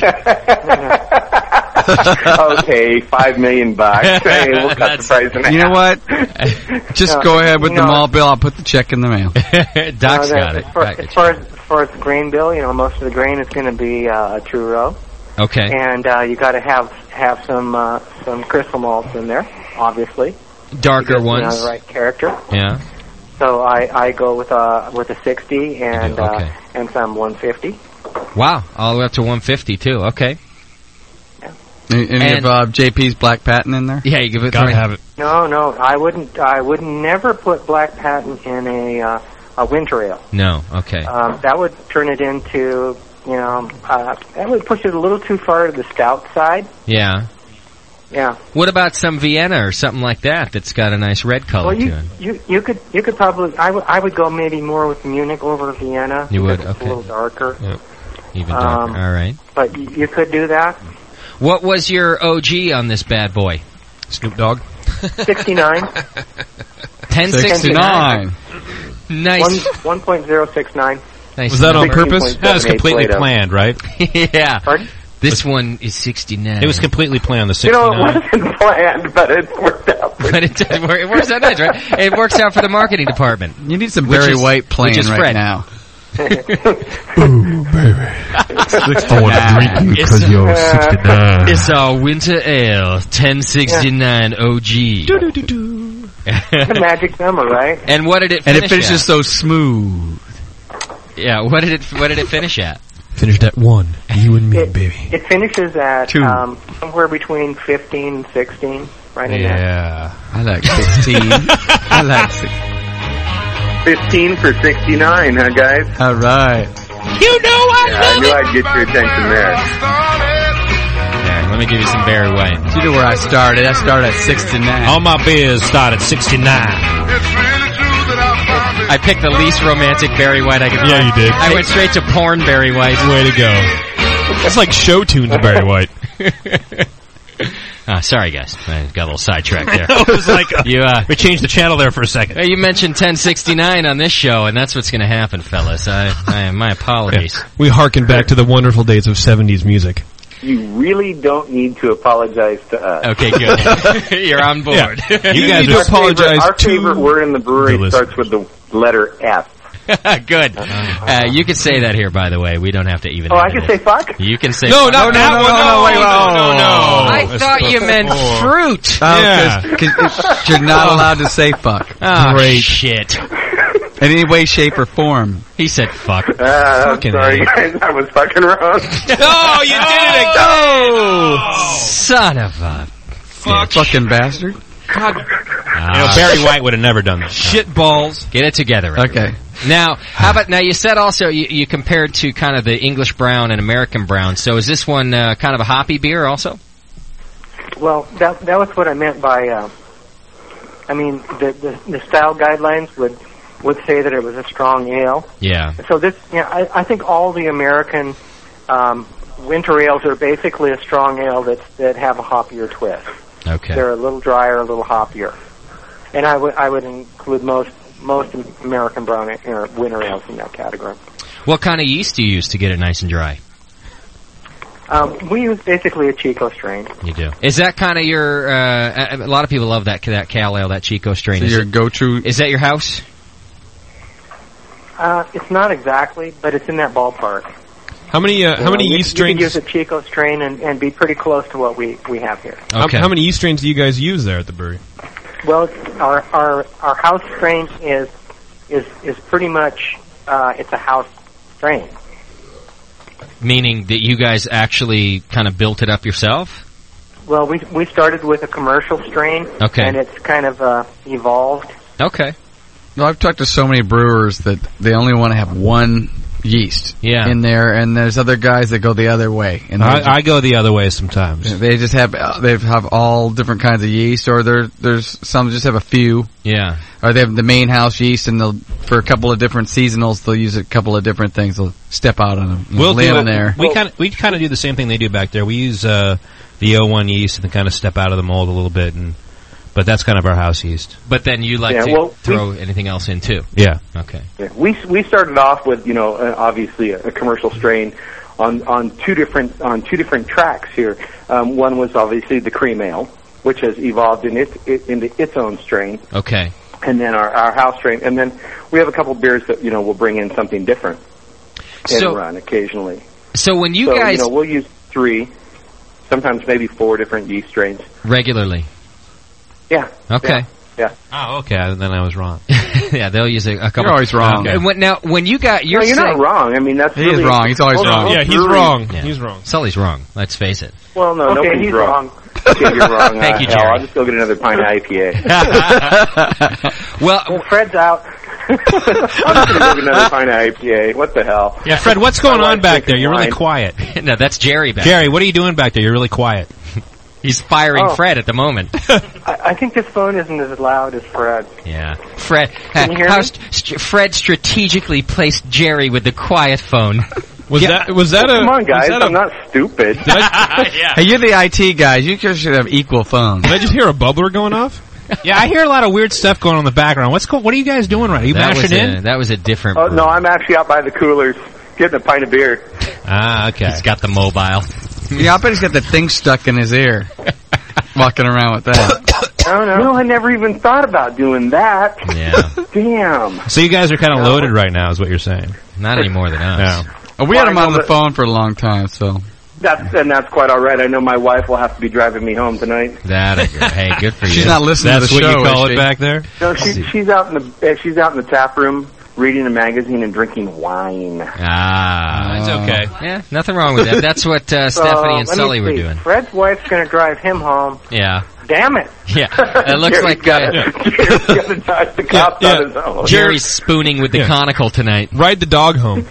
Okay, $5 million. Hey, we'll cut the price in half. You know what? Just go ahead with the malt bill. I'll put the check in the mail. Doc's got it. As far as the grain bill, most of the grain is going to be a Truro. Okay. And you got to have some crystal malts in there, obviously. Darker ones. The right character. Yeah. So I go with a 60 and and some 150. Wow, all the way up to 150 too. Okay. Any of JP's Black Patent in there? Yeah, you give it. Gotta have it. No, I wouldn't. I would never put Black Patent in a winter ale. No. Okay. That would turn it into that would push it a little too far to the stout side. Yeah. Yeah. What about some Vienna or something like that that's got a nice red color to it? You could probably I would go maybe more with Munich over Vienna. You would. It's Okay. a little darker. Yep. Even darker. All right. But you could do that. What was your OG on this bad boy? Snoop Dogg? 69. 1069. Nice. 1.069. Nice. Was that on purpose? That was completely planned, right? Yeah. Pardon? This one is 69. It was completely planned, the 69. It wasn't planned, but it worked out. But it works out nice, right? It works out for the marketing department. You need some Barry White playing right Fred. now. Ooh, baby. I want to drink you because you're 69. It's our winter ale, 1069 OG. It's a magic number, right? And what did it finish And it finishes at? so smooth. Yeah, what did it finish at? Finished at 1. You and me, baby. It finishes at 2. Somewhere between 15 and 16, right in there. Yeah. I like 16. I like 16. 15 for 69, huh, guys? All right. You know I knew I'd get your attention there. There, let me give you some Barry White. You know where I started? I started at 69. All my beers start at 69. I picked the least romantic Barry White I could find. Yeah, you did. I went straight to porn Barry White. Way to go. That's like show tunes Barry White. Sorry, guys. I got a little sidetracked there. It was like, we changed the channel there for a second. You mentioned 1069 on this show, and that's what's going to happen, fellas. My apologies. Yeah. We harken back to the wonderful days of 70s music. You really don't need to apologize to us. Okay, good. You're on board. Yeah. You guys are apologize. Our favorite word in the brewery starts with the letter F. Good. You can say that here, by the way. We don't have to even. Oh, I can say fuck? You can say no, fuck. not that one. No. I thought you meant fruit. Because you're not allowed to say fuck. Oh, great shit. In any way, shape, or form. He said fuck. Sorry, guys. I was fucking wrong. No, you did it again. Oh, son of a fucking bastard. God. Barry White would have never done that. Shit balls. Get it together. Okay. Now, how about now? You said also you compared to kind of the English brown and American brown. So is this one kind of a hoppy beer also? Well, that was what I meant by. I mean, the style guidelines would say that it was a strong ale. Yeah. So this, I think all the American winter ales are basically a strong ale that have a hoppier twist. Okay. They're a little drier, a little hoppier, and I would include most American brown or winter ales in that category. What kind of yeast do you use to get it nice and dry? We use basically a Chico strain. You do. Is that kind of your? A lot of people love that Cal Ale, that Chico strain. So your go-to? Is that your house? It's not exactly, but it's in that ballpark. How many yeast strains? You can use a Chico strain and be pretty close to what we have here. Okay. How many yeast strains do you guys use there at the brewery? Well, our house strain is pretty much it's a house strain. Meaning that you guys actually kind of built it up yourself? Well, we started with a commercial strain, and it's kind of evolved. Okay. No, I've talked to so many brewers that they only want to have one yeast in there, and there's other guys that go the other way. And I go the other way sometimes. They just have all different kinds of yeast, or there's some that just have a few. Yeah. Or they have the main house yeast, and for a couple of different seasonals, they'll use a couple of different things. They'll step out on them. We'll lay them there. We kind of do the same thing they do back there. We use the O1 yeast and kind of step out of the mold a little bit, but that's kind of our house yeast. But then you like to throw anything else in too. Yeah. Okay. Yeah. We started off with obviously a commercial strain on two different tracks here. One was obviously the cream ale, which has evolved into its own strain. Okay. And then our house strain, and then we have a couple beers that will bring in something different and run occasionally. So when you guys, we'll use 3, sometimes maybe 4 different yeast strains regularly. Yeah. Okay. Yeah. Oh, okay. Then I was wrong. Yeah, they'll use a couple. You're always wrong. Okay. When you got, you're not wrong. I mean, that's he is wrong. He's always wrong. Yeah, he's wrong. Yeah. He's wrong. Sully's wrong. Let's face it. Well, no, okay, nobody's he's wrong. Okay, you're wrong. Thank you, Jerry. I'll just go get another pint of IPA. Well, Fred's out. I'm just going to go get another pint of IPA. What the hell? Yeah, Fred, what's going on back there? You're really quiet. No, that's Jerry back Jerry, what are you doing back there? You're really quiet. He's firing Fred at the moment. I think this phone isn't as loud as Fred. Yeah. Fred, Can you hear me? Fred strategically placed Jerry with the quiet phone. Was that Come on, guys. I'm not stupid. Hey, you're the IT guys. You guys should have equal phones. Did I just hear a bubbler going off? Yeah, I hear a lot of weird stuff going on in the background. What are you guys doing right now? Are you mashing in? That was a different... Oh, no, I'm actually out by the coolers getting a pint of beer. Ah, okay. He's got the mobile. Yeah, I bet he's got the thing stuck in his ear. Walking around with that. No, I never even thought about doing that. Yeah. Damn. So you guys are kind of loaded right now, is what you're saying. Not any more than us. No. Oh, we had him on the phone for a long time, so... That's quite all right. I know my wife will have to be driving me home tonight. Hey, good for you. She's not listening to the show. That's what you call it back there? No, she's out in the tap room reading a magazine and drinking wine. That's okay. Yeah, nothing wrong with that. That's what Stephanie and Sully were doing. Fred's wife's going to drive him home. Yeah. Damn it. Yeah. It looks like Jerry's going to dodge the cops on his own. Jerry's spooning with the conical tonight. Ride the dog home.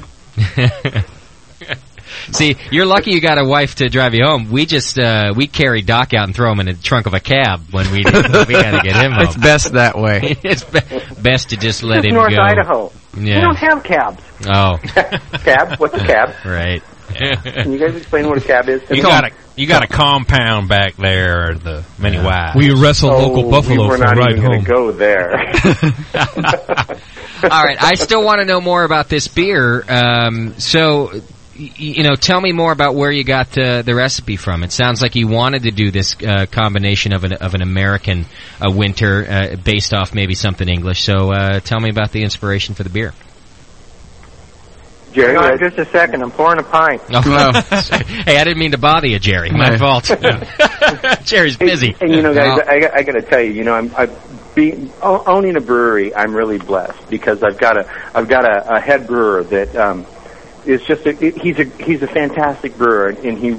See, you're lucky you got a wife to drive you home. We just we carry Doc out and throw him in the trunk of a cab when we got to get him home. It's best that way. It's best to just let him North go. Idaho. Yeah. We don't have cabs. Oh. Cab? What's a cab? Right. Can you guys explain what a cab is? You got a compound back there, or the many wives. We wrestle local buffalo for a ride home. Go there. All right, I still want to know more about this beer. So tell me more about where you got the recipe from. It sounds like you wanted to do this combination of an American winter based off maybe something English. So tell me about the inspiration for the beer. Jerry, hang on just a second. I'm pouring a pint. Oh. Hey, I didn't mean to bother you, Jerry. My fault. Jerry's busy. And guys, I got to tell you, owning a brewery, I'm really blessed because I've got a head brewer that is just he's a fantastic brewer, and he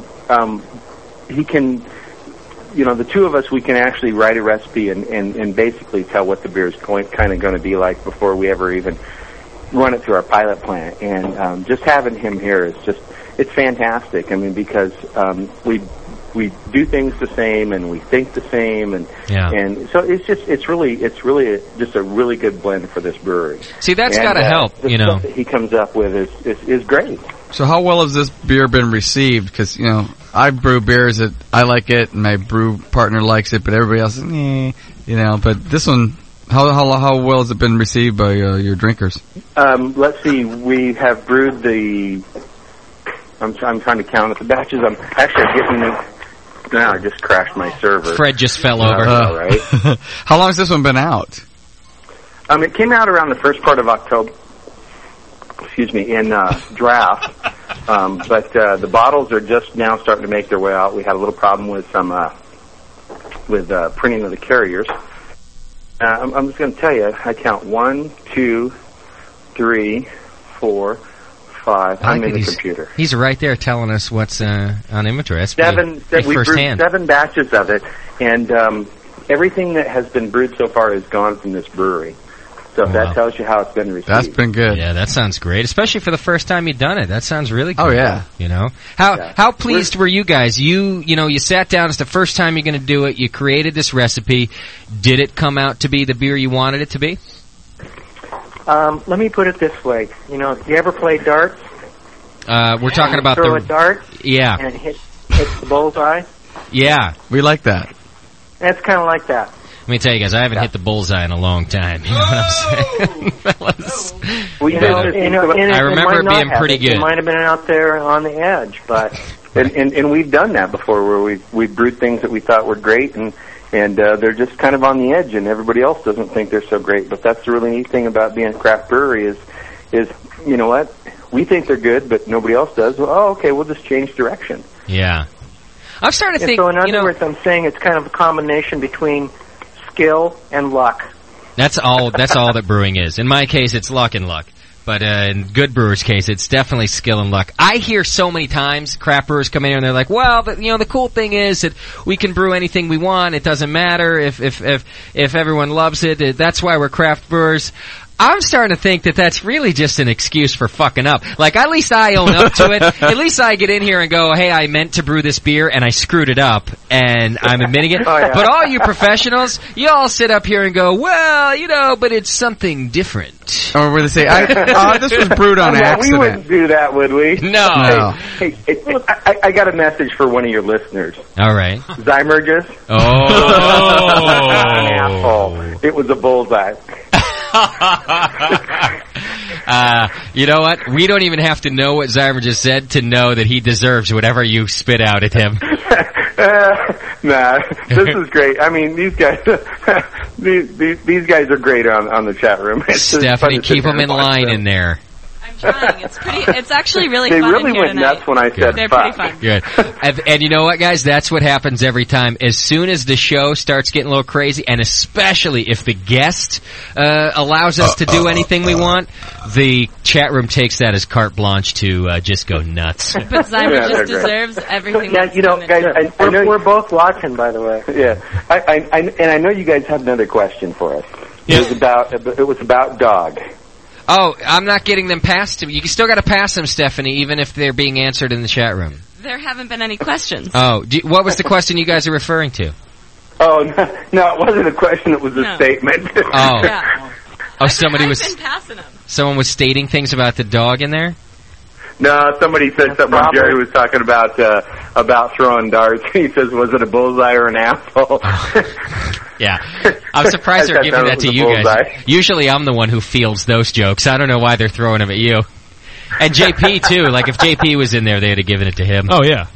can, the two of us, we can actually write a recipe and basically tell what the beer is kind of going to be like before we ever even run it through our pilot plant. And just having him here is it's fantastic. I mean, because we do things the same and we think the same, and so it's really just a really good blend for this brewery. See, that's got to help. The stuff that he comes up with is great. So how well has this beer been received? Because I brew beers that I like it, and my brew partner likes it, but everybody else, But this one, how well has it been received by your drinkers? Let's see. We have brewed the. I'm trying to count up the batches. I'm actually getting. Now I just crashed my server. Fred just fell over. Right. How long has this one been out? It came out around the first part of October. Excuse me, in draft. But the bottles are just now starting to make their way out. We had a little problem with some printing of the carriers. I'm just going to tell you. I count 1, 2, 3, 4, 5. I'm in the computer. He's right there telling us what's on inventory. That's we brewed firsthand. 7 batches of it, and everything that has been brewed so far has gone from this brewery. So if that tells you how it's been received. That's been good. Yeah, that sounds great, especially for the first time you've done it. That sounds really good. Oh, yeah. How pleased were you guys? You sat down. It's the first time you're going to do it. You created this recipe. Did it come out to be the beer you wanted it to be? Let me put it this way. You ever play darts? We're talking about throw a dart. Yeah. And it hits the bullseye. Yeah. We like that. That's kind of like that. Let me tell you guys, I haven't hit the bullseye in a long time. You know what I'm saying, fellas? I remember it being pretty good. It might have been out there on the edge, but and we've done that before, where we've brewed things that we thought were great, and they're just kind of on the edge, and everybody else doesn't think they're so great. But that's the really neat thing about being a craft brewery is you know what, we think they're good, but nobody else does. Well, okay, we'll just change direction. Yeah, I'm starting to think. So in other words, I'm saying it's kind of a combination between skill and luck. That's all that brewing is. In my case, it's luck and luck. But in good brewers' case, it's definitely skill and luck. I hear so many times craft brewers come in here and they're like, well, the cool thing is that we can brew anything we want. It doesn't matter if everyone loves it. That's why we're craft brewers. I'm starting to think that that's really just an excuse for fucking up. Like, at least I own up to it. At least I get in here and go, hey, I meant to brew this beer and I screwed it up and I'm admitting it. Oh, yeah. But all you professionals, you all sit up here and go, well, but it's something different. Or where they say, this was brewed on accident. We wouldn't do that, would we? No. Hey, I got a message for one of your listeners. All right. Zymergus. Oh. An asshole. It was a bullseye. You know what? We don't even have to know what Zymer just said to know that he deserves whatever you spit out at him. Nah, this is great. I mean, these guys, these guys are great on the chat room. Stephanie, keep them in line in there. I'm trying. It's actually really they fun really in here went tonight. nuts when I said They're fuck. pretty fun. Good. And you know what, guys? That's what happens every time. As soon as the show starts getting a little crazy, and especially if the guest allows us to do anything we want, the chat room takes that as carte blanche to just go nuts. But Zymer just deserves everything. Yeah, guys, I know we're both watching, by the way. Yeah, I know you guys have another question for us. Yeah. It was about dog. Oh, I'm not getting them passed to me. You still got to pass them, Stephanie, even if they're being answered in the chat room. There haven't been any questions. Oh, what was the question you guys are referring to? Oh, no, it wasn't a question. It was a statement. Oh. Yeah. Oh, somebody was. I've been passing them. Someone was stating things about the dog in there. No, somebody said something when Jerry was talking about throwing darts. He says, "Was it a bullseye or an asshole?" Yeah, I'm surprised they're giving that to you guys. Usually, I'm the one who fields those jokes. I don't know why they're throwing them at you. And JP too. Like if JP was in there, they'd have given it to him. Oh yeah.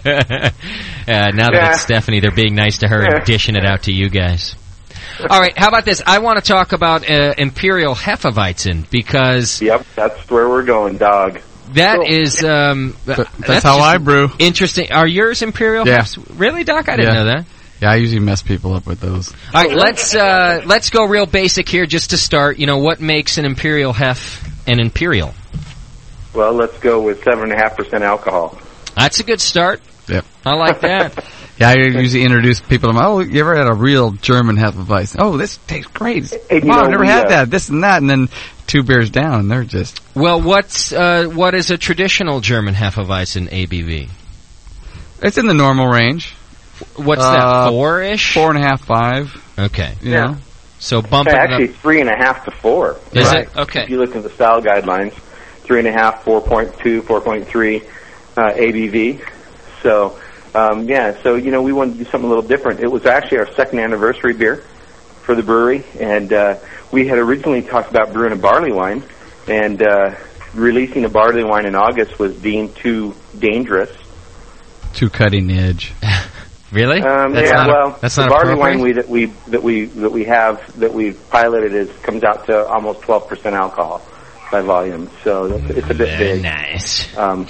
Now that it's Stephanie, they're being nice to her and dishing it out to you guys. All right, how about this? I want to talk about Imperial Hefeweizen because... Yep, that's where we're going, dog. That is... that's how I brew. Interesting. Are yours Imperial Hefs? Really, Doc? I didn't know that. Yeah, I usually mess people up with those. All right, let's go real basic here just to start. You know, what makes an Imperial Hef an Imperial? Well, let's go with 7.5% alcohol. That's a good start. Yep. I like that. Yeah, I usually introduce people to them. Oh, you ever had a real German Hefeweizen? Oh, this tastes great. Wow, I've never had that. This and that. And then 2 beers down, and they're just... Well, what is a traditional German Hefeweizen ABV? It's in the normal range. What's that, 4-ish? 4.5, 5. Okay. You know? So bumping actually, it up. 3.5 to 4. Is it? Okay. If you look at the style guidelines, 3.5, 4.2, 4.3 ABV. So... so, we wanted to do something a little different. It was actually our 2nd anniversary beer for the brewery, and we had originally talked about brewing a barley wine, and releasing a barley wine in August was deemed too dangerous. Too cutting edge. Really? That's the barley wine that we've piloted comes out to almost 12% alcohol by volume, so it's a bit big. Nice.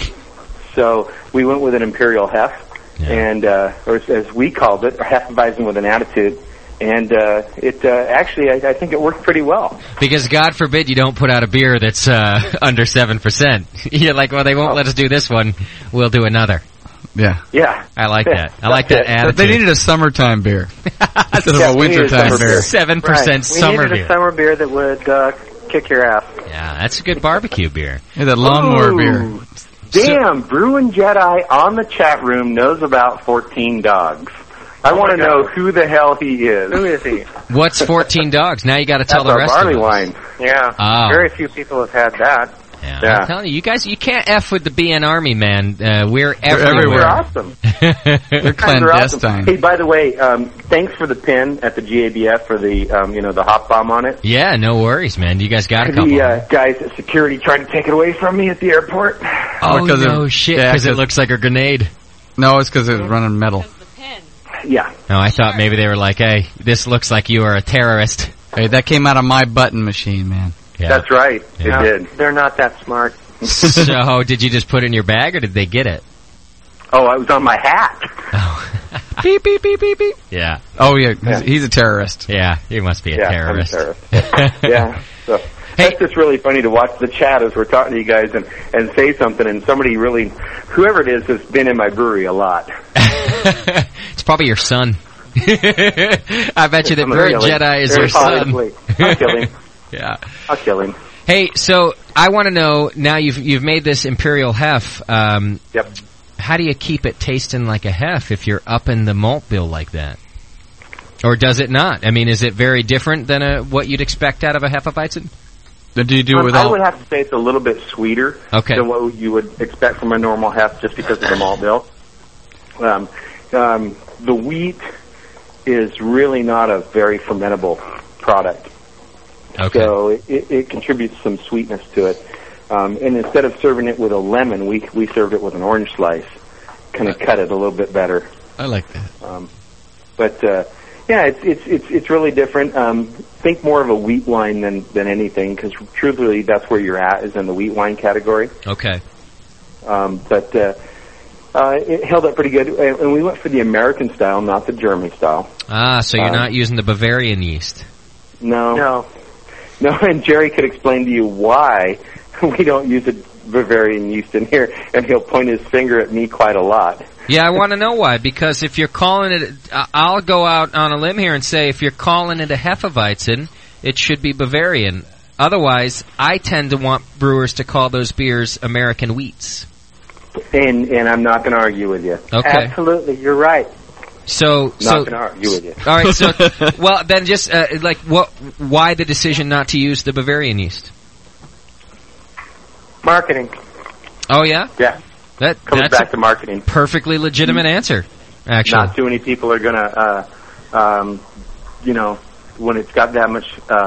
So we went with an Imperial Hef. Yeah. And, or as we called it, Hefeweizen with an attitude. And actually, I think it worked pretty well. Because God forbid you don't put out a beer that's under 7%. You're like, well, they won't let us do this one. We'll do another. Yeah. Yeah. I like that. I like that attitude. They needed a summertime beer instead of a wintertime beer. 7% summer beer. We needed a summer beer that would kick your ass. Yeah, that's a good barbecue beer. Yeah, that lawnmower beer. Damn, Brewin Jedi on the chat room knows about 14 Dogs. I want to know who the hell he is. Who is he? What's 14 Dogs? Now you got to tell the rest of us. That's our barley wine. Yeah. Oh. Very few people have had that. Yeah. I'm telling you guys, you can't F with the BN Army, man. We're everywhere. They're awesome. They're clandestine. Awesome. Hey, by the way, thanks for the pin at the GABF for the, the hop bomb on it. Yeah, no worries, man. You guys got a couple. The guys at security trying to take it away from me at the airport. Oh, no shit, because it looks like a grenade. No, it's because it's running metal. Yeah. No, I thought maybe they were like, hey, this looks like you are a terrorist. Hey, that came out of my button machine, man. Yeah. That's right. Yeah. It did. They're not that smart. So, did you just put it in your bag, or did they get it? Oh, I was on my hat. Oh. Beep, beep, beep, beep, beep. Yeah. Oh, yeah. He's a terrorist. Yeah, he must be a terrorist. I'm a terrorist. Yeah. So, that's just really funny to watch the chat as we're talking to you guys and say something, and somebody really, whoever it is, has been in my brewery a lot. It's probably your son. I bet you that Brewin Jedi is your son. I'll kill him. Yeah. I'll kill him. Hey, so I want to know, now you've made this Imperial Hef. Yep. How do you keep it tasting like a Hef if you're upping the malt bill like that? Or does it not? I mean, is it very different than what you'd expect out of a Hefeweizen? Do you do it with I would have to say it's a little bit sweeter than what you would expect from a normal Hef just because of the malt bill. The wheat is really not a very fermentable product. Okay. So it contributes some sweetness to it. And instead of serving it with a lemon, we served it with an orange slice. Kind of cut it a little bit better. I like that. Yeah, it's really different. Think more of a wheat wine than anything, because truthfully, that's where you're at, is in the wheat wine category. Okay. It held up pretty good, and we went for the American style, not the German style. Ah, so you're not using the Bavarian yeast? No, and Jerry could explain to you why we don't use a Bavarian yeast in here, and he'll point his finger at me quite a lot. Yeah, I want to know why, because if you're calling it, I'll go out on a limb here and say if you're calling it a Hefeweizen, it should be Bavarian. Otherwise, I tend to want brewers to call those beers American wheats. And I'm not going to argue with you. Okay. Absolutely, you're right. Not going to argue with you. All right, so, well, then just, why the decision not to use the Bavarian yeast? Marketing. Oh, yeah? Yeah. That's back to marketing. Perfectly legitimate answer, actually. Not too many people are going to, when it's got that much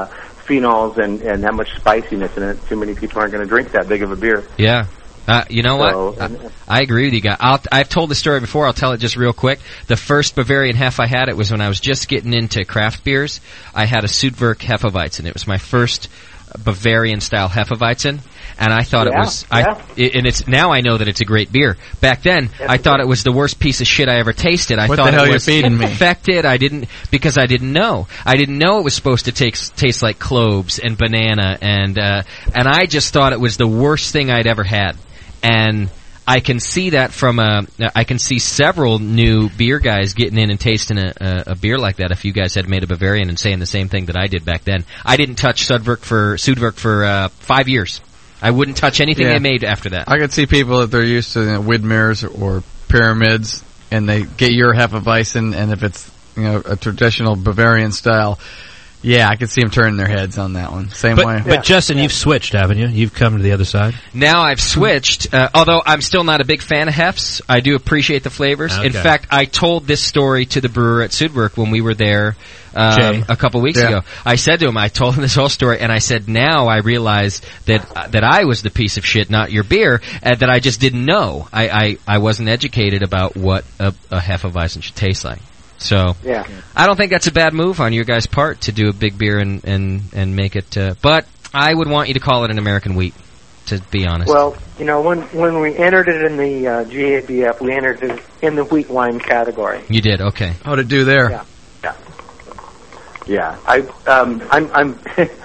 phenols and that much spiciness in it. Too many people aren't going to drink that big of a beer. Yeah. You know what? I agree with you guys. I've told the story before. I'll tell it just real quick. The first Bavarian Hef I had, it was when I was just getting into craft beers. I had a Südwerk Hefeweizen. It was my first Bavarian-style Hefeweizen, and I thought it was... and it's now I know that it's a great beer. Back then, I thought it was the worst piece of shit I ever tasted. I thought it was infected. Because I didn't know. I didn't know it was supposed to taste like cloves and banana, and I just thought it was the worst thing I'd ever had. And I can see that I can see several new beer guys getting in and tasting a beer like that if you guys had made a Bavarian and saying the same thing that I did back then. I didn't touch Südwerk for 5 years. I wouldn't touch anything they made after that. I could see people that they're used to Widmers or Pyramids, and they get your Hefeweizen, and if it's a traditional Bavarian style, I could see them turning their heads on that one. Same way. But Justin, you've switched, haven't you? You've come to the other side. Now I've switched, although I'm still not a big fan of Hefs. I do appreciate the flavors. Okay. In fact, I told this story to the brewer at Südwerk when we were there a couple weeks ago. I said to him, I told him this whole story, and I said, now I realize that I was the piece of shit, not your beer, that I just didn't know. I wasn't educated about what a Hefeweizen should taste like. So, I don't think that's a bad move on your guys' part to do a big beer and make it. But I would want you to call it an American wheat, to be honest. Well, when we entered it in the GABF, we entered it in the wheat wine category. You did, okay. How'd it do there? Yeah. I'm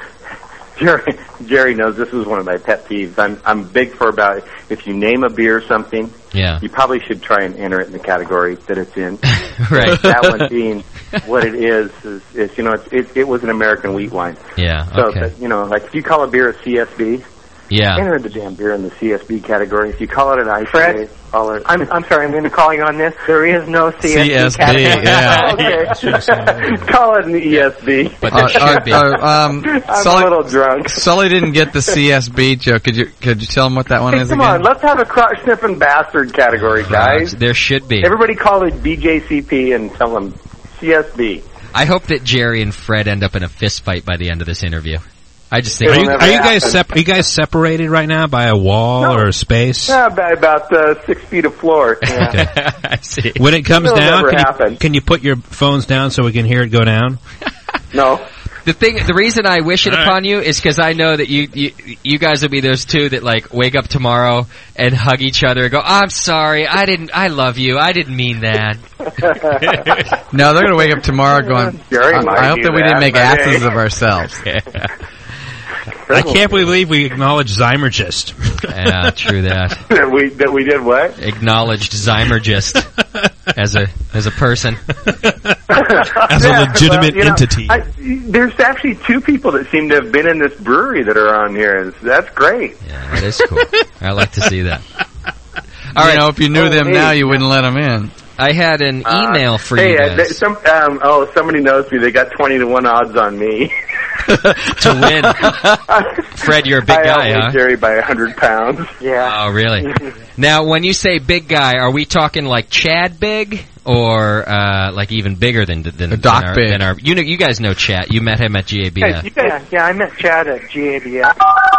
Jerry knows this is one of my pet peeves. I'm big for about if you name a beer something, you probably should try and enter it in the category that it's in. Right. That one being what it is it was an American wheat wine. Yeah. So okay. like if you call a beer a CSB, enter the damn beer in the CSB category. If you call it an IPA, Fred, I'm sorry, I'm going to call you on this. There is no CSB category. Okay. Call it an ESB. But there should be. I'm a little drunk. Sully didn't get the CSB joke. Could you tell him what that one is Come again? on, let's have a crotch sniffing bastard category, guys. There should be. Everybody call it BJCP and tell them CSB. I hope that Jerry and Fred end up in a fist fight by the end of this interview. I just think. Are you guys separated right now by a wall or a space? Yeah, by about 6 feet of floor. Yeah. Okay. I see. When it comes down, can you put your phones down so we can hear it go down? No. The reason I wish it upon you is because I know that you guys will be those two that like wake up tomorrow and hug each other and go, I'm sorry, I love you, I didn't mean that. No, they're gonna wake up tomorrow going, I hope that we didn't make asses of ourselves. I can't believe we acknowledged Zymergist. Yeah, true that. that we did what? Acknowledged Zymergist as a person. As a legitimate entity. There's actually 2 people that seem to have been in this brewery that are on here. That's great. Yeah, that is cool. I like to see that. All right. If you knew them now, you wouldn't let them in. I had an email for you guys. Somebody knows me. They got 20-1 odds on me. To win. Fred, you're a big guy, huh? Jerry by 100 pounds. Yeah. Oh, really? Now, when you say big guy, are we talking like Chad big, or like even bigger than Doc big? Than our, you guys know Chad. You met him at GABF. Yeah, I met Chad at GABF.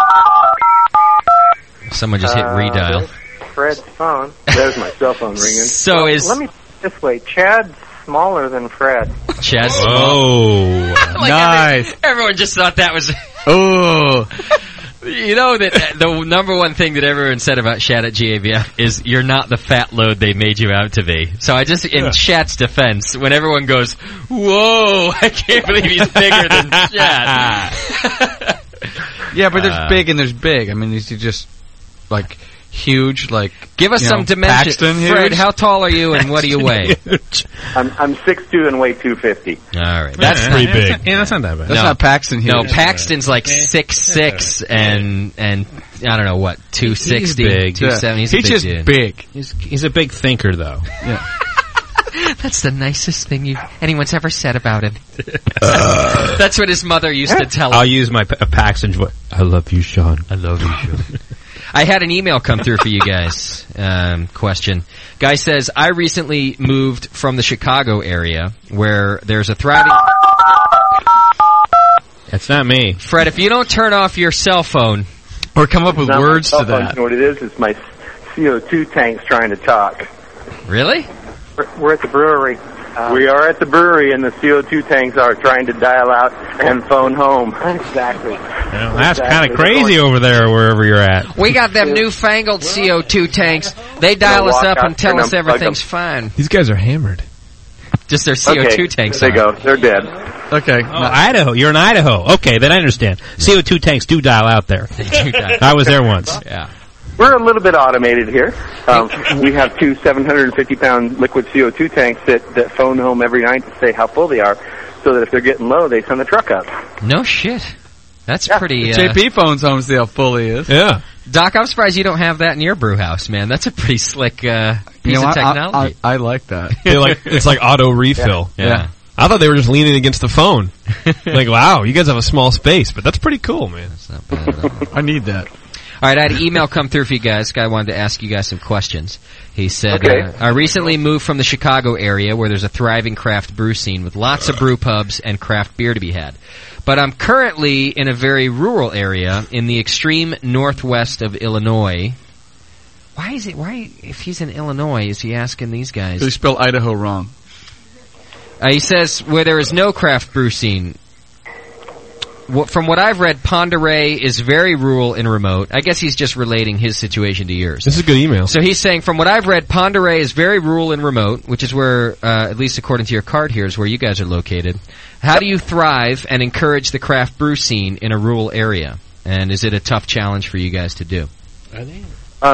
Someone just hit redial. Fred's phone. There's my cell phone ringing. So let me put it this way. Chad's smaller than Fred. Chad's nice. Everyone just thought that was... Oh. You know that the number one thing that everyone said about Chad at GABF is you're not the fat load they made you out to be. So I just, in Chad's defense, when everyone goes, whoa, I can't believe he's bigger than Chad. Yeah, but there's big and there's big. I mean, is he just, like... huge, like give us some dimension. Paxton Fred, huge? how tall are you and what do you weigh? I'm 6'2" and weigh 250. All right, that's pretty big. Yeah, that's not that bad. That's not Paxton huge. No, Paxton's like 6'6" and I don't know what 260, he's big. 270. He's just dude. big. He's a big thinker, though. Yeah. That's the nicest thing anyone's ever said about him. That's what his mother used to tell him. I'll use my Paxton voice. I love you, Sean. I love you, Sean. I had an email come through for you guys. Question. Guy says, I recently moved from the Chicago area where there's a thriving... It's not me. Fred, if you don't turn off your cell phone or come up with Not words my to cell phone. that. You know what it is? It's my CO2 tanks trying to talk. Really? We're at the brewery. We are at the brewery, and the CO2 tanks are trying to dial out and phone home. Exactly. Well, that's kind of crazy over there, wherever you're at. We got them newfangled CO2 tanks. They dial us up and tell us everything's fine. These guys are hammered. Just their CO2 tanks. There they go. They're dead. Okay. Oh, Idaho. You're in Idaho. Okay, then I understand. CO2 tanks do dial out there. I was there once. Yeah. We're a little bit automated here. We have two 750-pound liquid CO2 tanks that phone home every night to say how full they are, so that if they're getting low, they send the truck up. No shit. That's pretty... JP phones home to see how full he is. Yeah. Doc, I'm surprised you don't have that in your brew house, man. That's a pretty slick piece of technology. I like that. It's like auto refill. Yeah. I thought they were just leaning against the phone. Like, wow, you guys have a small space, but that's pretty cool, man. That's not bad at all. I need that. All right, I had an email come through for you guys. This guy wanted to ask you guys some questions. He said, Okay. I recently moved from the Chicago area where there's a thriving craft brew scene with lots of brew pubs and craft beer to be had. But I'm currently in a very rural area in the extreme northwest of Illinois. Why, if he's in Illinois, is he asking these guys? So you spelled Idaho wrong. He says, where there is no craft brew scene. From what I've read, Pend Oreille is very rural and remote. I guess he's just relating his situation to yours. This is a good email. So he's saying, from what I've read, Pend Oreille is very rural and remote, which is where, at least according to your card here, is where you guys are located. How do you thrive and encourage the craft brew scene in a rural area? And is it a tough challenge for you guys to do? It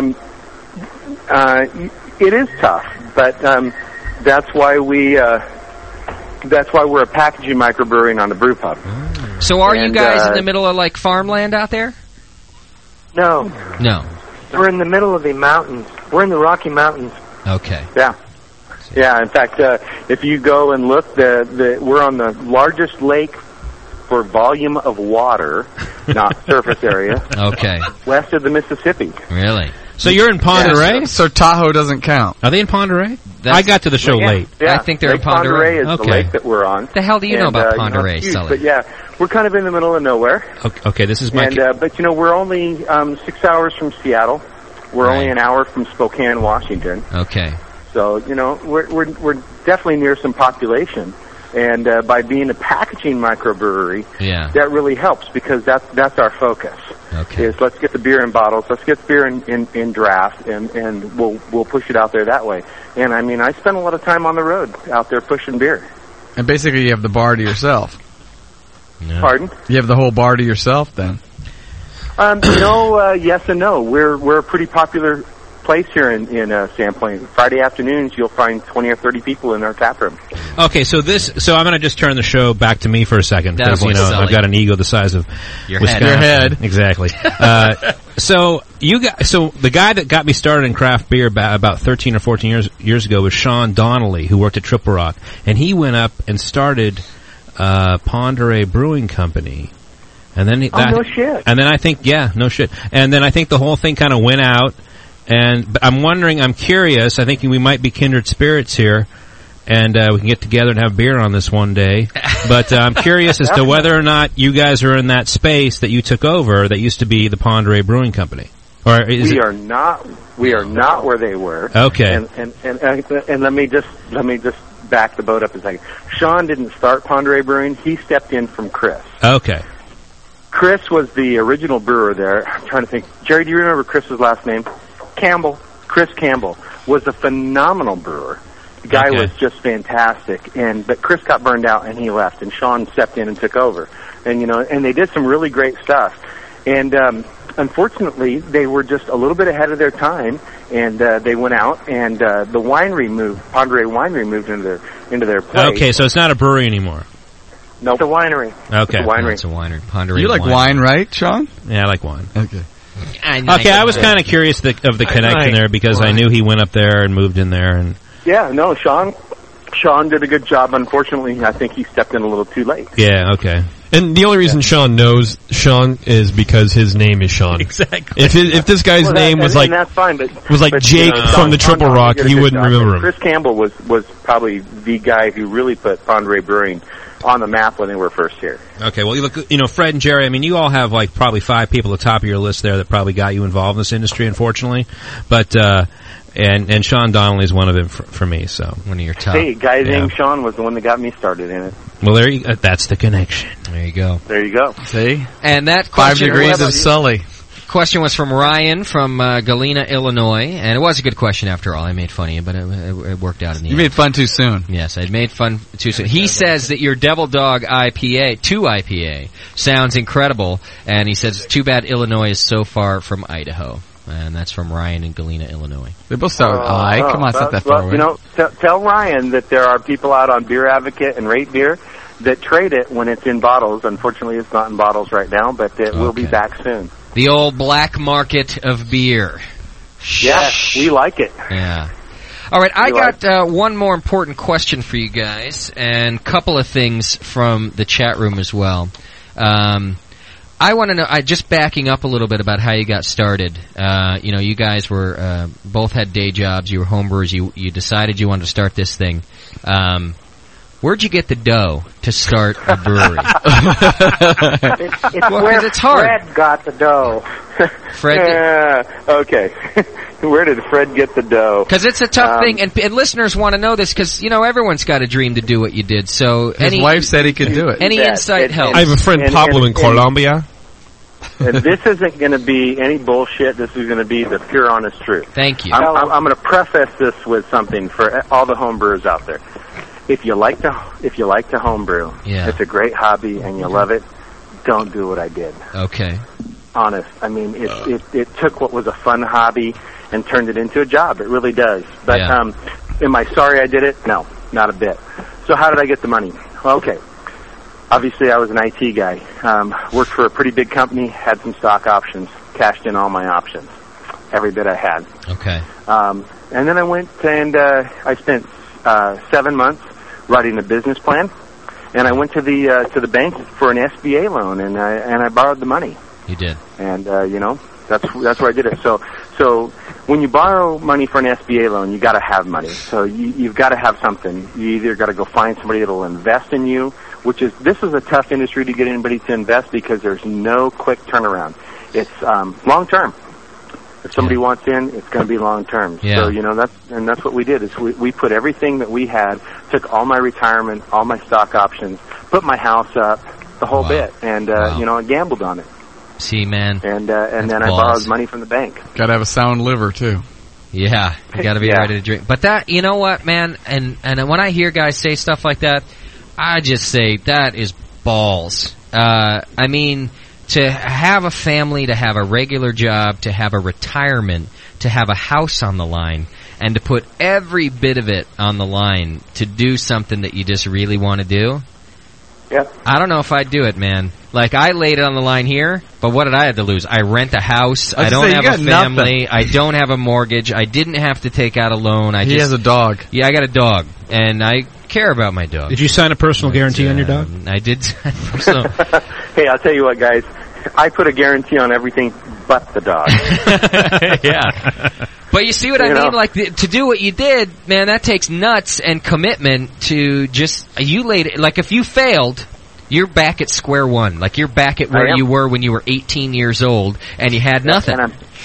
is tough, but that's why we're a packaging microbrewery and on the brew pub. So are you guys in the middle of, like, farmland out there? No. No. We're in the middle of the mountains. We're in the Rocky Mountains. Okay. Yeah. Yeah, in fact, if you go and look, we're on the largest lake for volume of water, not surface area. Okay. West of the Mississippi. Really? So you're in Pend Oreille? So Tahoe doesn't count. Are they in Pend Oreille? I got to the show late. Yeah. I think they're Lake in Pend Oreille. is the lake that we're on. The hell do you know about Pend Oreille, it's huge, Sully? But yeah, we're kind of in the middle of nowhere. Okay, this is my... And but we're only 6 hours from Seattle. We're only an hour from Spokane, Washington. Okay. So we're definitely near some population, and by being a packaging microbrewery, that really helps because that's our focus. Okay. Is let's get the beer in bottles, let's get the beer in draft, and we'll push it out there that way. And I mean, I spend a lot of time on the road out there pushing beer. And basically, you have the bar to yourself. No. Pardon? You have the whole bar to yourself, then. Yes and no. We're a pretty popular place here in Sandpoint. Friday afternoons, you'll find 20 or 30 people in our tap room. Okay, so I'm going to just turn the show back to me for a second because I've got an ego the size of your Wisconsin. head. Exactly. So the guy that got me started in craft beer about 13 or 14 years ago was Sean Donnelly, who worked at Triple Rock, and he went up and started Pend Oreille Brewing Company. And then no shit. And then I think no shit. And then I think the whole thing kind of went out. And I'm curious, I think we might be kindred spirits here, and we can get together and have beer on this one day. But I'm curious as to whether or not you guys are in that space that you took over that used to be the Pend Oreille Brewing Company. Or is we are not where they were. Okay. And let me just back the boat up a second. Sean didn't start Pend Oreille Brewing, he stepped in from Chris. Okay. Chris was the original brewer there. I'm trying to think. Jerry, do you remember Chris's last name? Campbell. Chris Campbell was a phenomenal brewer. The guy was just fantastic. But Chris got burned out and he left, and Sean stepped in and took over. And they did some really great stuff. And unfortunately, they were just a little bit ahead of their time, and they went out, and the winery moved. Pend Oreille Winery moved into their place. Okay, so it's not a brewery anymore. No, it's a winery. Okay, it's a winery. It's a winery. Pend Oreille You like wine, right, Sean? Yeah, I like wine. Okay. I was kind of curious of the connection there because I knew he went up there and moved in there. And yeah, no, Sean did a good job. Unfortunately, I think he stepped in a little too late. Yeah, okay. And the only reason Sean knows Sean is because his name is Sean. Exactly. If this guy's name was and that's fine, but Jake from the Triple Rock, he wouldn't remember him. Chris Campbell was probably the guy who really put Fondray Brewing on the map when they were first here. Okay, well, you look, Fred and Jerry, I mean, you all have like probably 5 people at the top of your list there that probably got you involved in this industry, unfortunately. But, and Sean Donnelly is one of them for me, so one of your top. Hey, guy named Sean was the one that got me started in it. Well, that's the connection. There you go. There you go. See? And that 5 question degrees of Sully. Question was from Ryan from Galena, Illinois, and it was a good question after all. I made fun of you, but it worked out in the end. You made fun too soon. Yes, I made fun too soon. He says that your Devil Dog IPA, 2 IPA, sounds incredible, and he says, too bad Illinois is so far from Idaho. And that's from Ryan in Galena, Illinois. They both start with I. Come on, it's not that far away. Tell Ryan that there are people out on Beer Advocate and Rate Beer that trade it when it's in bottles. Unfortunately, it's not in bottles right now, but it will be back soon. The old black market of beer. Yes, we like it. Yeah. All right, I got one more important question for you guys, and a couple of things from the chat room as well. I want to know, just backing up a little bit about how you got started. You guys were both had day jobs. You were homebrewers. You decided you wanted to start this thing. Where'd you get the dough to start a brewery? It's hard. Fred got the dough. Fred? Okay. Where did Fred get the dough? Because it's a tough thing, and listeners want to know this, because, everyone's got a dream to do what you did, so... His wife said he could do it. Any insight helps. I have a friend, Pablo, in Colombia. And this isn't going to be any bullshit. This is going to be the pure, honest truth. Thank you. I'm going to preface this with something for all the homebrewers out there. If you like to homebrew, it's a great hobby and you love it. Don't do what I did. Okay. Honest. I mean, it took what was a fun hobby and turned it into a job. It really does. But am I sorry I did it? No, not a bit. So how did I get the money? Okay. Obviously, I was an IT guy. Worked for a pretty big company, had some stock options, cashed in all my options, every bit I had. Okay. And then I went and I spent 7 months writing a business plan, and I went to the bank for an SBA loan, and I borrowed the money. You did. And that's where I did it. So when you borrow money for an SBA loan, you got to have money. So you've got to have something. You either got to go find somebody that'll invest in you, this is a tough industry to get anybody to invest because there's no quick turnaround. It's long term. If somebody wants in, it's going to be long term. Yeah. So that's what we did. Is we put everything that we had, took all my retirement, all my stock options, put my house up, the whole bit, and I gambled on it. See, man. And then I borrowed money from the bank. Got to have a sound liver too. Yeah, you got to be ready to drink. But that, you know what, man? And when I hear guys say stuff like that, I just say that is balls. I mean, to have a family, to have a regular job, to have a retirement, to have a house on the line, and to put every bit of it on the line to do something that you just really want to do. Yeah. I don't know if I'd do it, man. Like, I laid it on the line here, but what did I have to lose? I rent a house. I don't have a family. I don't have a mortgage. I didn't have to take out a loan. He has a dog. Yeah, I got a dog, and I care about my dog. Did you sign a personal guarantee on your dog? I did sign a personal. Hey, I'll tell you what, guys. I put a guarantee on everything but the dog. Yeah. But you see what I mean? Like, to do what you did, man, that takes nuts and commitment to just, you laid it, like, if you failed, you're back at square one. Like, you're back at where you were when you were 18 years old, and you had nothing.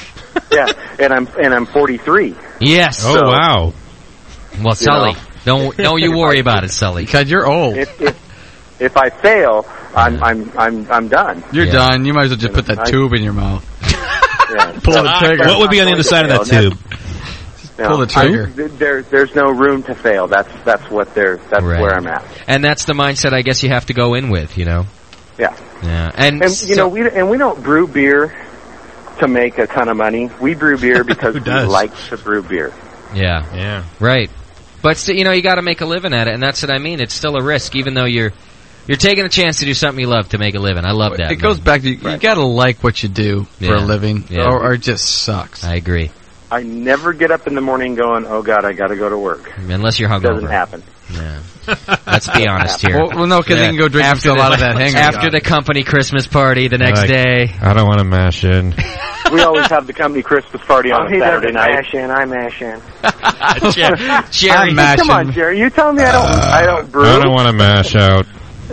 And I'm 43. Yes. Oh, wow. Well, Sully, don't you worry about it, Sully. Because you're old. If I fail, I'm done. You're done. You might as well just put that tube in your mouth. Pull the trigger. What would be on the other side of that tube? Pull the trigger. There's no room to fail. That's where I'm at. And that's the mindset I guess you have to go in with, Yeah. Yeah. And we don't brew beer to make a ton of money. We brew beer because we like to brew beer. Yeah. Yeah. Right. But you got to make a living at it, and that's what I mean. It's still a risk, even though you're taking a chance to do something you love to make a living. I love that. It goes back to you got to like what you do for a living, or it just sucks. I agree. I never get up in the morning going, "Oh God, I got to go to work." Unless you're hungover. Doesn't happen. Yeah. Let's be honest here. Well, no, because they can go drink after a lot of that hangover. After the company Christmas party the next day. I don't want to mash in. We always have the company Christmas party on he Saturday doesn't night. mash in. I mash in. Jerry, come on, Jerry. You tell me I don't brew. I don't want to mash out.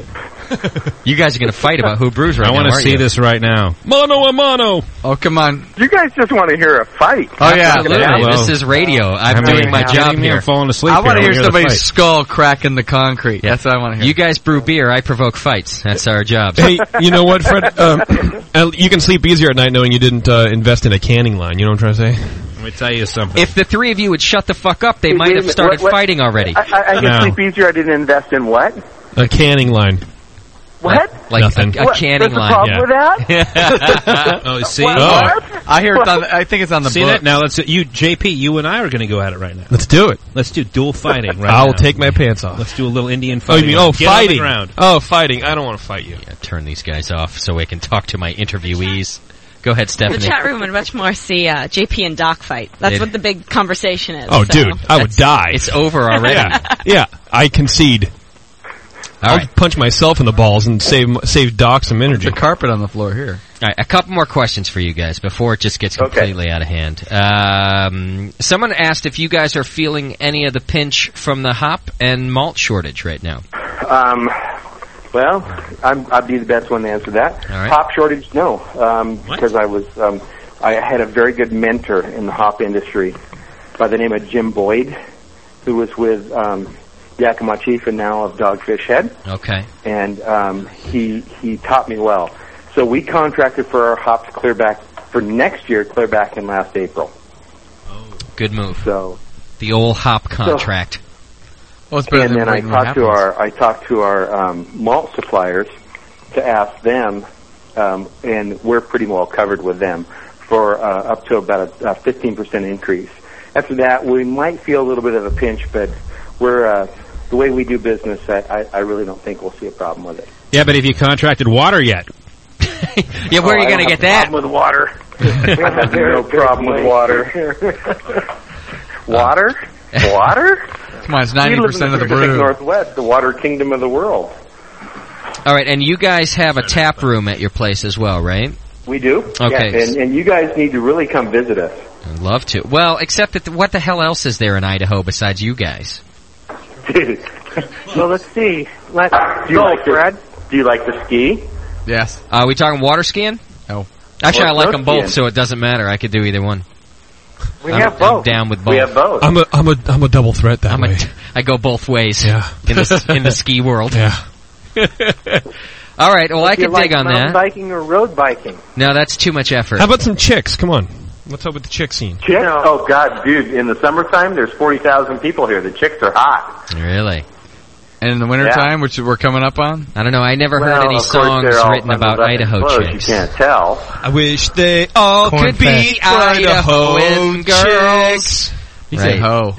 You guys are going to fight about who brews right now. I want to see this right now. Mono a mono. Oh, come on. You guys just want to hear a fight. Oh, yeah. Absolutely. This is radio. I'm doing my job here. I'm falling asleep. I want to hear somebody's skull crack in the concrete. Yeah. That's what I want to hear. You guys brew beer. I provoke fights. That's our job. Hey, you know what, Fred? You can sleep easier at night knowing you didn't invest in a canning line. You know what I'm trying to say? Let me tell you something. If the three of you would shut the fuck up, they might have started fighting already. I can sleep easier. I didn't invest in what? A canning line. What? Like nothing. A canning line. There's a problem with that? Oh, see? I hear it's on. I think it's on the See book. that? Now let's JP. You and I are going to go at it right now. Let's do it. Let's do dual fighting. Right I'll now. take my pants off. Let's do a little Indian Oh, fighting. you mean Get fighting? On the ground. Oh, fighting. I don't want to fight you. Yeah, turn these guys off so I can talk to my interviewees. Go ahead, Stephanie. The chat room would much more see JP and Doc fight. That's what the big conversation is. Oh, so. dude, I would die. It's over already. Yeah, I concede. I'll punch myself in the balls and save Doc some energy. The carpet on the floor here. All right, a couple more questions for you guys before it just gets completely out of hand. Someone asked if you guys are feeling any of the pinch from the hop and malt shortage right now. Well, I'd be the best one to answer that. All right. Hop shortage, no, because I had a very good mentor in the hop industry by the name of Jim Boyd, who was with Yakima Chief and now of Dogfish Head. Okay. And he taught me well. So we contracted for our hops clear back in last April. Oh, good move. So the old hop contract. And then I talked to our malt suppliers to ask them, and we're pretty well covered with them for up to about a 15% increase. After that, we might feel a little bit of a pinch, but we're the way we do business, I really don't think we'll see a problem with it. Yeah, but have you contracted water yet? Yeah, where are you going to get that? With water, I have no problem with water. Water. Come on, it's 90% of the brew. Northwest, the water kingdom of the world. All right, and you guys have a tap room at your place as well, right? We do. Okay. Yes, and you guys need to really come visit us. I'd love to. Well, except that what the hell else is there in Idaho besides you guys? Dude. Well, let's see. Let's go, Fred. Do you like to ski? Yes. Are we talking water skiing? No. Actually, I like snow them both, skiing. so it doesn't matter. I could do either one. I'm down with both. We have both. I'm a double threat that way. I go both ways. Yeah. In the ski world. Yeah. All right. Well, I Do you could like dig on mountain that. biking or road biking? No, that's too much effort. How about some chicks? Come on. What's up with the chick scene? Chicks? No. Oh, God, dude. In the summertime, there's 40,000 people here. The chicks are hot. Really? And in the wintertime, which we're coming up on? I don't know. I never heard any of course, songs they're all written about bundled up in Idaho clothes. chicks. You can't tell. I wish they all could be Idahoan girls. He said ho.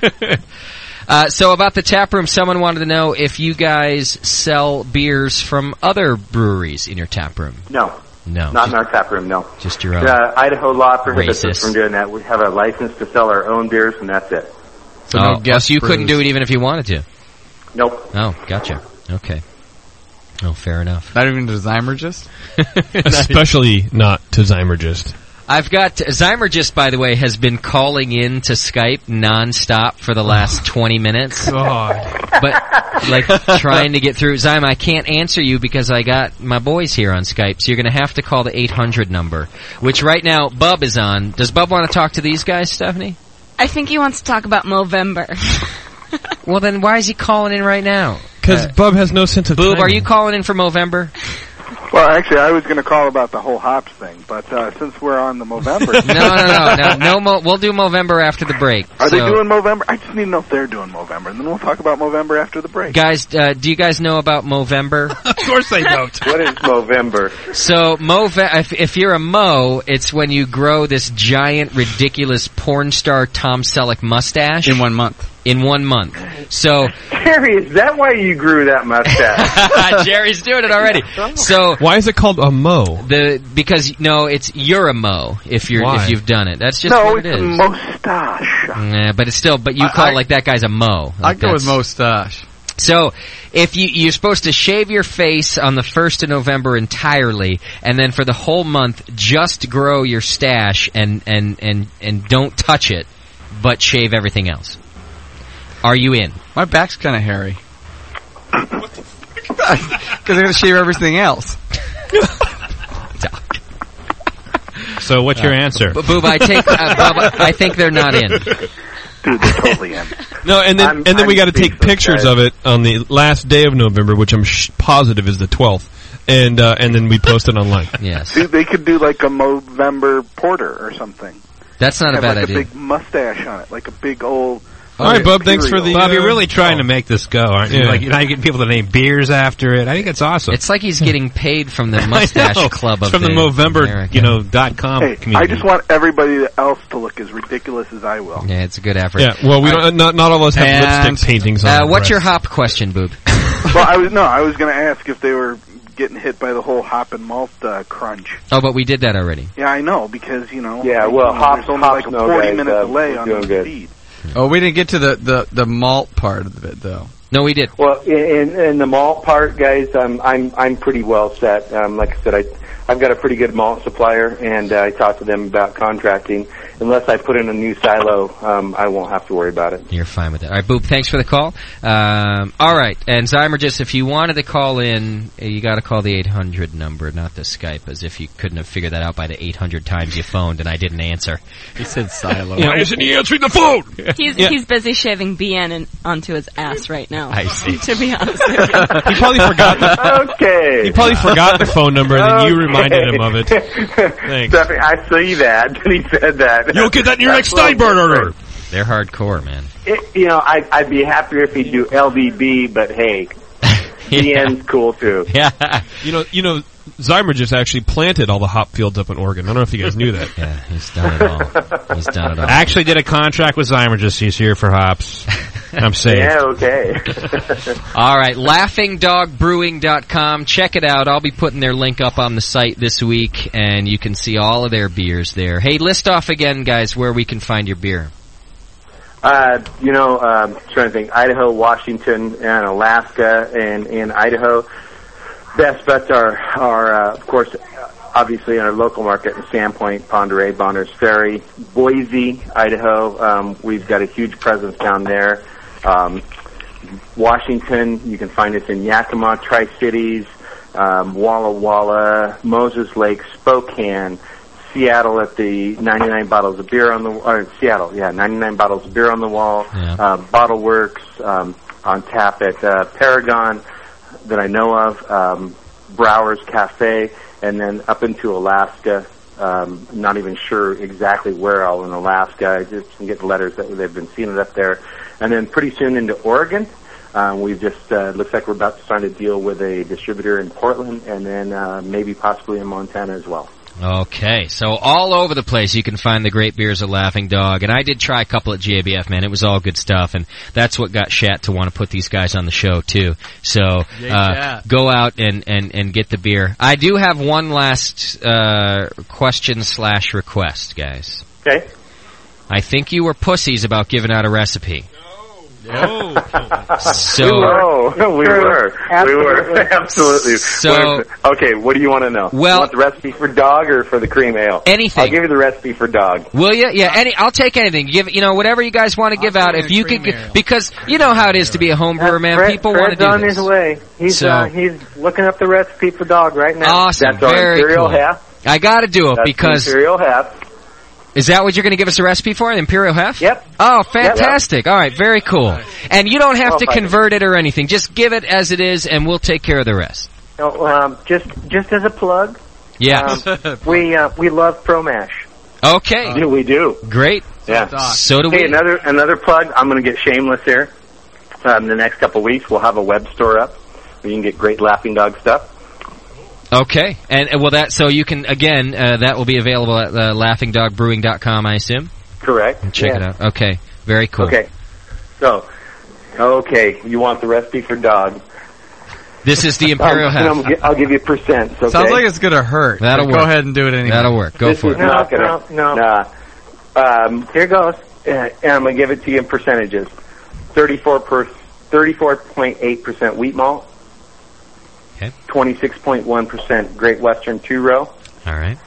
So about the tap room, someone wanted to know if you guys sell beers from other breweries in your tap room. No. No. Not in our tap room, no. Just your own. Idaho law prohibits us Racist. from doing that. We have a license to sell our own beers, and that's it. So no guest so you couldn't brews. do it even if you wanted to? Nope. Oh, gotcha. Okay. Oh, fair enough. Not even to Zymergist? Especially not to Zymergist. I've got Zymergist, by the way, has been calling in to Skype nonstop for the last 20 minutes. God. But, like, trying to get through. Zyme, I can't answer you because I got my boys here on Skype, so you're going to have to call the 800 number, which right now Bub is on. Does Bub want to talk to these guys, Stephanie? I think he wants to talk about Movember. Well, then why is he calling in right now? Because Bub has no sense of Boob, timing. are you calling in for Movember? Well, actually, I was going to call about the whole hops thing, but since we're on the Movember... No, we'll do Movember after the break. Are they doing Movember? I just need to know if they're doing Movember, and then we'll talk about Movember after the break. Guys, do you guys know about Movember? Of course they don't. What is Movember? So, if you're a Mo, it's when you grow this giant, ridiculous porn star Tom Selleck mustache. In 1 month. in 1 month. So, Jerry, is that why you grew that mustache? Jerry's doing it already. So why is it called a mo? Because you're a mo if you've done it. That's just what it is. No, it's a mustache. Yeah, but it's still. But you call it like that guy's a mo. I go with mustache. So, if you're supposed to shave your face on the 1st of November entirely, and then for the whole month just grow your stash and don't touch it, but shave everything else. Are you in? My back's kind of hairy. Because I got to shave everything else. So, what's your answer? Boob, I think they're not in. Dude, they're totally in. No, and then we got to take pictures of it on the last day of November, which I'm positive is the 12th, and then we post it online. Yes. Dude, they could do like a Movember Porter or something. That's not a bad idea. A big mustache on it, like a big old. All right, Bub. Thanks for the. Bob, you're really trying to make this go, aren't you? Yeah. Like, you're getting people to name beers after it. I think it's awesome. It's like he's getting paid from the mustache club of from the Movember, .com Hey, community. I just want everybody else to look as ridiculous as I will. Yeah, it's a good effort. Yeah, well, we don't. Not all of us have lipstick paintings on. What's your hop question, Boob? Well, I was going to ask if they were getting hit by the whole hop and malt crunch. Oh, but we did that already. Yeah, I know, because, Yeah, well, there's only like a 40-minute delay on the feed. Oh, we didn't get to the malt part of it, though. No, we did. Well, in the malt part, guys, I'm pretty well set. Like I said, I've got a pretty good malt supplier, and I talked to them about contracting. Unless I put in a new silo, I won't have to worry about it. You're fine with that. All right, Boop, thanks for the call. All right, and Zymergis, if you wanted to call in, you got to call the 800 number, not the Skype, as if you couldn't have figured that out by the 800 times you phoned and I didn't answer. He said silo. Why isn't he answering the phone? He's busy shaving BN onto his ass right now. I see. To be honest with you. He probably forgot. Okay. He probably forgot the phone number, and then you reminded him of it. Thanks. Stephanie, I see that. He said that. You'll get that in your next Steinberg order. They're hardcore, man. I'd be happier if he'd do LDB, but hey, BN's cool too. Yeah. You know, Zymergis actually planted all the hop fields up in Oregon. I don't know if you guys knew that. Yeah, he's done it all. He's done it all. I actually did a contract with Zymergis. He's here for hops. I'm saved. Yeah, okay. All right, laughingdogbrewing.com. Check it out. I'll be putting their link up on the site this week, and you can see all of their beers there. Hey, list off again, guys, where we can find your beer. Trying to think, Idaho, Washington, and Alaska, and in Idaho. Best bets are of course, obviously in our local market in Sandpoint, Ponderay, Bonners Ferry, Boise, Idaho. We've got a huge presence down there. Washington, you can find us in Yakima, Tri-Cities, Walla Walla, Moses Lake, Spokane, Seattle at the 99 bottles of beer on the Seattle, 99 bottles of beer on the wall. Yeah. Bottle Works on tap at Paragon that I know of, Brower's Cafe, and then up into Alaska. Not even sure exactly where all in Alaska. I just can get letters that they've been seeing it up there. And then pretty soon into Oregon. We've just, looks like we're about to sign a deal with a distributor in Portland, and then maybe possibly in Montana as well. Okay, so all over the place you can find the great beers of Laughing Dog, and I did try a couple at GABF, man. It was all good stuff, and that's what got Shat to want to put these guys on the show too. So go out and get the beer. I do have one last question/request, guys. Okay. I think you were pussies about giving out a recipe. No. So we were absolutely. So okay, what do you want to know? Well, you want the recipe for dog or for the cream ale? Anything. I'll give you the recipe for dog. Will you? Yeah. I'll take anything. Give whatever you guys want to give out. If you could, because you know how it is to be a home brewer, man. People want to do on this. His way. He's looking up the recipe for dog right now. Awesome. That's our very Imperial cool. Half. I got to do it because Imperial Half. Is that what you're going to give us a recipe for, the Imperial Hef? Yep. Oh, fantastic. Yep. All right, very cool. And you don't have to convert it or anything. Just give it as it is, and we'll take care of the rest. Just as a plug. Yeah. We love Pro Mash. Okay. We do. Great. Yeah. So do we. Hey, another plug. I'm going to get shameless here. In the next couple of weeks, we'll have a web store up where you can get great Laughing Dog stuff. Okay, and so you can again that will be available at laughingdogbrewing.com, I assume. Correct. Check it out. Okay, very cool. Okay. So, okay, you want the recipe for dog? This is the Imperial Half. I'll give you percents. Okay? Sounds like it's gonna hurt. That'll Go work. ahead and do it anyway. That'll work. Go for it. Not gonna, here goes. And I'm gonna give it to you in percentages. 34.8% wheat malt. Okay. 26.1% Great Western 2-row. All right.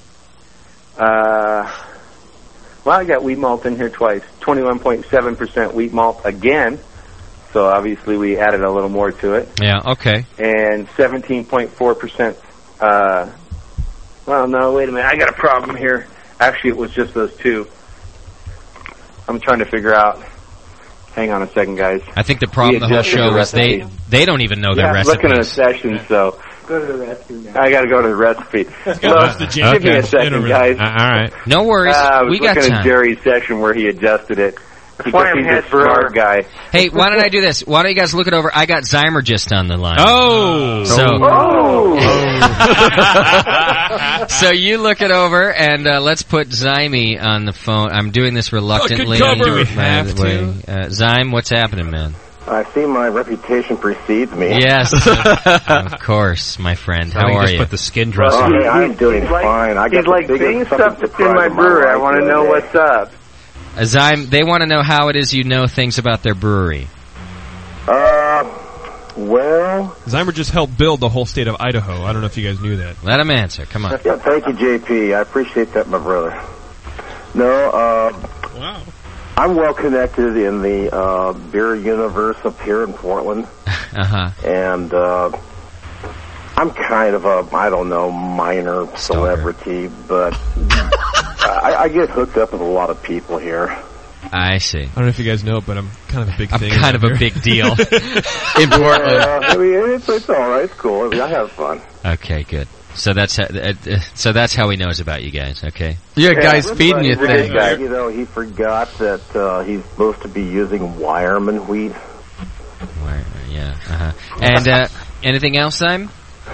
Well, I got wheat malt in here twice. 21.7% wheat malt again. So obviously we added a little more to it. Yeah, okay. And 17.4%. Well, no, wait a minute. I got a problem here. Actually, it was just those two. I'm trying to figure out. Hang on a second, guys. I think the problem the whole show is they don't even know their recipes. Looking at a session, so go to the recipe now. I got to go to the recipe. Give me a second, guys. All right. No worries. We got looking time. at Jerry's session where he adjusted it. He's a smart guy. Hey, why don't I do this? Why don't you guys look it over? I got Zymergist on the line. So you look it over, and let's put Zyme on the phone. I'm doing this reluctantly. Do we have to? Zyme, what's happening, man? I see my reputation precedes me. Yes, of course, my friend. How are you? Put the skin dressing. I'm doing fine. I got like seeing stuff that's in my brewery. I want to know what's up. Zyme, they want to know how it is you know things about their brewery. Well... Zymer just helped build the whole state of Idaho. I don't know if you guys knew that. Let him answer. Come on. Yeah, thank you, JP. I appreciate that, my brother. No, wow. I'm well connected in the beer universe up here in Portland. Uh-huh. And I'm kind of a, I don't know, minor celebrity, but I get hooked up with a lot of people here. I see. I don't know if you guys know, but I'm kind of a big thing. I'm kind of a big deal in Portland. I mean, it's all right. It's cool. I mean, I have fun. Okay, good. So that's how he knows about you guys. Okay. You got guys feeding you things. You know, he forgot that he's supposed to be using Wireman wheat. Yeah. Uh-huh. And anything else, Zyme?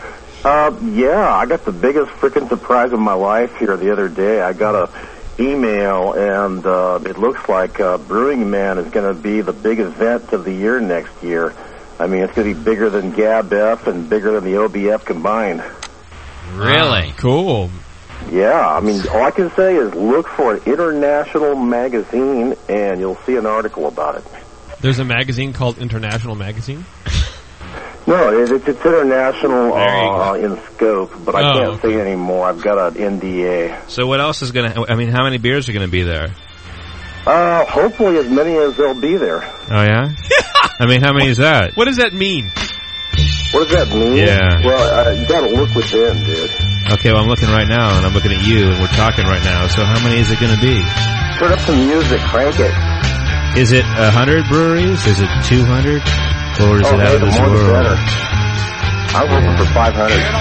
Yeah, I got the biggest freaking surprise of my life here the other day. I got a email, and it looks like Brewing Man is going to be the big event of the year next year. I mean, it's going to be bigger than GABF and bigger than the OBF combined. Really? Cool. Yeah, I mean, all I can say is look for an international magazine, and you'll see an article about it. There's a magazine called International Magazine? No, it's international in scope, but I can't say anymore. I've got an NDA. So what else is going to... I mean, how many beers are going to be there? Hopefully as many as there'll be there. Oh, yeah? I mean, how many is that? What does that mean? What does that mean? Yeah. Well, you gotta look within, dude. Okay, well, I'm looking right now, and I'm looking at you, and we're talking right now. So how many is it going to be? Turn up some music, crank it. Is it 100 breweries? Is it 200? Or is it out of this more world? The better. I'm looking for 500.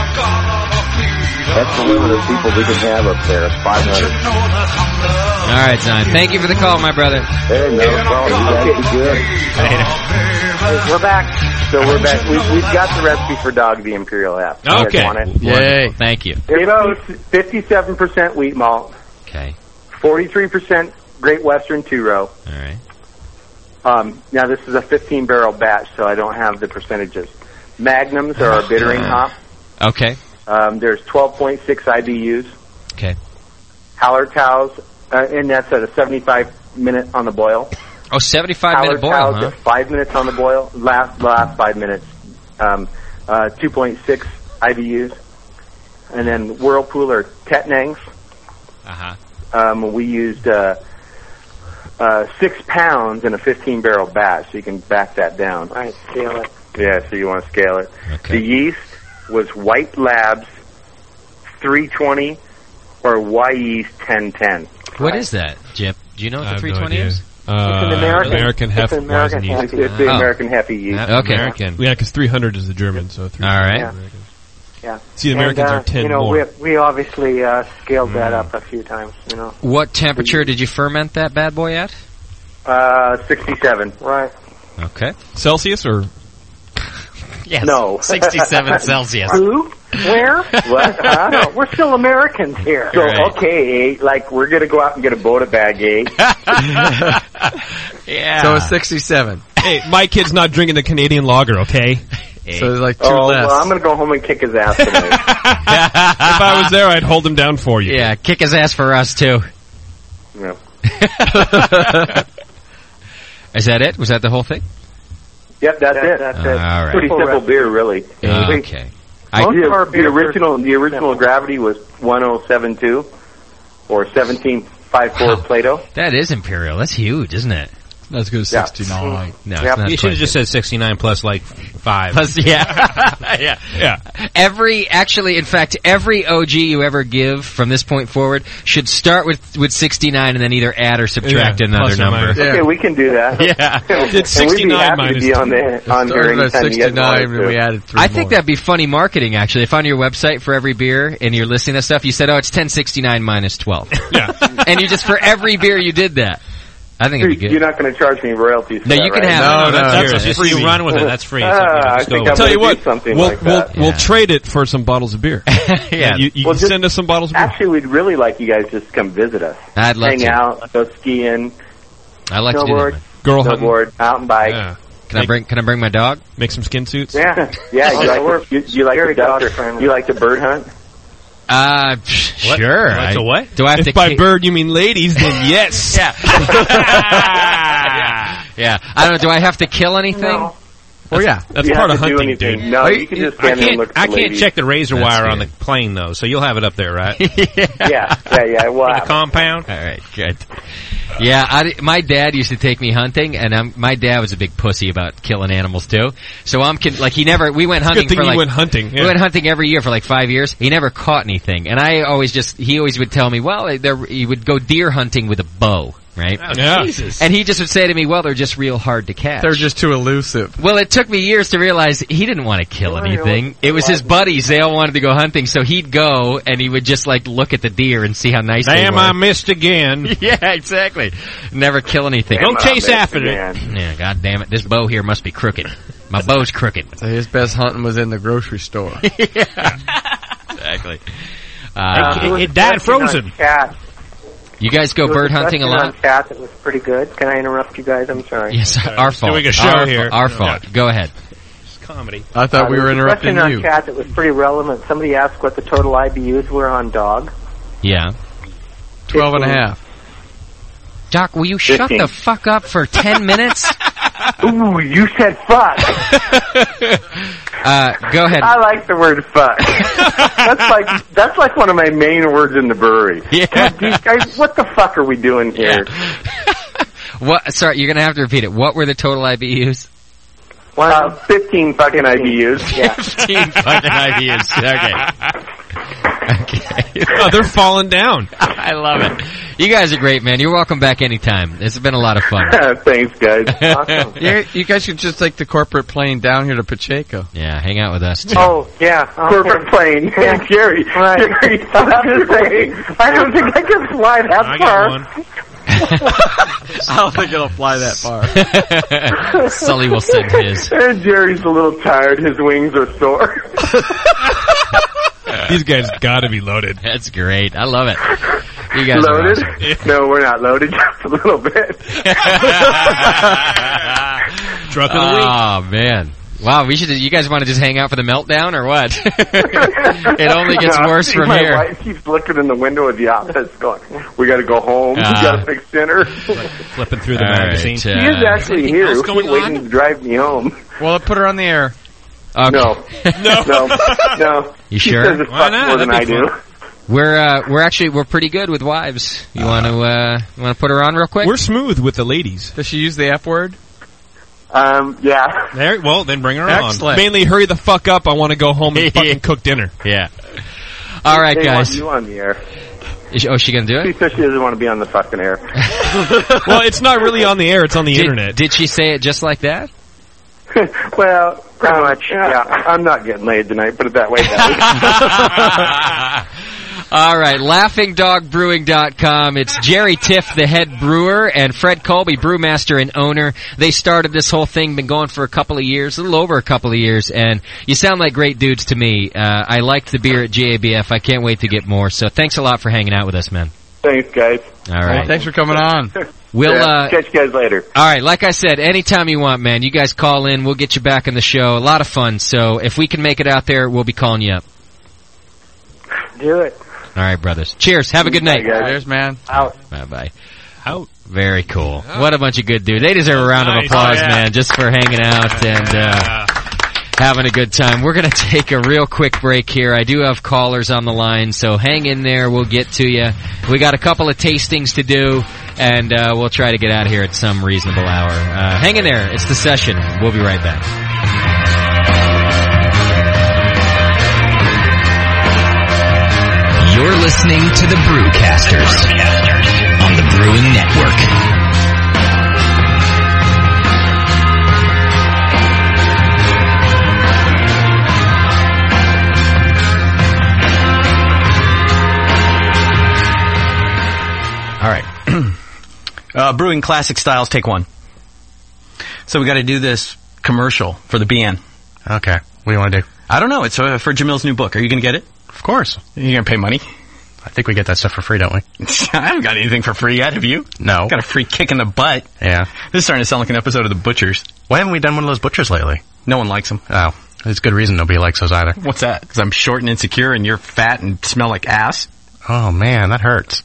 That's the limit of people we can have up there. 500. All right, Zyme. Thank you for the call, my brother. Hey, no problem. You guys be good. We're back. So we're back. We've got the recipe for Dog the Imperial Half. Okay. Yay. Thank you. It's 57% wheat malt. Okay. 43% Great Western 2-row. All right. Now this is a 15-barrel batch, so I don't have the percentages. Magnums are our bittering hop. Okay. There's 12.6 IBUs. Okay. Hallertau's, and that's at a 75-minute on the boil. Oh, 75-minute boil, Hallertau's huh? at 5 minutes on the boil. Last 5 minutes. 2.6 IBUs. And then Whirlpool or Tettnangs. Uh-huh. We used 6 pounds in a 15-barrel batch, so you can back that down. Right, scale it. Yeah, so you want to scale it. Okay. The yeast was White Labs 320 or Y Yeast 1010. What is that, Jip? Do you know what the 320 is? It's an American Hef it's American yeast. It's the American Hefe yeast. Okay. American. Yeah, because 300 is the German, so 300 All right. is American. Yeah. See, the Americans are 10 more. We obviously scaled that up a few times, you know. What temperature did you ferment that bad boy at? 67. Right. Okay. Celsius or? Yes. No. 67 Celsius. Who? Where? What? Huh? No, we're still Americans here. So, okay, like, we're going to go out and get a Boda bag, Yeah. So it's 67. Hey, my kid's not drinking the Canadian lager, okay? So there's like 2 Oh, less. well, I'm going to go home and kick his ass tonight. If I was there, I'd hold him down for you. Yeah, kick his ass for us, too. Yeah. Is that it? Was that the whole thing? Yep, that's it. That's it. All right. Pretty simple beer, really. Okay. The original Gravity was 1072 or 1754 Plato. That is Imperial. That's huge, isn't it? That's good. 69. No, it's not You should have quite just said 69 plus like 5. Plus, yeah. In fact, every OG you ever give from this point forward should start with 69 and then either add or subtract another plus or number. minus. Okay, we can do that. Yeah. It's 69 and we'd be happy to be on here anytime you guys 69 wanted and to. we added 3 I think that'd be funny marketing, actually. If on your website for every beer and you're listing that stuff, you said, it's 1069 minus 12. Yeah. And you just, for every beer, you did that. I think it'd be good. You're not going to charge me royalties for No, that, you can right? have That's That's just free. you run with it. That's free. I think I'm Tell you going to what, do something we'll, like that. we'll trade it for some bottles of beer. Yeah. You Well, can just- send us some bottles of beer. Actually, we'd really like you guys just to come visit us. I'd love Hang to. out, go skiing, I like to do snowboard, that. Girl hunting. snowboard, mountain bike. Yeah. Can I bring my dog? Make some skin suits. Yeah. You like very to duck dog-friendly. you like to bird hunt? Sure. Like a what? Do I have If to by bird you mean ladies, then yes. Yeah. Yeah. I don't know. Do I have to kill anything? No. Well, yeah. That's You part have of to do hunting, anything. dude. No, you can just stand there and look at I the can't ladies. check the razor That's wire on good. the plane, though, so you'll have it up there, right? Yeah. For the compound? All right, good. Yeah, my dad used to take me hunting, and my dad was a big pussy about killing animals too. So we went hunting Good thing for you like went hunting. we went hunting every year for like 5 years. He never caught anything, and he always would tell me, well, he would go deer hunting with a bow. Right? Oh, Yeah. Jesus. And he just would say to me, well, they're just real hard to catch. They're just too elusive. Well, it took me years to realize he didn't want to kill anything. It was his buddies. They all wanted to go hunting, so he'd go and he would just like look at the deer and see how nice they Damn, were. I missed again. Yeah, exactly. Never kill anything. Don't chase after it. Yeah, god damn it. This bow here must be crooked. My bow's crooked. So his best hunting was in the grocery store. Exactly. It died frozen. Cat. You guys go bird hunting a lot? On cat that was pretty good. Can I interrupt you guys? I'm sorry. Yes, our fault. Doing a show here. Our fault. Go ahead. It's comedy. I thought we were interrupting question you. on cat that was pretty relevant. Somebody asked what the total IBUs were on dog. Yeah. 12 and a half. Doc, will you shut 15. the fuck up for 10 minutes? Ooh, you said fuck. Go ahead. I like the word fuck. that's like one of my main words in the brewery. Yeah. God, these guys, what the fuck are we doing here? What? Sorry, you're gonna have to repeat it. What were the total IBUs? 15 fucking IBUs. Yeah. 15 fucking IBUs. Okay. Oh, they're falling down. I love it. You guys are great, man. You're welcome back anytime. It's been a lot of fun. Thanks, guys. Awesome. You guys should just take the corporate plane down here to Pacheco. Yeah, hang out with us too. Oh, yeah. Corporate plane. Yeah. Jerry. Right. Jerry, I don't think I can fly that I far. got one. I don't think it'll fly that far. Sully will send his. And Jerry's a little tired. His wings are sore. These guys got to be loaded. That's great. I love it. You guys Loaded? are awesome. No, we're not loaded. Just a little bit. Drunk of the week. Oh man. Wow, you guys want to just hang out for the meltdown or what? It only gets No, worse from my here. wife keeps looking in the window of the office going, we got to go home. We got to fix dinner. Flipping through the All right, magazine. She is actually here. else She's going waiting on? to drive me home. Well, put her on the air. Okay. No. No. You She sure? says it's Why fuck not? more than I That'd be do. fun. We're pretty good with wives. You want to put her on real quick? We're smooth with the ladies. Does she use the F word? Yeah. There, well, then bring her Excellent. Mainly, hurry the fuck up. I want to go home and fucking cook dinner. Yeah. All right, They guys. want you on the air. Is she gonna do She it? says she doesn't want to be on the fucking air. Well, it's not really on the air. It's on the internet. Did she say it just like that? Well, pretty much. Yeah. I'm not getting laid tonight. Put it that way. All right, LaughingDogBrewing.com. It's Jerry Tiff, the head brewer, and Fred Colby, brewmaster and owner. They started this whole thing, been going for a couple of years, a little over a couple of years, and you sound like great dudes to me. I liked the beer at GABF. I can't wait to get more, so thanks a lot for hanging out with us, man. Thanks, guys. All right. Well, thanks for coming on. We'll catch you guys later. All right, like I said, anytime you want, man. You guys call in, we'll get you back on the show. A lot of fun, so if we can make it out there, we'll be calling you up. Do it. All right, brothers. Cheers. Have a good night. Cheers, man. Out. Bye-bye. Out. Very cool. What a bunch of good dudes. They deserve a round of applause, man, just for hanging out and having a good time. We're going to take a real quick break here. I do have callers on the line, so hang in there. We'll get to you. We got a couple of tastings to do, and we'll try to get out of here at some reasonable hour. Hang in there. It's The Session. We'll be right back. You're listening to the Brewcasters on the Brewing Network. All right. Brewing classic styles, take one. So we got to do this commercial for the BN. Okay. What do you want to do? I don't know. It's for Jamil's new book. Are you going to get it? Of course. You going to pay money? I think we get that stuff for free, don't we? I haven't got anything for free yet, have you? No. Got a free kick in the butt. Yeah. This is starting to sound like an episode of The Butchers. Why haven't we done one of those Butchers lately? No one likes them. Oh. There's good reason nobody likes those either. What's that? Because I'm short and insecure and you're fat and smell like ass? Oh, man, that hurts.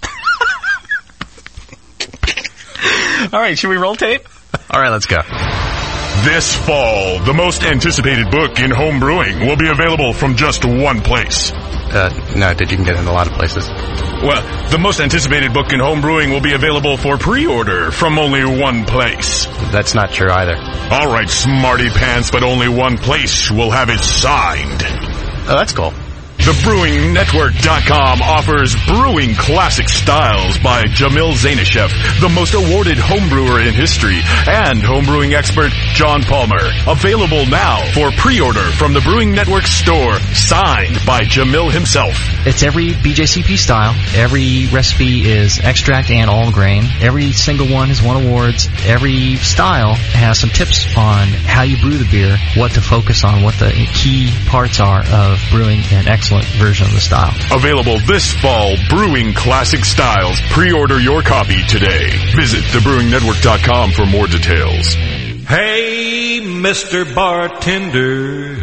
All right, should we roll tape? All right, let's go. This fall, the most anticipated book in home brewing will be available from just one place. No, you can get it in a lot of places. Well, the most anticipated book in home brewing will be available for pre-order from only one place. That's not true either. All right, smarty pants, but only one place will have it signed. Oh, that's cool. TheBrewingNetwork.com offers Brewing Classic Styles by Jamil Zainasheff, the most awarded homebrewer in history, and homebrewing expert John Palmer. Available now for pre-order from the Brewing Network store, signed by Jamil himself. It's every BJCP style. Every recipe is extract and all grain. Every single one has won awards. Every style has some tips on how you brew the beer, what to focus on, what the key parts are of brewing an excellent version of the style. Available this fall, Brewing Classic Styles. Pre-order your copy today. Visit thebrewingnetwork.com for more details. Hey, Mr. Bartender,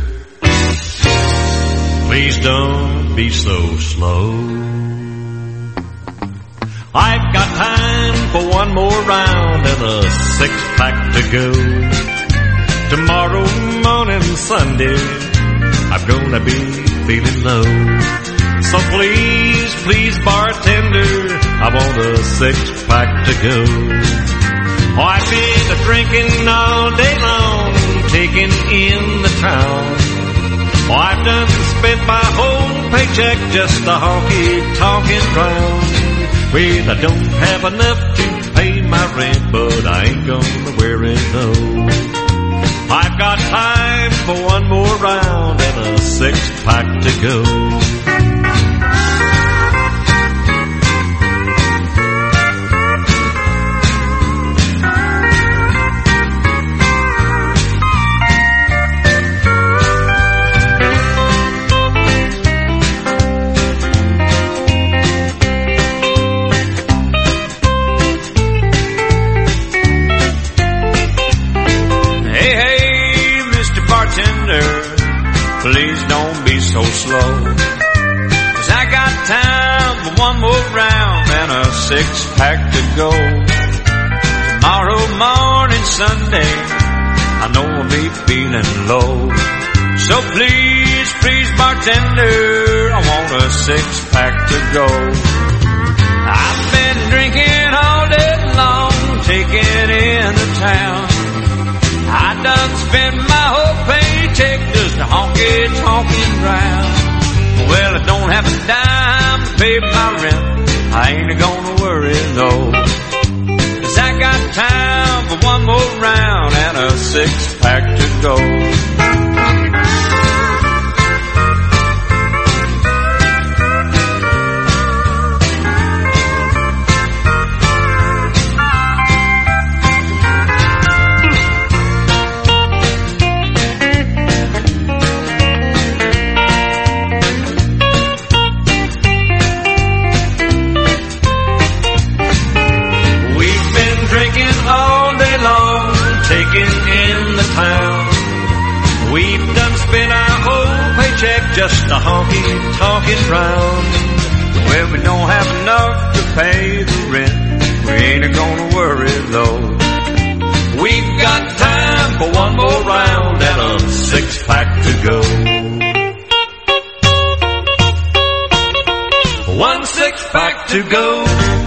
please don't be so slow. I've got time for one more round and a six-pack to go. Tomorrow morning, Sunday, I'm gonna be feeling low. So please, bartender, I want a six-pack to go. Oh, I've been drinking all day long, taking in the town. Oh, I've done spent my whole paycheck just a honky-tonkin' round. Well, I don't have enough to pay my rent, but I ain't gonna wear it though. I've got time for one more round and a six-pack to go. Please don't be so slow, 'cause I got time for one more round and a six-pack to go. Tomorrow morning, Sunday, I know I'll be feeling low. So please, bartender, I want a six-pack to go. I've been drinking all day long, taking in the town. I done spent my whole paycheck just a honky-tonkin' round. Well, I don't have a dime to pay my rent, I ain't gonna worry though, 'cause I got time for one more round and a six-pack to go. We've done spent our whole paycheck just a honky-tonkin' round. When we don't have enough to pay the rent, we ain't gonna worry though. We've got time for one more round and a six-pack to go. One six-pack to go.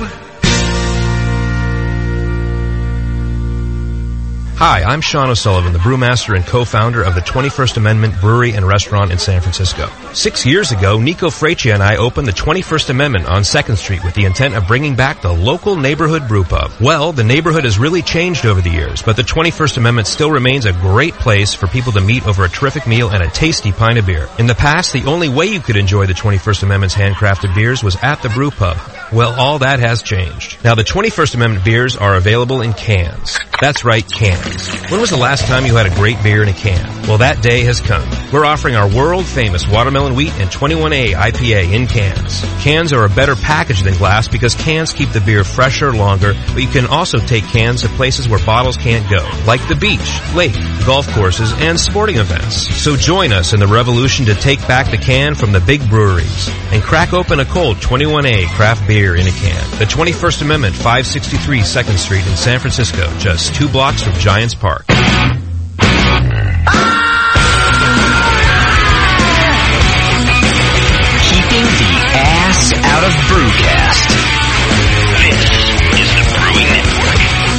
Hi, I'm Sean O'Sullivan, the brewmaster and co-founder of the 21st Amendment Brewery and Restaurant in San Francisco. 6 years ago, Nico Freccia and I opened the 21st Amendment on 2nd Street with the intent of bringing back the local neighborhood brew pub. Well, the neighborhood has really changed over the years, but the 21st Amendment still remains a great place for people to meet over a terrific meal and a tasty pint of beer. In the past, the only way you could enjoy the 21st Amendment's handcrafted beers was at the brew pub. Well, all that has changed. Now, the 21st Amendment beers are available in cans. That's right, cans. When was the last time you had a great beer in a can? Well, that day has come. We're offering our world-famous Watermelon Wheat and 21A IPA in cans. Cans are a better package than glass because cans keep the beer fresher longer, but you can also take cans to places where bottles can't go, like the beach, lake, golf courses, and sporting events. So join us in the revolution to take back the can from the big breweries and crack open a cold 21A craft beer in a can. The 21st Amendment, 563 2nd Street in San Francisco, just 2 blocks from Giants Park. Keeping the ass out of Brewcast. This is the Brewing Network.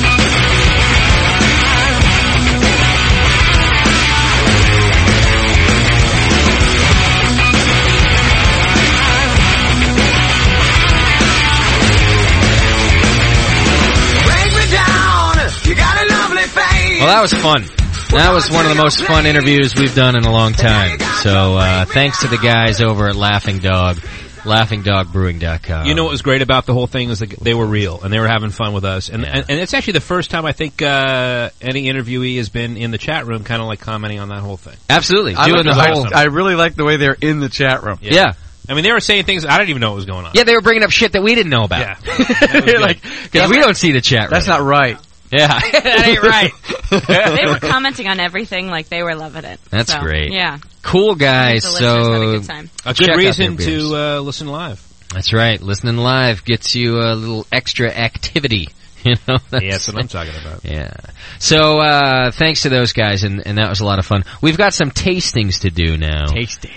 Well, that was fun. That was one of the most fun interviews we've done in a long time. So, thanks to the guys over at Laughing Dog, LaughingDogBrewing.com. You know what was great about the whole thing is that they were real, and they were having fun with us. And it's actually the first time I think any interviewee has been in the chat room kind of like commenting on that whole thing. Absolutely. I really like the way they're in the chat room. Yeah. I mean, they were saying things I didn't even know what was going on. Yeah, they were bringing up shit that we didn't know about. Yeah. Because we don't see the chat room. That's not right. Yeah, that ain't right. They were commenting on everything like they were loving it. That's so, great. Yeah. Cool guys. The So listeners had a good time. A good reason to listen live. That's right. Listening live gets you a little extra activity. You know, that's what I'm talking about. Yeah. So thanks to those guys, and that was a lot of fun. We've got some tastings to do now. Tasting.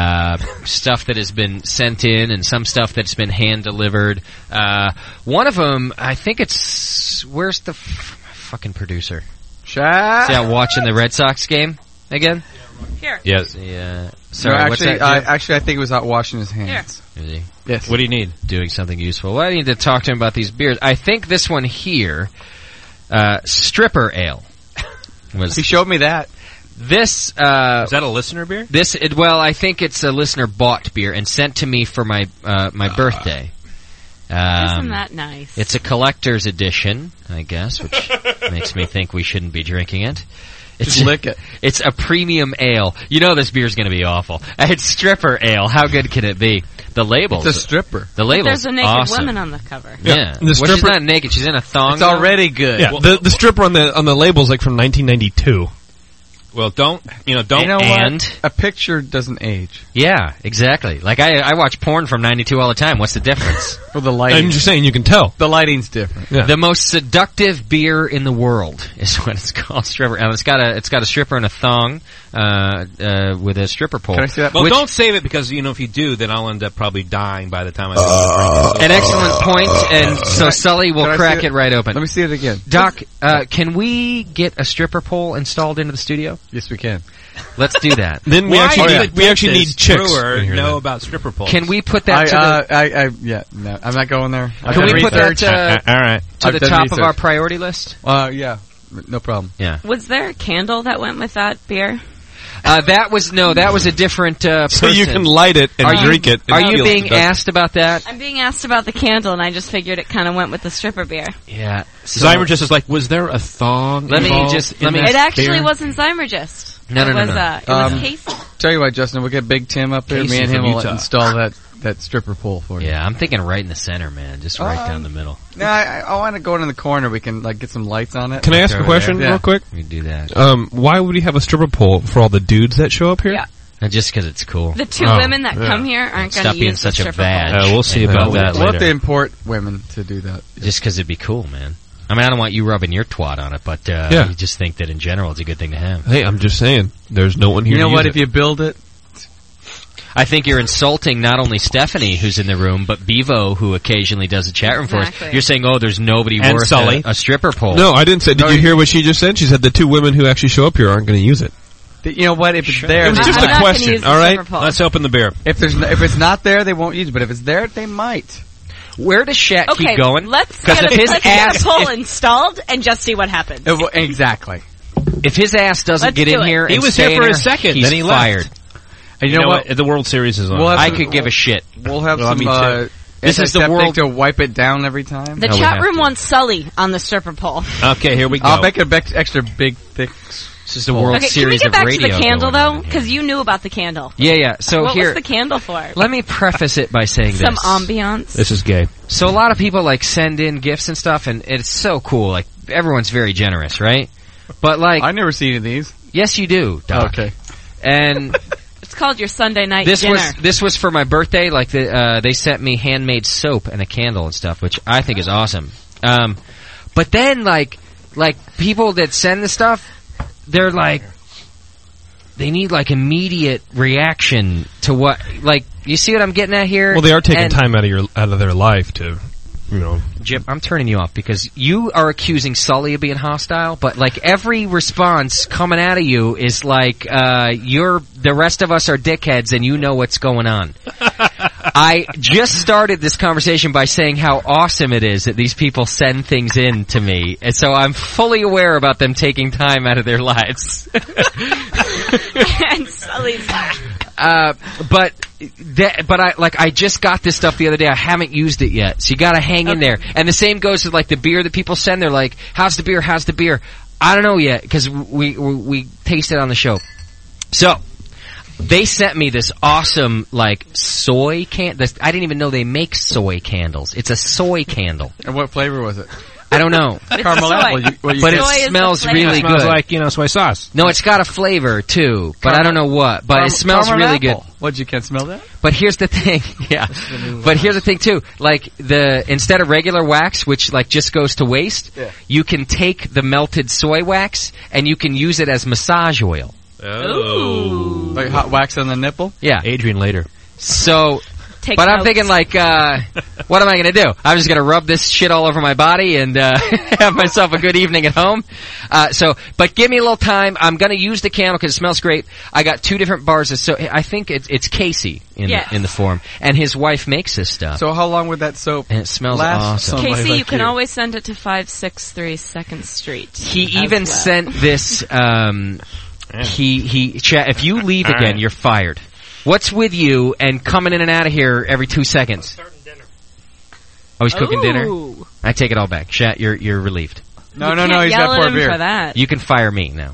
Stuff that has been sent in, and some stuff that's been hand delivered. One of them, I think it's where's the fucking producer? Shaq. See, out watching the Red Sox game again. Here. Yes. Yeah. Sorry. No, actually, I think it was out washing his hands. Here. Is he? Yes. What do you need? Doing something useful. Well, I need to talk to him about these beers. I think this one here, Stripper Ale. He showed me that. This is that a listener beer? Well, I think it's a listener bought beer and sent to me for my my birthday. Isn't that nice? It's a collector's edition, I guess, which makes me think we shouldn't be drinking it. Just lick it. It's a premium ale. You know this beer's going to be awful. It's Stripper Ale. How good can it be? The label. It's a stripper. The label. There's a naked awesome. woman on the cover. Yeah. The stripper, she's not naked. She's in a thong. It's already good. Yeah. The stripper on the label is like from 1992. Well, don't. You know and what? A picture doesn't age. Yeah, exactly. Like I watch porn from '92 all the time. What's the difference? Well, the lighting. I'm just saying you can tell. The lighting's different. Yeah. The most seductive beer in the world is what it's called. Stripper. And it's got a stripper and a thong with a stripper pole. Can I see that? Well, don't save it because if you do, then I'll end up probably dying by the time I. An excellent point, and so Sully will crack it right open. Let me see it again. Doc, can we get a stripper pole installed into the studio? Yes, we can. Let's do that. Then we actually need chicks. Know about stripper poles. Can we put that no, I'm not going there. Can we put that all right. to the top of our priority list? Yeah, no problem. Yeah. Was there a candle that went with that beer? That was a different person. So you can light it and drink it. Are you being asked about that? I'm being asked about the candle, and I just figured it kind of went with the stripper beer. Yeah. Zymergist is like, was there a thong? It actually wasn't Zymergist. No. It was Casey. Tell you what, Justin, we'll get Big Tim up there. Me and him will install that that stripper pole for you. Yeah, I'm thinking right in the center, man. Just right down the middle. No, I want to go in the corner. We can like get some lights on it. Can I ask a question real quick? We do that. Why would he have a stripper pole for all the dudes that show up here? Yeah. Just because it's cool. The two women that come here aren't going to use such the a stripper vag. pole. We'll see about that later. We'll have to import women to do that. Just because it'd be cool, man. I mean, I don't want you rubbing your twat on it, but you just think that in general it's a good thing to have. Hey, I'm just saying, there's no one here. You know to what? use If you build it, I think you're insulting not only Stephanie, who's in the room, but Bevo, who occasionally does a chat room for us. You're saying, there's nobody And worth Sully. a stripper pole. No, I didn't say. Did you hear what she just said? She said the two women who actually show up here aren't going to use it. you know what? If it's there, It was just a question. All right, let's open the beer. If it's not there, they won't use it. But if it's there, they might. Where does Shat keep going? Let's 'Cause get if his a ass- pole installed and just see what happens. Exactly. If his ass doesn't Let's get do in it. here, He and was stay here in for there, a second, he's then he left. fired. And you know what? The World Series is on. I could give a shit. We'll have Well, me some. too. This is the world to wipe it down every time. The chat room wants Sully on the stripper pole. Okay, here we go. I'll make an extra big, thick. This is the World Okay, Series can we get of back to radio. the candle going on. though? Because you knew about the candle. Yeah. So what here, was the candle for? let me preface it by saying Some this. ambiance. This is gay. So a lot of people like send in gifts and stuff, and it's so cool. Like everyone's very generous, right? But like, I never seen any of these. Yes, you do, Doc. Okay. And It's called your Sunday night this dinner. was for my birthday. Like they sent me handmade soap and a candle and stuff, which I think is awesome. But then like people that send the stuff, they're like, they need like immediate reaction to what, like, you see what I'm getting at here? Well, they are taking And- time out of their life to, you know. Jim, I'm turning you off because you are accusing Sully of being hostile, but like every response coming out of you is like the rest of us are dickheads and you know what's going on. I just started this conversation by saying how awesome it is that these people send things in to me, and so I'm fully aware about them taking time out of their lives. And Sully's but I just got this stuff the other day. I haven't used it yet, so you got to hang in there. And the same goes with like the beer that people send. They're like, "How's the beer? How's the beer?" I don't know yet because we taste it on the show. So they sent me this awesome like soy I didn't even know they make soy candles. It's a soy candle. And what flavor was it? I don't know. Caramel apple. But it smells really It smells good. like, soy sauce. No, it's got a flavor too, but I don't know what. But it smells caramel really apple. good. What, you can't smell that? But here's the thing, yeah. But here's the thing too, like instead of regular wax, which like just goes to waste, you can take the melted soy wax and you can use it as massage oil. Oh. Like hot wax on the nipple? Yeah. Adrian later. So, Take but I'm notes. thinking like, what am I gonna do? I'm just gonna rub this shit all over my body and have myself a good evening at home. But give me a little time. I'm gonna use the candle because it smells great. I got 2 different bars of soap. I think it's Casey in the form, and his wife makes this stuff. So how long would that soap and it smells last? awesome. Casey, you can always send it to 563 2nd Street. He even sent this. If you leave All again, right. you're fired. What's with you and coming in and out of here every 2 seconds? Oh, he's cooking dinner? I take it all back. Chat, you're relieved. No, he's got 4 beer. For that. You can fire me now.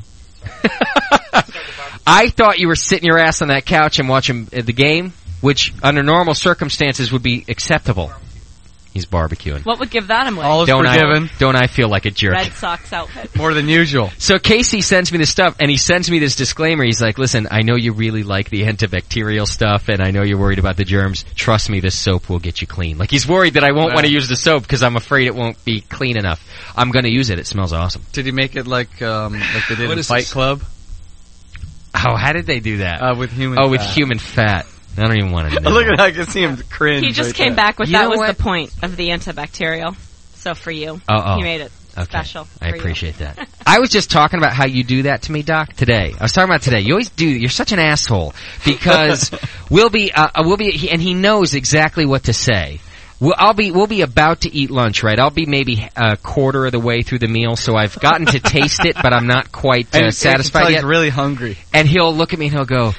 I thought you were sitting your ass on that couch and watching the game, which under normal circumstances would be acceptable. He's barbecuing. What would give that away? All is forgiven. Don't I feel like a jerk? Red Sox outfit. More than usual. So Casey sends me this stuff, and he sends me this disclaimer. He's like, listen, I know you really like the antibacterial stuff, and I know you're worried about the germs. Trust me, this soap will get you clean. Like, he's worried that I won't want to use the soap because I'm afraid it won't be clean enough. I'm going to use it. It smells awesome. Did he make it like they did in Fight Club? Oh, how did they do that? With human with fat. human fat. I don't even want to know. Look at that. I can see him cringe. He just right came there. back with You that know was what? the point of the antibacterial. So for you, Oh. he made it Okay. special. I for you. appreciate that. I was just talking about how you do that to me, Doc, today. I was talking about today. You always do. You're such an asshole because we'll be, and he knows exactly what to say. We'll be about to eat lunch, right? I'll be maybe a quarter of the way through the meal, so I've gotten to taste it, but I'm not quite And satisfied he's yet. really hungry. And he'll look at me and he'll go,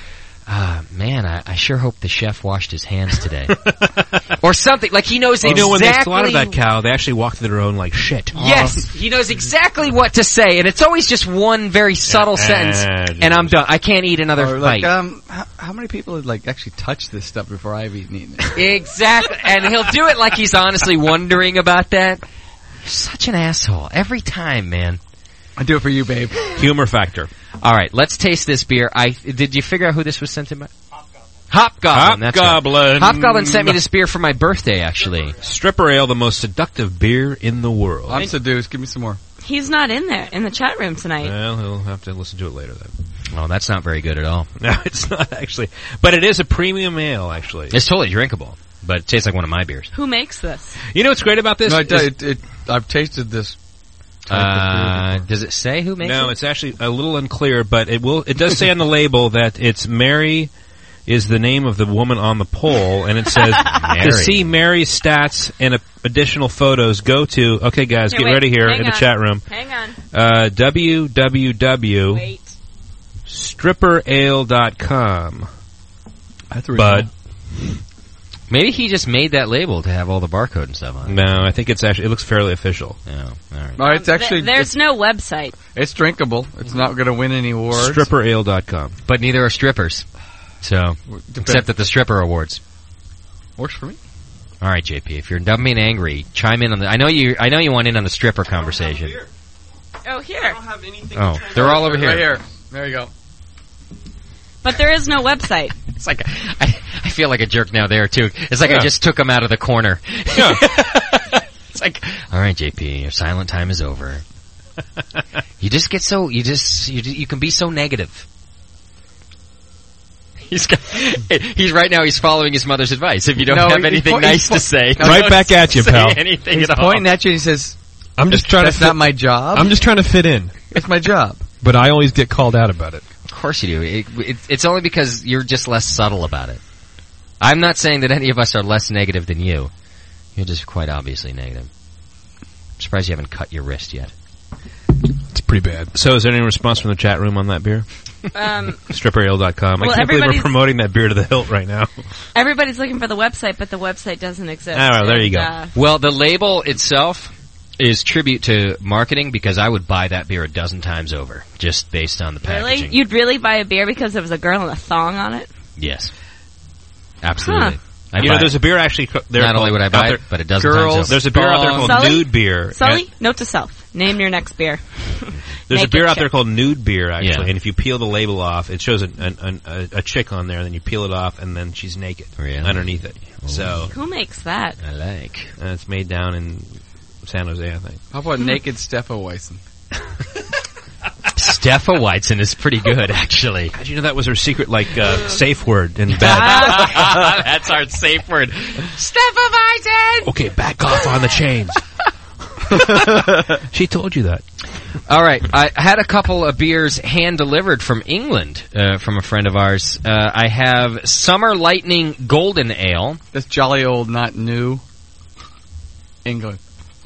Man, I sure hope the chef washed his hands today. Or something. Like, he knows exactly... when they slaughtered that cow, they actually walked through their own like shit. Yes, he knows exactly what to say, and it's always just one very subtle sentence, and I'm done. I can't eat another bite. How many people have like actually touched this stuff before I've eaten it? Exactly, and he'll do it like he's honestly wondering about that. You're such an asshole. Every time, man. I do it for you, babe. Humor factor. All right, let's taste this beer. Did you figure out who this was sent to by? Hopgoblin. That's Hopgoblin. Right. Hopgoblin sent me this beer for my birthday, actually. Stripper Ale, the most seductive beer in the world. I'm seduced. Give me some more. He's not in there, in the chat room tonight. Well, he'll have to listen to it later then. Oh, that's not very good at all. No, it's not actually. But it is a premium ale, actually. It's totally drinkable, but it tastes like one of my beers. Who makes this? You know what's great about this? No, I've tasted this. Does it say who makes it? No, it's actually a little unclear, but it does say on the label that it's Mary is the name of the woman on the poll, and it says to see Mary's stats and additional photos, go to, okay guys, get ready here in the chat room. Hang on. www.stripperale.com. Bud. Maybe he just made that label to have all the barcode and stuff on it. No, I think it looks fairly official. Yeah, all right. No, it's actually... There's no website. It's drinkable. It's not going to win any awards. Stripperale.com. But neither are strippers. So, except at the stripper awards. Works for me. All right, JP, if you're dumb and angry, chime in on the... I know you want in on the stripper conversation. Oh, here. I don't have anything. Oh, they're all over here. Right here. There you go. But there is no website. It's like I feel like a jerk now there too. It's like I just took him out of the corner. Yeah. It's like, all right, JP, your silent time is over. You just get so you can be so negative. He's right now. He's following his mother's advice. If you don't have anything nice to say, right back at you, pal. Anything He's at all. pointing at you and he says, I'm just trying that's not my job. I'm just trying to fit in. It's my job. But I always get called out about it. Of course you do. It's only because you're just less subtle about it. I'm not saying that any of us are less negative than you. You're just quite obviously negative. I'm surprised you haven't cut your wrist yet. It's pretty bad. So is there any response from the chat room on that beer? Stripperale.com. Well, I can't believe we're promoting that beer to the hilt right now. Everybody's looking for the website, but the website doesn't exist. All right, there you go. Well, the label itself is tribute to marketing because I would buy that beer a dozen times over just based on the packaging. Really? You'd really buy a beer because there was a girl in a thong on it? Yes. Absolutely. Huh. There's a beer actually... Not only would I buy it, but a dozen times over. There's a beer out there called Sully? Nude Beer. Sully, note to self. Name your next beer. There's a beer out there called Nude Beer, actually, Yeah. and if you peel the label off, it shows a chick on there, and then you peel it off, and then she's naked underneath it. So Who makes that? I like. And it's made down in San Jose, I think. How about naked Steffa Weissen? Steffa Weitzen is pretty good, actually. How'd you know that was her secret, safe word in bed? That's our safe word. Steffa Weitzen! Okay, back off on the chains. She told you that. All right, I had a couple of beers hand-delivered from England from a friend of ours. I have Summer Lightning Golden Ale. That's jolly old, not new England.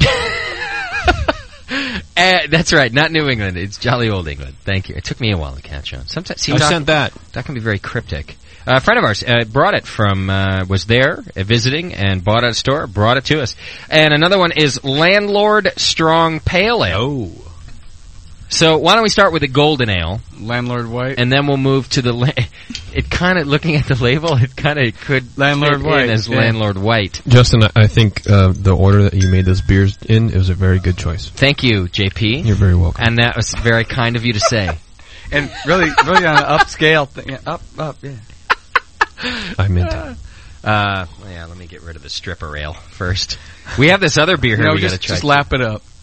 That's right, not New England. It's jolly old England. Thank you. It took me a while to catch on. Sometimes I sent that. That can be very cryptic. A friend of ours brought it from, was there visiting and bought it at a store, brought it to us. And another one is Landlord Strong Pale Ale. Oh. So why don't we start with the Golden Ale? Landlord White. And then we'll move to the... It kind of, looking at the label, it kind of could Landlord fit White in as Landlord White. Justin, I think the order that you made those beers in, it was a very good choice. Thank you, JP. You're very welcome. And that was very kind of you to say. And really on an upscale thing. Yeah, up, yeah. I meant it. Yeah, let me get rid of the stripper ale first. We have this other beer here we gotta try. Just lap it up.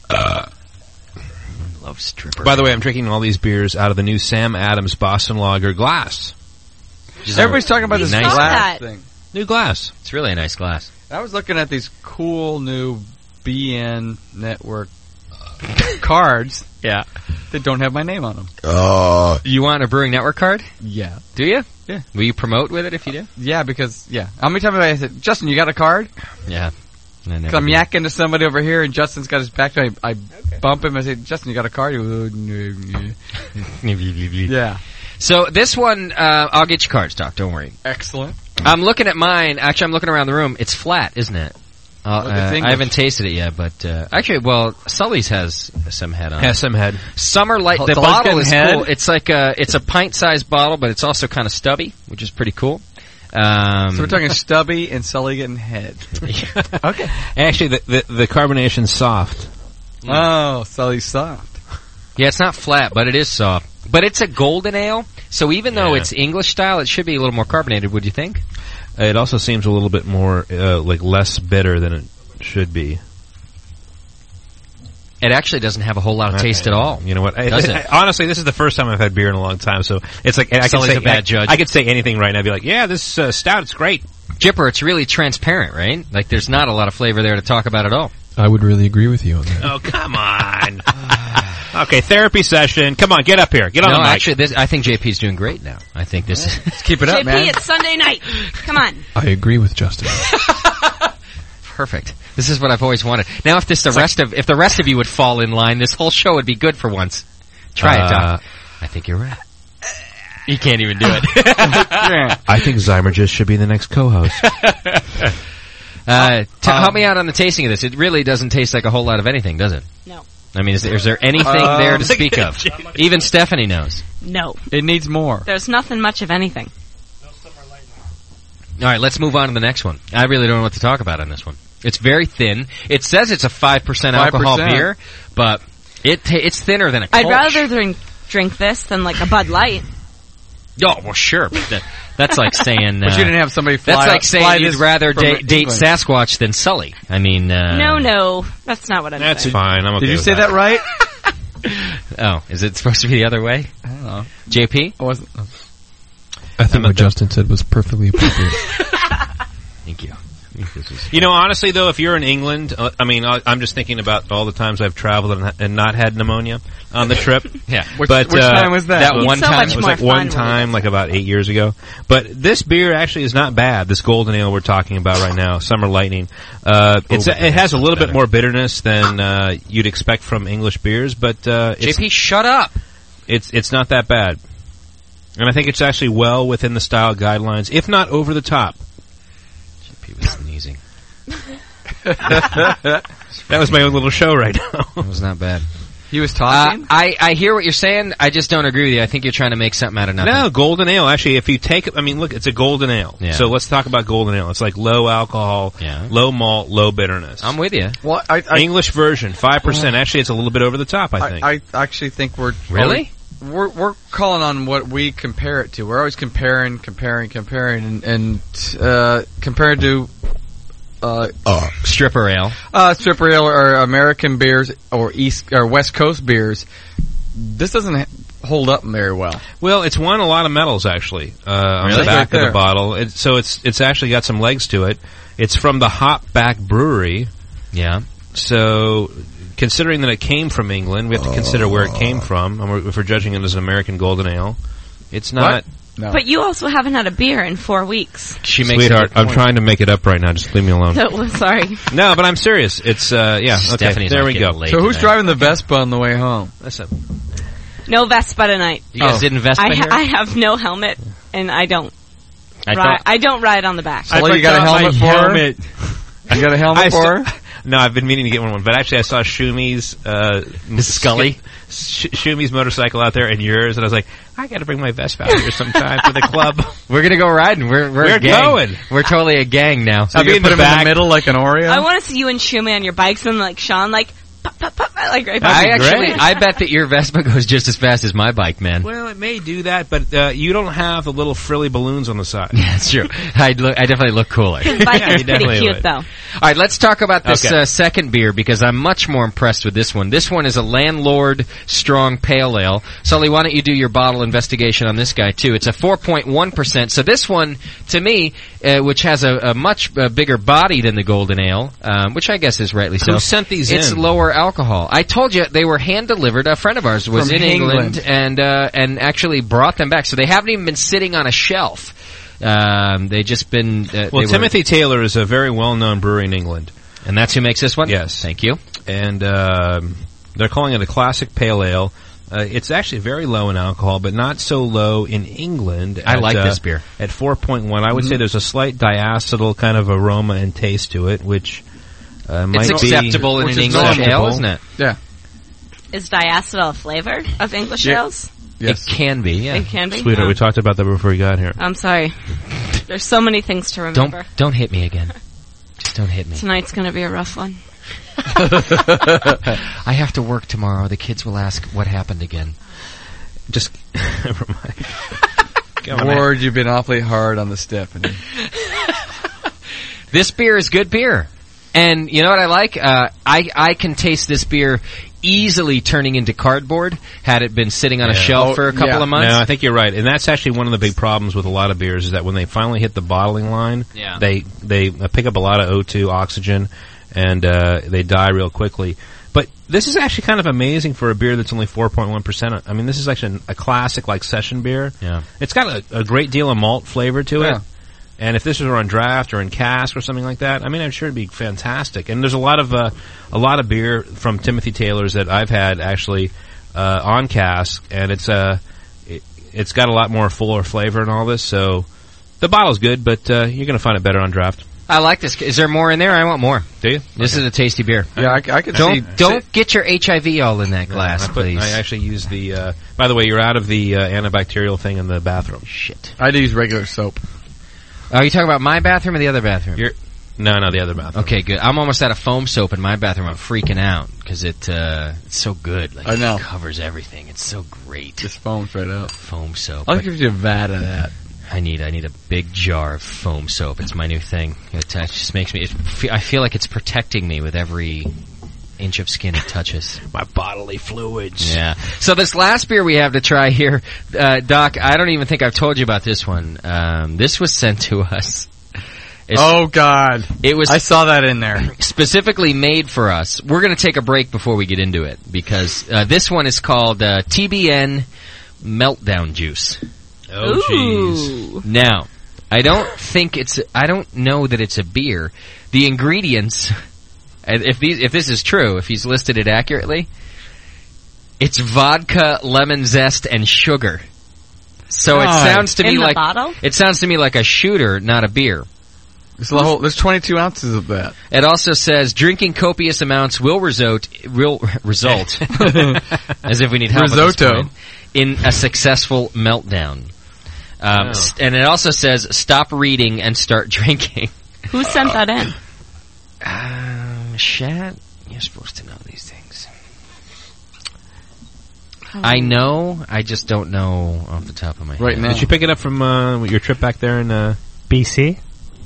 Love stripper. By the way, I'm drinking all these beers out of the new Sam Adams Boston Lager glass. Everybody's talking about this glass thing. New glass. It's really a nice glass. I was looking at these cool new BN network cards. Yeah. That don't have my name on them. You want a Brewing Network card? Yeah. Do you? Yeah. Will you promote with it if you do? Yeah, because, How many times have I said, Justin, you got a card? Yeah. Because I'm yakking to somebody over here, and Justin's got his back to me. I bump him and say, Justin, you got a card? Yeah. So this one, I'll get you cards, Doc. Don't worry. Excellent. I'm looking at mine. Actually, I'm looking around the room. It's flat, isn't it? I haven't tasted it yet, but actually, well, Sully's has some head on it. Has some head. Summer Light. The bottle is cool. It's like it's a pint-sized bottle, but it's also kind of stubby, which is pretty cool. So we're talking stubby and Sully getting head. Okay. Actually, the carbonation's soft. Oh, Sully's soft. Yeah, it's not flat, but it is soft. But it's a golden ale, so even though it's English style, it should be a little more carbonated, would you think? It also seems a little bit more, like less bitter than it should be. It actually doesn't have a whole lot of taste at all. You know what? Does it? Honestly, this is the first time I've had beer in a long time, so it's like I Sully's a bad judge. I could say anything right now. I'd be like, yeah, this stout, it's great. Jipper, it's really transparent, right? Like, there's not a lot of flavor there to talk about at all. I would really agree with you on that. Oh, come on. Okay, therapy session. Come on, get up here. Get on the mic. Actually, I think JP's doing great now. I think this is... Let's keep it up, man. JP, it's Sunday night. Come on. I agree with Justin. Perfect. This is what I've always wanted. Now, if the rest of you would fall in line, this whole show would be good for once. Try it, Doc. I think you're right. You can't even do it. I think Zymergist should be the next co-host. Help me out on the tasting of this. It really doesn't taste like a whole lot of anything, does it? No. I mean, is there anything there to speak of? Even Stephanie knows. No. It needs more. There's nothing much of anything. All right, let's move on to the next one. I really don't know what to talk about on this one. It's very thin. It says it's a 5% alcohol beer, but it's thinner than a Kolsch. I'd rather drink this than like a Bud Light. Oh, well, sure. But that's like saying... but you didn't have somebody fly... That's like saying you'd rather date England. Sasquatch than Sully. I mean... No. That's not what I'm saying. That's fine. I'm okay Did you with say that right? Oh, is it supposed to be the other way? I don't know. JP? I think what Justin said was perfectly appropriate. Thank you. You know, honestly, though, if you're in England, I'm just thinking about all the times I've traveled and not had pneumonia on the trip. Yeah. Which time was that? That one time. It was like one time, like about 8 years ago. But this beer actually is not bad. This golden ale we're talking about right now, Summer Lightning. It has a little bit more bitterness than you'd expect from English beers, but JP, shut up. It's not that bad. And I think it's actually well within the style guidelines, if not over the top. JP was sneezing. That was my own little show right now. It was not bad. He was talking? I hear what you're saying. I just don't agree with you. I think you're trying to make something out of nothing. No, golden ale. Actually, if you take... look, it's a golden ale. Yeah. So let's talk about golden ale. It's like low alcohol, low malt, low bitterness. I'm with you. Well, English version, 5%. Actually, it's a little bit over the top, I think. I actually think we're... Really? We're calling on what we compare it to. We're always comparing, and compared to stripper ale, or American beers or East or West Coast beers. This doesn't hold up very well. Well, it's won a lot of medals actually on the back of the bottle. So it's actually got some legs to it. It's from the Hopback Brewery. Yeah. So, considering that it came from England, we have to consider where it came from. And if we're judging it as an American golden ale, it's not. No. But you also haven't had a beer in 4 weeks. Sweetheart, I'm trying to make it up right now. Just leave me alone. Sorry. No, but I'm serious. It's okay. Stephanie's there we go. So who's driving the Vespa on the way home? Listen. No Vespa tonight. You guys didn't Vespa here? I have no helmet, and I don't ride on the back. So you got a helmet for her? You got a helmet for her? No, I've been meaning to get one, but actually I saw Shumi's Shumi's motorcycle out there and yours, and I was like, I got to bring my Vespa out here sometime for the club. We're gonna go riding. We're a gang. Going. We're totally a gang now. So you put him in the middle like an Oreo. I want to see you and Shumi on your bikes and like Sean like. Like right I bet that your Vespa goes just as fast as my bike, man. Well, it may do that, but you don't have the little frilly balloons on the side. Yeah, that's true. I definitely look cooler. His bike is pretty cute, though. All right, let's talk about this second beer because I'm much more impressed with this one. This one is a Landlord Strong Pale Ale. Sully, why don't you do your bottle investigation on this guy, too? It's a 4.1%. So this one, to me, which has a much bigger body than the Golden Ale, which I guess is rightly so. Who sent these in? It's lower alcohol. I told you they were hand-delivered. A friend of ours was in England and actually brought them back. So they haven't even been sitting on a shelf. They just been... Timothy Taylor is a very well-known brewery in England. And that's who makes this one? Yes. Thank you. And they're calling it a classic pale ale. It's actually very low in alcohol, but not so low in England. I like this beer. At 4.1. I would say there's a slight diacetyl kind of aroma and taste to it, which might be... It's acceptable in an English ale, isn't it? Yeah. Is diacetyl a flavor of English ales? Yes. It can be, yeah. It can be? Sweetheart, we talked about that before you got here. I'm sorry. There's so many things to remember. Don't hit me again. Just don't hit me. Tonight's going to be a rough one. I have to work tomorrow. The kids will ask what happened again. Just never mind. Lord, you've been awfully hard on the Stephanie. This beer is good beer. And you know what I like? I can taste this beer easily turning into cardboard had it been sitting on a shelf for a couple of months. No, I think you're right. And that's actually one of the big problems with a lot of beers is that when they finally hit the bottling line, they pick up a lot of O2, oxygen, and they die real quickly. But this is actually kind of amazing for a beer that's only 4.1%. I mean, this is actually a classic, like, session beer. Yeah. It's got a great deal of malt flavor to it. And if this was on draft or in cask or something like that, I mean, I'm sure it'd be fantastic. And there's a lot of beer from Timothy Taylor's that I've had actually on cask, and it's got a lot more fuller flavor and all this. So the bottle's good, but you're going to find it better on draft. I like this. Is there more in there? I want more. Do you? This is a tasty beer. Yeah, I could see. Don't get your HIV all in that glass, please. I actually use the. By the way, you're out of the antibacterial thing in the bathroom. Shit. I'd use regular soap. Are you talking about my bathroom or the other bathroom? No, the other bathroom. Okay, good. I'm almost out of foam soap in my bathroom. I'm freaking out because it's so good. Like, I know. It covers everything. It's so great. Just foams right out. Foam soap. I'll give you a vat of that. I need a big jar of foam soap. It's my new thing. It just makes me. I feel like it's protecting me with every inch of skin it touches. My bodily fluids. Yeah. So this last beer we have to try here, Doc, I don't even think I've told you about this one. This was sent to us. Oh, God. I saw that in there. Specifically made for us. We're going to take a break before we get into it because this one is called TBN Meltdown Juice. Oh, jeez. Now, I don't know that it's a beer. The ingredients, if this is true, if he's listed it accurately, it's vodka, lemon zest, and sugar. So it sounds to me like bottle? It sounds to me like a shooter, not a beer. There's 22 ounces of that. It also says drinking copious amounts will result as if we need help at this point, in a successful meltdown. And it also says stop reading and start drinking. Who sent that in? Shat, you're supposed to know these things. I know, I just don't know off the top of my head. Right now. Did you pick it up from your trip back there in BC?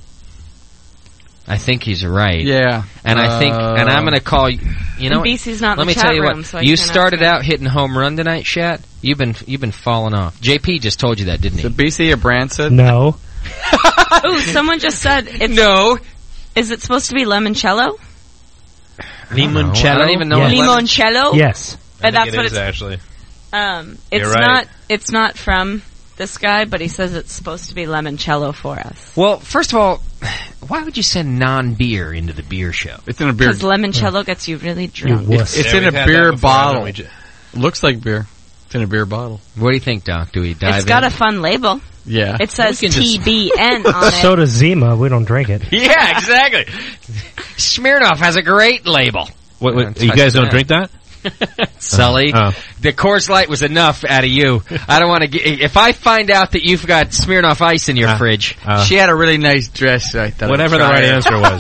I think he's right. Yeah. And I think, and I'm going to call you know, BC's not let in me the tell chat you room, what. so You started out hitting home run tonight, Shat. You've been falling off. JP just told you that, didn't he? Is it BC or Branson? No. Ooh, someone just said it's... No. Is it supposed to be limoncello? Limoncello? I don't even know. Yes. Limoncello? Yes. I think That's it what is, it's actually. It's You're right. It's not from this guy, but he says it's supposed to be limoncello for us. Well, first of all, why would you send non-beer into the beer show? It's in a beer. Because limoncello gets you really drunk. It's in a beer bottle. Looks like beer. It's in a beer bottle. What do you think, Doc? Do we dive in? It's got a fun label. Yeah. It says TBN on it. So does Zima. We don't drink it. Yeah, exactly. Smirnoff has a great label. What you guys don't drink that? Sully, the Coors Light was enough out of you. I don't want to get... If I find out that you've got Smirnoff Ice in your fridge... she had a really nice dress. I thought whatever the right answer was.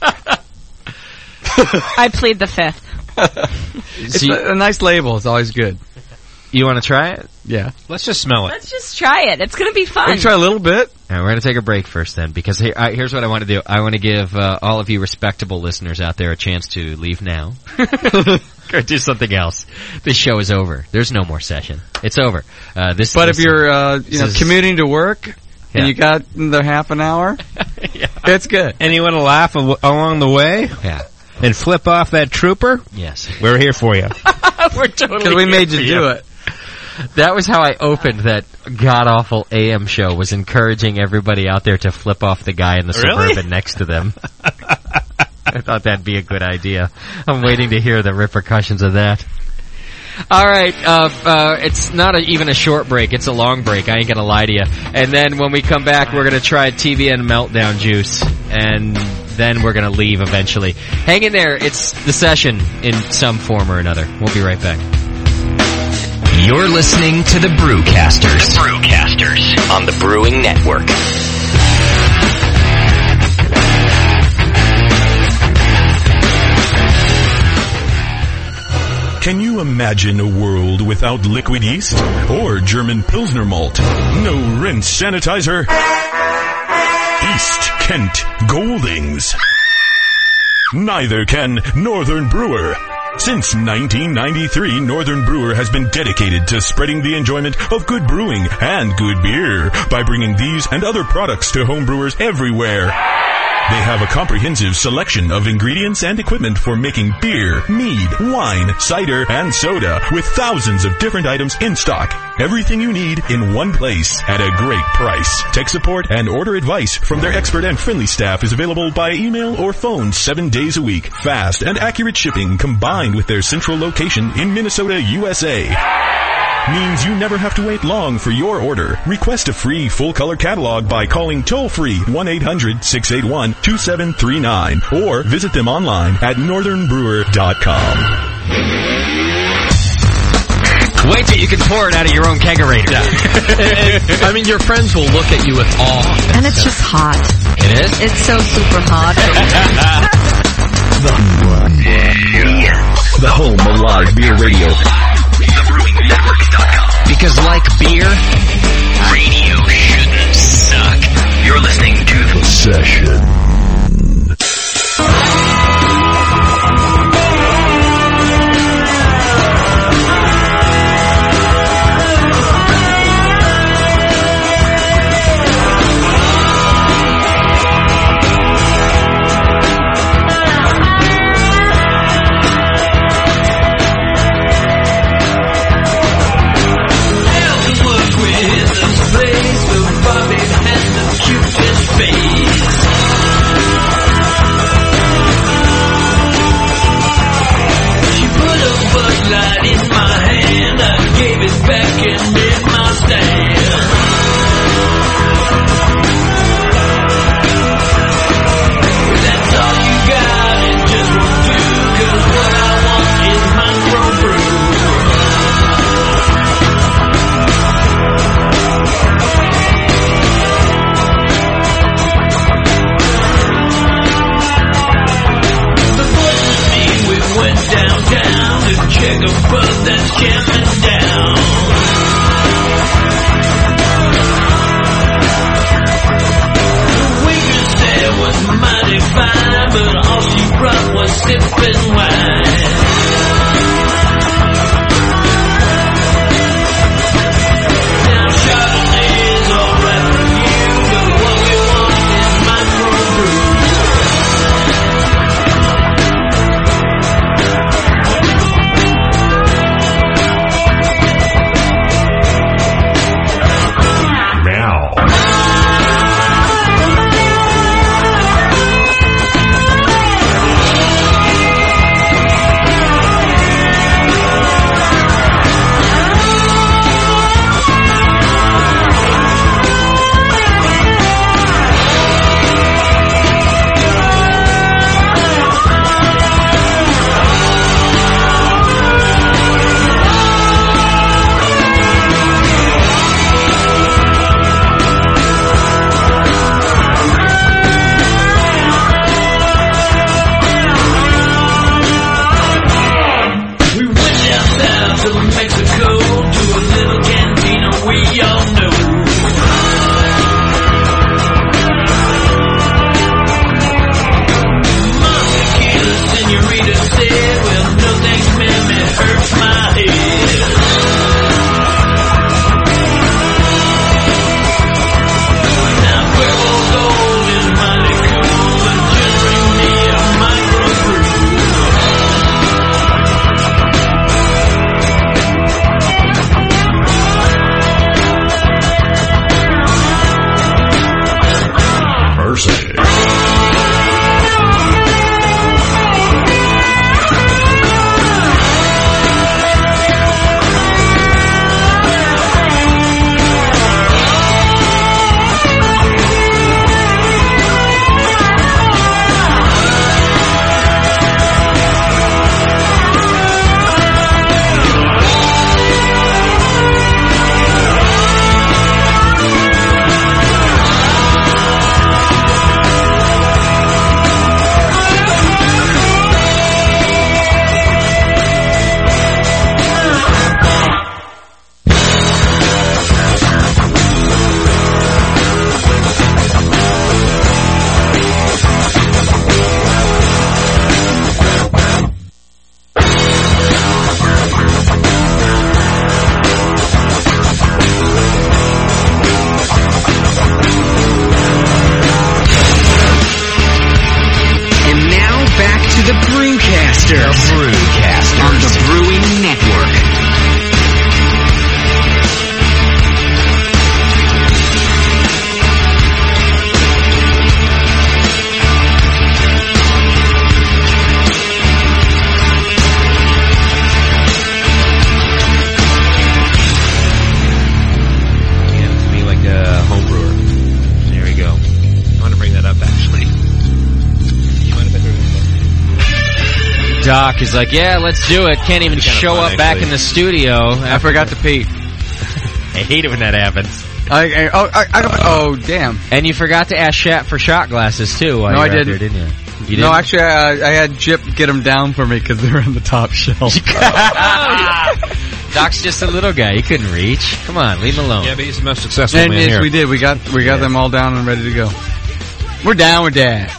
I plead the fifth. It's a nice label. It's always good. You want to try it? Yeah. Let's just smell it. Let's just try it. It's going to be fun. We can try a little bit. All right, we're going to take a break first then, because here's what I want to do. I want to give all of you respectable listeners out there a chance to leave now. Or do something else. This show is over. There's no more session. It's over. But if you're commuting to work and you got the half an hour, it's good. And you want to laugh along the way? Yeah. And flip off that trooper? Yes. We're here for you. We're totally because we made you do it. That was how I opened that god-awful AM show, was encouraging everybody out there to flip off the guy in the Suburban next to them. I thought that'd be a good idea. I'm waiting to hear the repercussions of that. All right, it's not even a short break. It's a long break. I ain't going to lie to you. And then when we come back, we're going to try TBN Meltdown Juice. And then we're going to leave eventually. Hang in there. It's the session in some form or another. We'll be right back. You're listening to the Brewcasters. The Brewcasters on the Brewing Network. Can you imagine a world without liquid yeast or German Pilsner malt? No rinse sanitizer? East Kent Goldings. Neither can Northern Brewer. Since 1993, Northern Brewer has been dedicated to spreading the enjoyment of good brewing and good beer by bringing these and other products to home brewers everywhere. They have a comprehensive selection of ingredients and equipment for making beer, mead, wine, cider, and soda with thousands of different items in stock. Everything you need in one place at a great price. Tech support and order advice from their expert and friendly staff is available by email or phone 7 days a week. Fast and accurate shipping combined with their central location in Minnesota, USA. Means you never have to wait long for your order. Request a free full-color catalog by calling toll-free 1-800-681-2739 or visit them online at northernbrewer.com. Wait till you can pour it out of your own kegerator. Yeah. I mean, your friends will look at you with awe. And it's just hot. It is? It's so super hot. The home of live beer radio. Because like beer, radio shouldn't suck. You're listening to The Session. Place to Brewcasters. On the Brewing Network. Doc is like, yeah, let's do it. Can't even show up back in the studio. I forgot to pee. I hate it when that happens. Oh, damn. And you forgot to ask Shat for shot glasses, too. No, I didn't. There, didn't you? You didn't? No, actually, I had Jip get them down for me because they were on the top shelf. Doc's just a little guy. He couldn't reach. Come on, leave him alone. Yeah, but he's the most successful And man yes, here. we did. We got them all down and ready to go. We're down with that.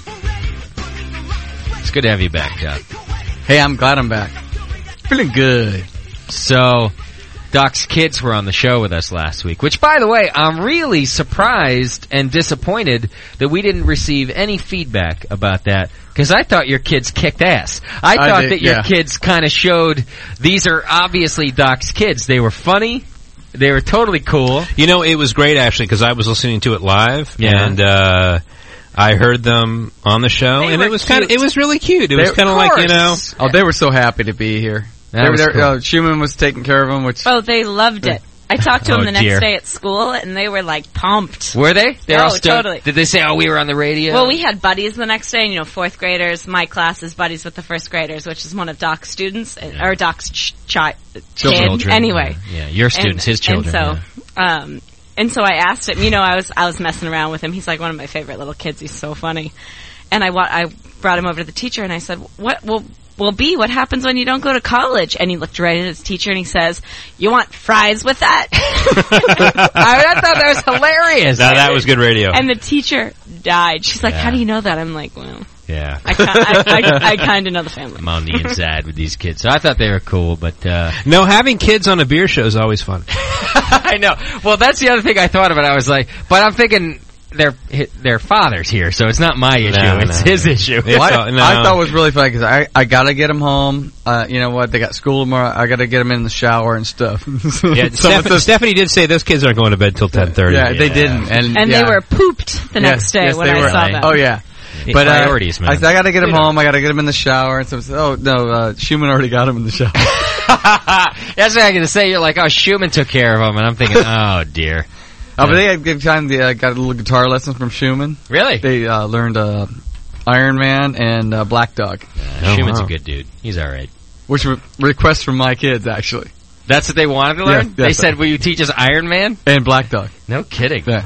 It's good to have you back, Doc. Hey, I'm glad I'm back. Feeling good. So, Doc's kids were on the show with us last week, which, by the way, I'm really surprised and disappointed that we didn't receive any feedback about that, because I thought your kids kicked ass. I thought that your kids kind of showed, these are obviously Doc's kids. They were funny. They were totally cool. You know, it was great, actually, because I was listening to it live, Yeah. and I heard them on the show, and it was it was really cute. It was kind of like, you know... Oh, they were so happy to be here. Schumann was taking care of them, which... Oh, they loved it. I talked to them the next dear. day at school, and they were, like, pumped. Were they? They're all still, totally. Did they say, oh, we were on the radio? Well, we had buddies the next day, and, you know, fourth graders. My class is buddies with the first graders, which is one of Doc's students, or Doc's kid. Children. Anyway. Yeah, your students, his children. And so I asked him, you know, I was messing around with him. He's like one of my favorite little kids. He's so funny. And I brought him over to the teacher, and I said, Well, B, what happens when you don't go to college? And he looked right at his teacher, and he says, you want fries with that? I thought that was hilarious. Now, that was good radio. And the teacher died. She's like, how do you know that? I'm like, well... Yeah. I kind of know the family. I'm on the inside with these kids. So I thought they were cool, but... No, having kids on a beer show is always fun. I know. Well, that's the other thing I thought about. I was like, but I'm thinking their father's here, so it's not my issue. It's his issue. I thought it was really funny because I got to get them home. You know what? They got school tomorrow. I got to get them in the shower and stuff. Yeah, Stephanie did say those kids aren't going to bed till 10:30. Yeah, they didn't. And they were pooped the next day when I saw them. Oh, yeah. But priorities, man. I got to get him home. I got to get him in the shower. And so, Schumann already got him in the shower. That's what I'm going to say. You're like, oh, Schumann took care of him, and I'm thinking, oh dear. Oh, but they had a good time. They got a little guitar lesson from Schumann. Really? They learned Iron Man and Black Dog. Schumann's a good dude. He's all right. Which were requests from my kids, actually. That's what they wanted to learn? Yeah, they said, will you teach us Iron Man? And Black Dog. No kidding. Yeah.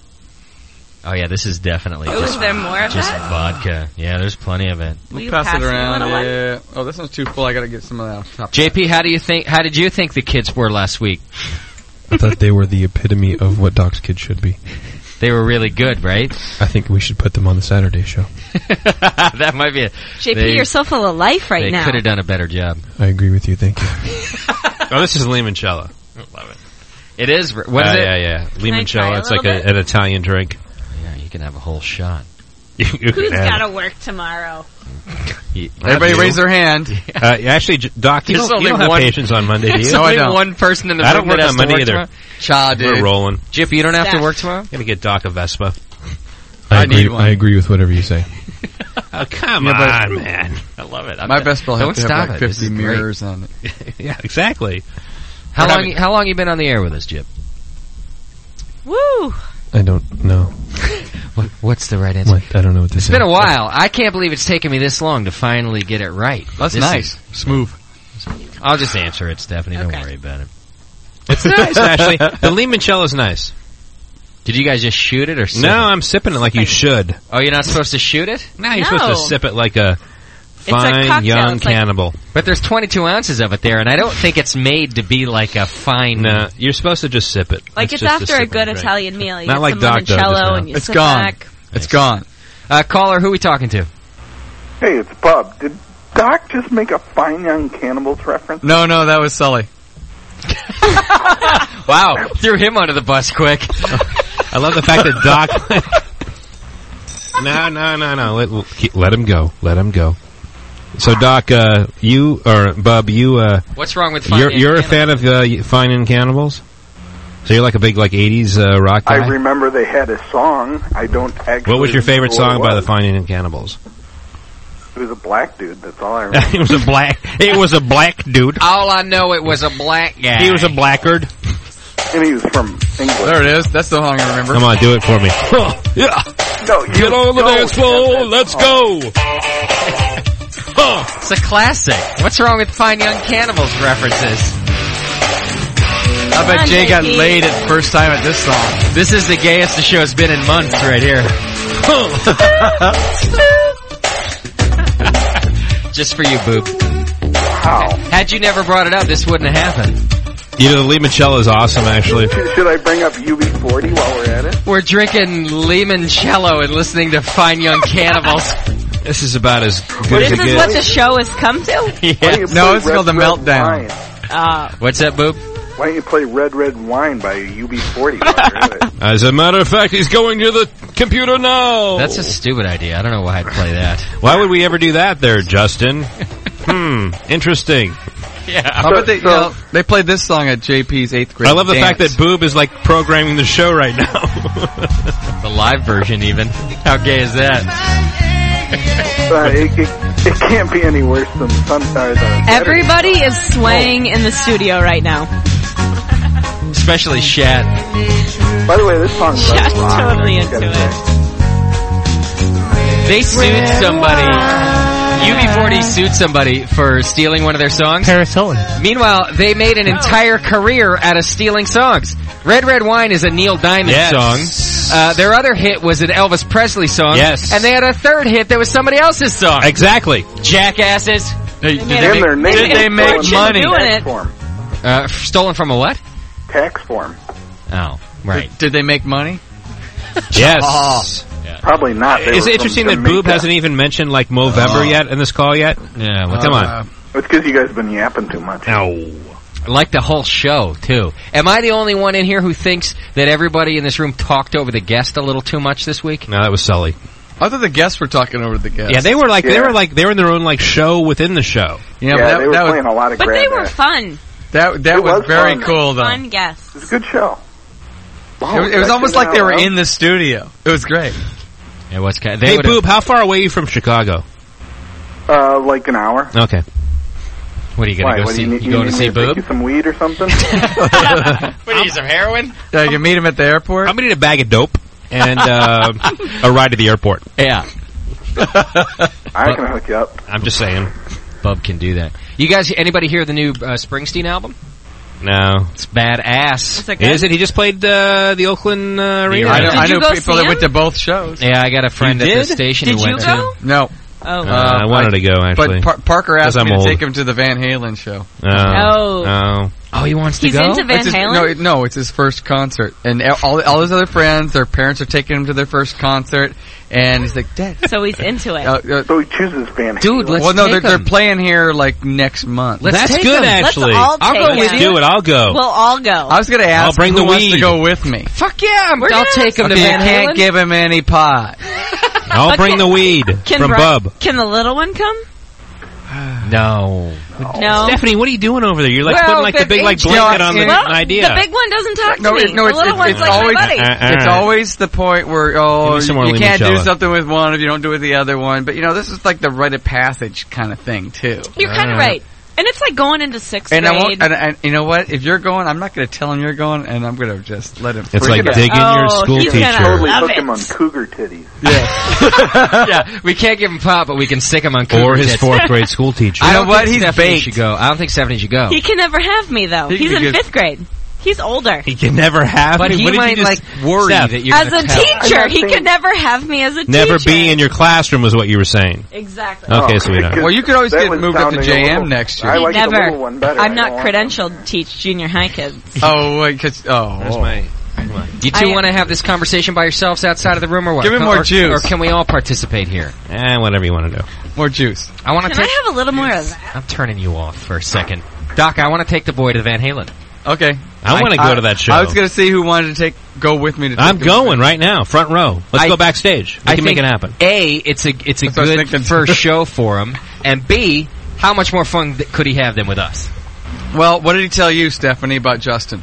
Oh, yeah, this is definitely is there more of just that? vodka. Yeah, there's plenty of it. Will you pass it around. me a little Yeah. Oh, this one's too full. I got to get some of that. JP, how did you think the kids were last week? I thought they were the epitome of what Doc's kids should be. They were really good, right? I think we should put them on the Saturday show. That might be it. JP, you're so full of life right now. They could have done a better job. I agree with you. Thank you. Oh, this is limoncello. I love it. It is. What is it? Yeah. Limoncello. It's like bit? an Italian drink. Yeah, you can have a whole shot. Who's got to work tomorrow? Everybody raise their hand. Actually, Doc, you don't have patience on Monday, do you? No, I don't. One person in the room I don't work on Monday either. Cha, dude. We're rolling. Jip, you don't have to work tomorrow? Gonna get Doc a Vespa. I agree with whatever you say. Oh, come on, man. I love it. My Vespa Don't has to stop have like it. 50 mirrors on it. Yeah, exactly. How long you been on the air with us, Jip? Woo! I don't know. What's the right answer? I don't know what to say. It's been a while. I can't believe it's taken me this long to finally get it right. That's nice. Smooth. I'll just answer it, Stephanie. Don't worry about it. It's nice, actually. The limoncello is nice. Did you guys just shoot it or sip No, it? I'm sipping it like you should. Oh, you're not supposed to shoot it? No, you're supposed to sip it like a fine, cocktail. young It's like- cannibal. But there's 22 ounces of it there, and I don't think it's made to be like a fine... No, you're supposed to just sip it. Like it's after a good Italian meal. You Not get like some Doc does limoncello now. and you It's sit gone. back. It's gone. Caller, who are we talking to? Hey, it's Bob. Did Doc just make a Fine Young Cannibals reference? No, that was Sully. Wow, threw him under the bus quick. I love the fact that Doc... No. Let him go. Let him go. So, Doc, you or Bub, you what's wrong with Fine you're a fan of Fine and Cannibals? So you're like a big 80s rock guy? I remember they had a song. I don't actually. What was your favorite remember song what by it the Fine and Cannibals? was. It was a black dude. That's all I remember. It was a black dude. All I know, it was a black guy. He was a blackguard. And he was from England. There it is. That's the song I remember. Come on, do it for me. Yeah. No, get on the dance floor. Let's go. It's a classic. What's wrong with Fine Young Cannibals references? I bet Jay got laid at the first time at this song. This is the gayest the show's been in months right here. Just for you, Boop. Wow. Had you never brought it up, this wouldn't have happened. You know, the limoncello is awesome, actually. Should I bring up UB40 while we're at it? We're drinking limoncello and listening to Fine Young Cannibals. This is about as good This as it is gets. what the show has come to? Yeah. No, it's called The Meltdown. What's that, Boop? Why don't you play Red Red Wine by UB40 while you're at it? As a matter of fact, he's going to the computer now. That's a stupid idea. I don't know why I'd play that. Why would we ever do that there, Justin? Interesting. Yeah. How about they played this song at JP's 8th grade I love the dance. fact that Boob is like programming the show right now. The live version, even. How gay is that? It can't be any worse than Everybody is swaying in the studio right now. Especially Shat. By the way, this song Shat's totally into it. They sued somebody. UB40 sued somebody for stealing one of their songs. Paris Hilton. Meanwhile, they made an entire career out of stealing songs. Red Red Wine is a Neil Diamond song. Their other hit was an Elvis Presley song. Yes. And they had a third hit that was somebody else's song. Exactly. Jackasses. Did they make money? Stolen from a what? Tax form. Oh, right. Did they make money? Yes. Probably not. Is it interesting that Boob hasn't even mentioned like Movember yet in this call yet? Yeah, well, come on. It's because you guys have been yapping too much. No. Like the whole show, too. Am I the only one in here who thinks that everybody in this room talked over the guest a little too much this week? No, that was Sully. I thought the guests were talking over the guests. Yeah, they were in their own like show within the show. Yeah, they were playing a lot of But grab they were ass. fun. That was very fun. cool, though. Fun guests. It was a good show. It was almost like they were in the studio. It was great. It was Hey, Boob, how far away are you from Chicago? Like an hour. Okay. What are you going to go see? You going to see Boob? You some weed or something? What do you need, some heroin? Yeah, you can meet him at the airport. I'm going to need a bag of dope and a ride to the airport. Yeah. I can hook you up. I'm just saying. Bub can do that. You guys, anybody hear the new Springsteen album? No. It's badass. Is it? He just played the Oakland Arena. I know people that went to both shows. Yeah, I got a friend at the station who went to. No. Oh. I wanted to go, actually. But Parker asked me to old. take him to the Van Halen show. Oh, he wants to He's go? into Van Halen? No, it's his first concert. And all his other friends, their parents are taking him to their first concert. And he's like, Dad. So he's into it. So he chooses Van Halen. Dude, let's Well, no, take they're him. playing here like next month. Let's take good, him. actually. Let's all I'll take go him. with you. Do it. I'll go. We'll all go. I was going to ask I'll bring who the wants weed. to go with me. Fuck yeah, We're I'll gonna- take him to Okay, you Van can't Halen. give him any pot. I'll bring the weed from Bub. Can the little one come? No. No. Stephanie, what are you doing over there? You're like Well, putting like the big like blanket on the idea. The big one doesn't talk to No, me. no, the little one's like always my buddy. it's always the point where Give me some more you can't do limoncello. something with one if you don't do it with the other one. But this is like the rite of passage kind of thing too. You're kind of right. And it's like going into sixth And grade. I won't. And you know what? If you're going, I'm not going to tell him you're going, and I'm going to just let him. It's like digging your school he's teacher. gonna Totally love hook it. him on cougar titties. Yeah, we can't give him pot, but we can stick him on cougar Or his tits. fourth grade school teacher. I You know don't what? think He's Stephanie baked. should go. I don't think Stephanie should go. He can never have me though. He He's can in just- 5th grade. He's older. He can never have But me. he What did might you just worry Steph, that you're As gonna a tell. teacher, he can never have me as a teacher. never be in your classroom was what you were saying. Exactly. Okay, sweetheart. Well, you could always That get was moved up to sounding a JM little- next year. I like the Never. little one better. I'm I not don't want credentialed to teach junior high kids. Oh, wait, because Where's my... You two I- want to have this conversation by yourselves outside of the room, or what? Give me more juice. Or can we all participate here? Whatever you want to do. more juice. I want to Can take. I have a little more of that? I'm turning you off for a second, Doc. I want to take the boy to Van Halen. Okay. I want to go to that show. I was going to see who wanted to go with me. I'm going right now, front row. Let's go backstage. We can make it happen. It's a That's what I was good thinking. first show for him. And B, how much more fun could he have than with us? Well, what did he tell you, Stephanie, about Justin?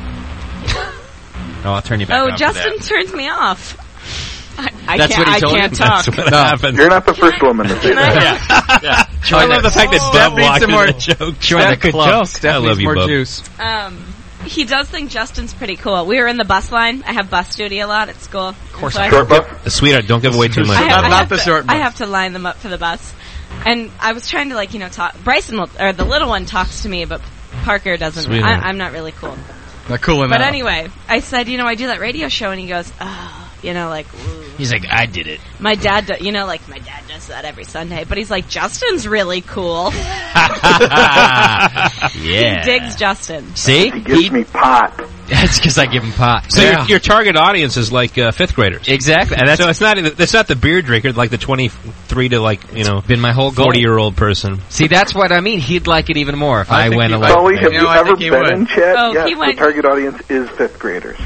Oh, I'll turn you back on. Oh, Justin turns me off. I That's can't, what he told I can't you? talk. That's what happened. You're not the first woman to say that. I love the fact that Bob walked in more the joke. Join the club. I love you, more Bob. juice. He does think Justin's pretty cool. We were in the bus line. I have bus duty a lot at school. Of course, Short bus? Sweetheart, don't give away too much. Not the short bus. I have to line them up for the bus. And I was trying to, talk. Bryson, or the little one, talks to me, but Parker doesn't. I'm not really cool. Not cool enough. But anyway, I said, I do that radio show, and he goes, ooh. He's like, I did it. My dad, my dad does that every Sunday. But he's like, Justin's really cool. Yeah. He digs Justin. See? He gives me pot. It's because I give him pot. So your target audience is like 5th graders. Exactly. And so it's not the beer drinker, like the 23 to been my whole goal. 40-year-old person. See, that's what I mean. He'd like it even more if I went along. Sully, have you ever been in chat? Oh, yes, he went. the target audience is 5th graders.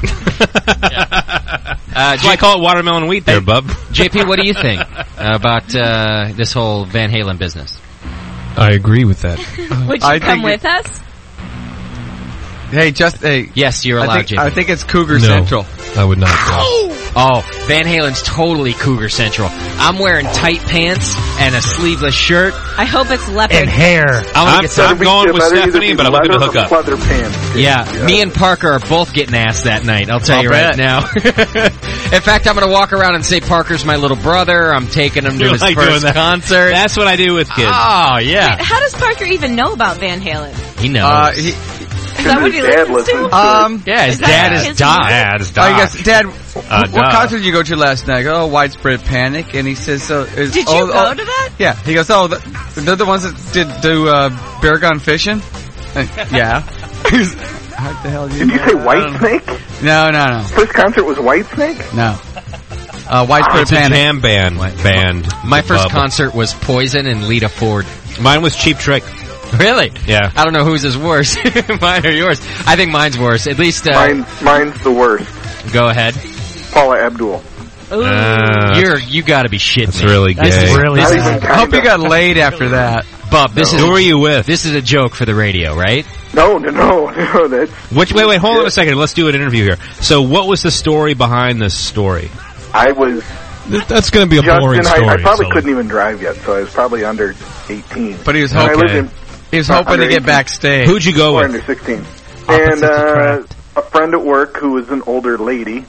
So I call it watermelon wheat there, bub. JP, what do you think about this whole Van Halen business? I agree with that. Would you come with us? Hey, yes, you're allowed, JP. I think it's Cougar No, Central. I would not go. Oh, Van Halen's totally Cougar Central. I'm wearing tight pants and a sleeveless shirt. I hope it's leopard. And hair. I'm going with Stephanie, but I'm looking to hook up. Leather pants. Yeah, me and Parker are both getting ass that night, I'll tell you right now. In fact, I'm going to walk around and say Parker's my little brother. I'm taking him to his first concert. That's what I do with kids. Oh, yeah. Wait, how does Parker even know about Van Halen? He knows. Is that what he listens to? Yeah, his dad is Doc. I guess, Dad, what concert did you go to last night? Oh, Widespread Panic. And he says, did you go to that? Yeah. He goes, they're the ones that do bear gun fishing? Yeah. How the hell did you say Whitesnake? No. First concert was Whitesnake? No. Widespread It's Panic. a jam band. My first concert was Poison and Lita Ford. Mine was Cheap Trick. Really? Yeah. I don't know whose is worse. Mine or yours. I think mine's worse. At least mine's the worst. Go ahead. Paula Abdul. You got to be shitting That's me. really gay. That's really I hope you got laid after that. Bub, Who were you with? This is a joke for the radio, right? No. That's Wait, hold on a second. Let's do an interview here. So, what was the story behind this story? I was. That's going to be a boring story. I probably couldn't even drive yet, so I was probably under 18. But he was hoping. He was hoping to get backstage. Who'd you go with? Under 16. And a friend at work who was an older lady.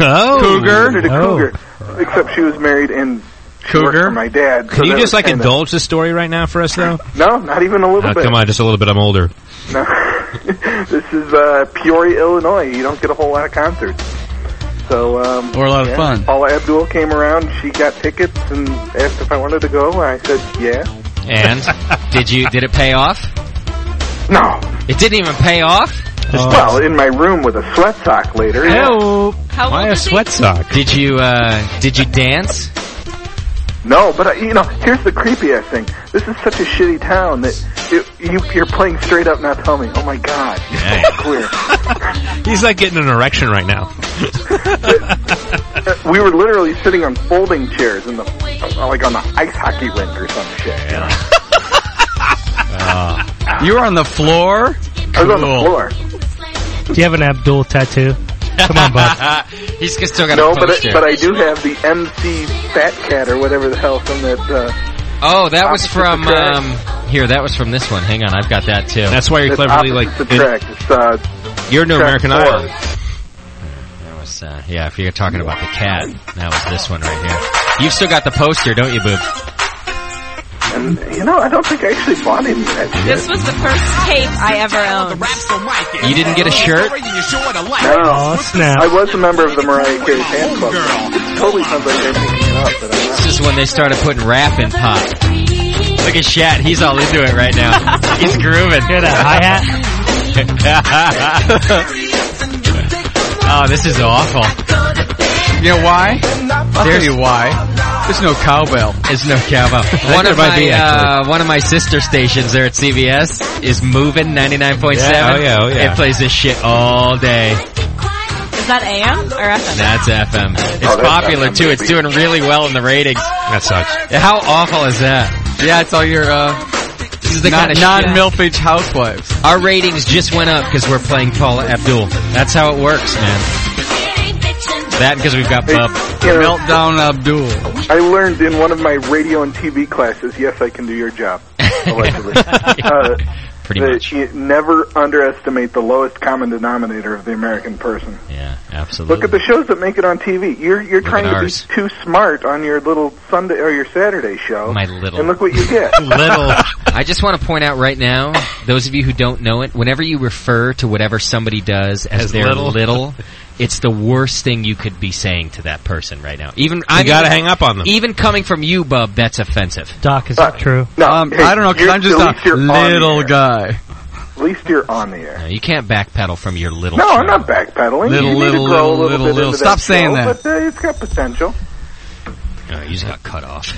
Cougar. Except she was married and she worked for my dad. Can you just indulge the story right now for us, though? No, not even a little bit. Come on, just a little bit. I'm older. No. This is Peoria, Illinois. You don't get a whole lot of concerts. So, or a lot of fun. Paula Abdul came around. She got tickets and asked if I wanted to go. I said, yeah. And did it pay off? No. It didn't even pay off? Well, in my room with a sweat sock later. Oh, how why a sweat sock? Did you dance? No, but here's the creepiest thing. This is such a shitty town that you're playing straight up now. Tell me, oh my god, you're clear. He's like getting an erection right now. We were literally sitting on folding chairs in like on the ice hockey rink or some shit. You were on the floor? I was on the floor. Do you have an Abdul tattoo? Come on, bud. He's still got a poster. but I do have the MC Fat Cat or whatever the hell from that. That was from that was from this one. Hang on, I've got that too. That's why you're cleverly you're no American Idol. That was if you're talking about the cat, that was this one right here. You've still got the poster, don't you, Boob? And, I don't think I actually bought any of that shit. This was the first tape I ever owned. You didn't get a shirt? No. Snap. I was a member of the Mariah Carey fan club. It totally sounds like they're making it up, but I'm not. This is when they started putting rap in pop. Look at Shat. He's all into it right now. He's grooving. Hear that hi-hat? Oh, this is awful. You know why? I'll tell you why. There's no cowbell. There's no cowbell. One of my sister stations there at CBS is Movin' 99.7. Yeah. Oh, yeah. It plays this shit all day. Is that AM or FM? That's FM. It's popular, too. It's doing really well in the ratings. That sucks. How awful is that? Yeah, it's all your This is the kind of non-MILF-age housewives. Our ratings just went up because we're playing Paula Abdul. That's how it works, man. That because we've got Bub. Meltdown Abdul. I learned in one of my radio and TV classes, yes, I can do your job. Allegedly. Pretty much. You never underestimate the lowest common denominator of the American person. Yeah, absolutely. Look at the shows that make it on TV. You're trying to be too smart on your little Sunday or your Saturday show. My little. And look what you get. Little. I just want to point out right now, those of you who don't know it, whenever you refer to whatever somebody does as their little, it's the worst thing you could be saying to that person right now. You gotta hang up on them. Even coming from you, Bub, that's offensive. Doc, is that true? No, I don't know, because I'm just a little guy. At least you're on the air. No, you can't backpedal from your little. No, show. I'm not backpedaling. You need to grow a little bit into Stop that saying show, that. But it's got potential. No, you just got cut off.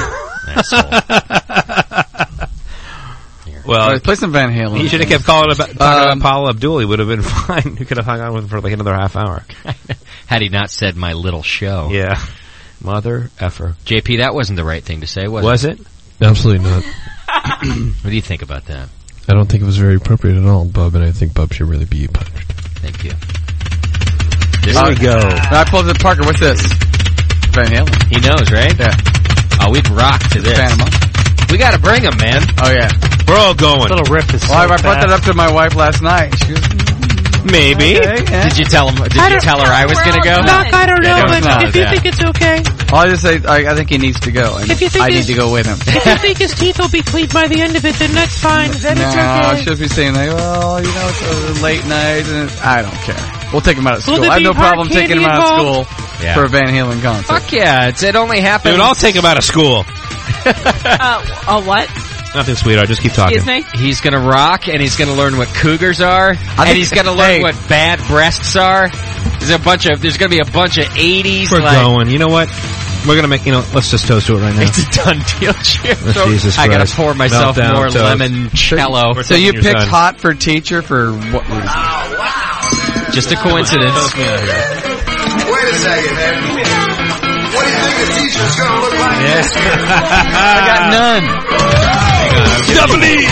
Asshole. Well, play some Van Halen. He should have kept talking about Paula Abdul. He would have been fine. He could have hung on with him for like another half hour. Had he not said my little show. Yeah. Mother effer. JP, that wasn't the right thing to say, was it? Absolutely not. What do you think about that? I don't think it was very appropriate at all, Bub, and I think Bub should really be punished. Thank you. There we go. I pulled it. Parker, what's this? Van Halen. He knows, right? Yeah. Oh, we'd rock to this. Panama. We gotta bring him, man. Oh, yeah. We're all going. Little riff is I brought that up to my wife last night. She was, maybe. Okay, yeah. Did you tell her I was gonna go? Doc, I don't know, but if you think it's okay. I'll just say, I think he needs to go. And I need to go with him. If you think his teeth will be cleaned by the end of it, then that's fine. Then it's okay. She'll be saying, like, well, it's a late night. And I don't care. We'll take him out of school. Will there I have be no problem hard taking him candy out of involved? school for a Van Halen concert. Fuck yeah. It only happens. Dude, I'll take him out of school. What? Nothing, sweetheart. Just keep talking. Excuse me? He's gonna rock, and he's gonna learn what cougars are, and he's gonna learn what bad breasts are. There's gonna be a bunch of 80s. We're going. You know what? We're gonna make, let's just toast to it right now. It's a done deal, Jim. Jesus Christ. I gotta pour myself Meltdown more toast. limoncello. So you picked hot for teacher for what reason? Just a coincidence. Wait a second, man. What do you think a teacher's gonna look like? Yes. I got none. Stephanie!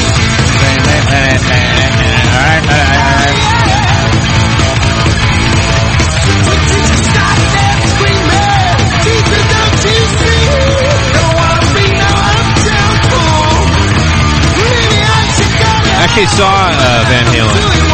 Actually saw Van Halen.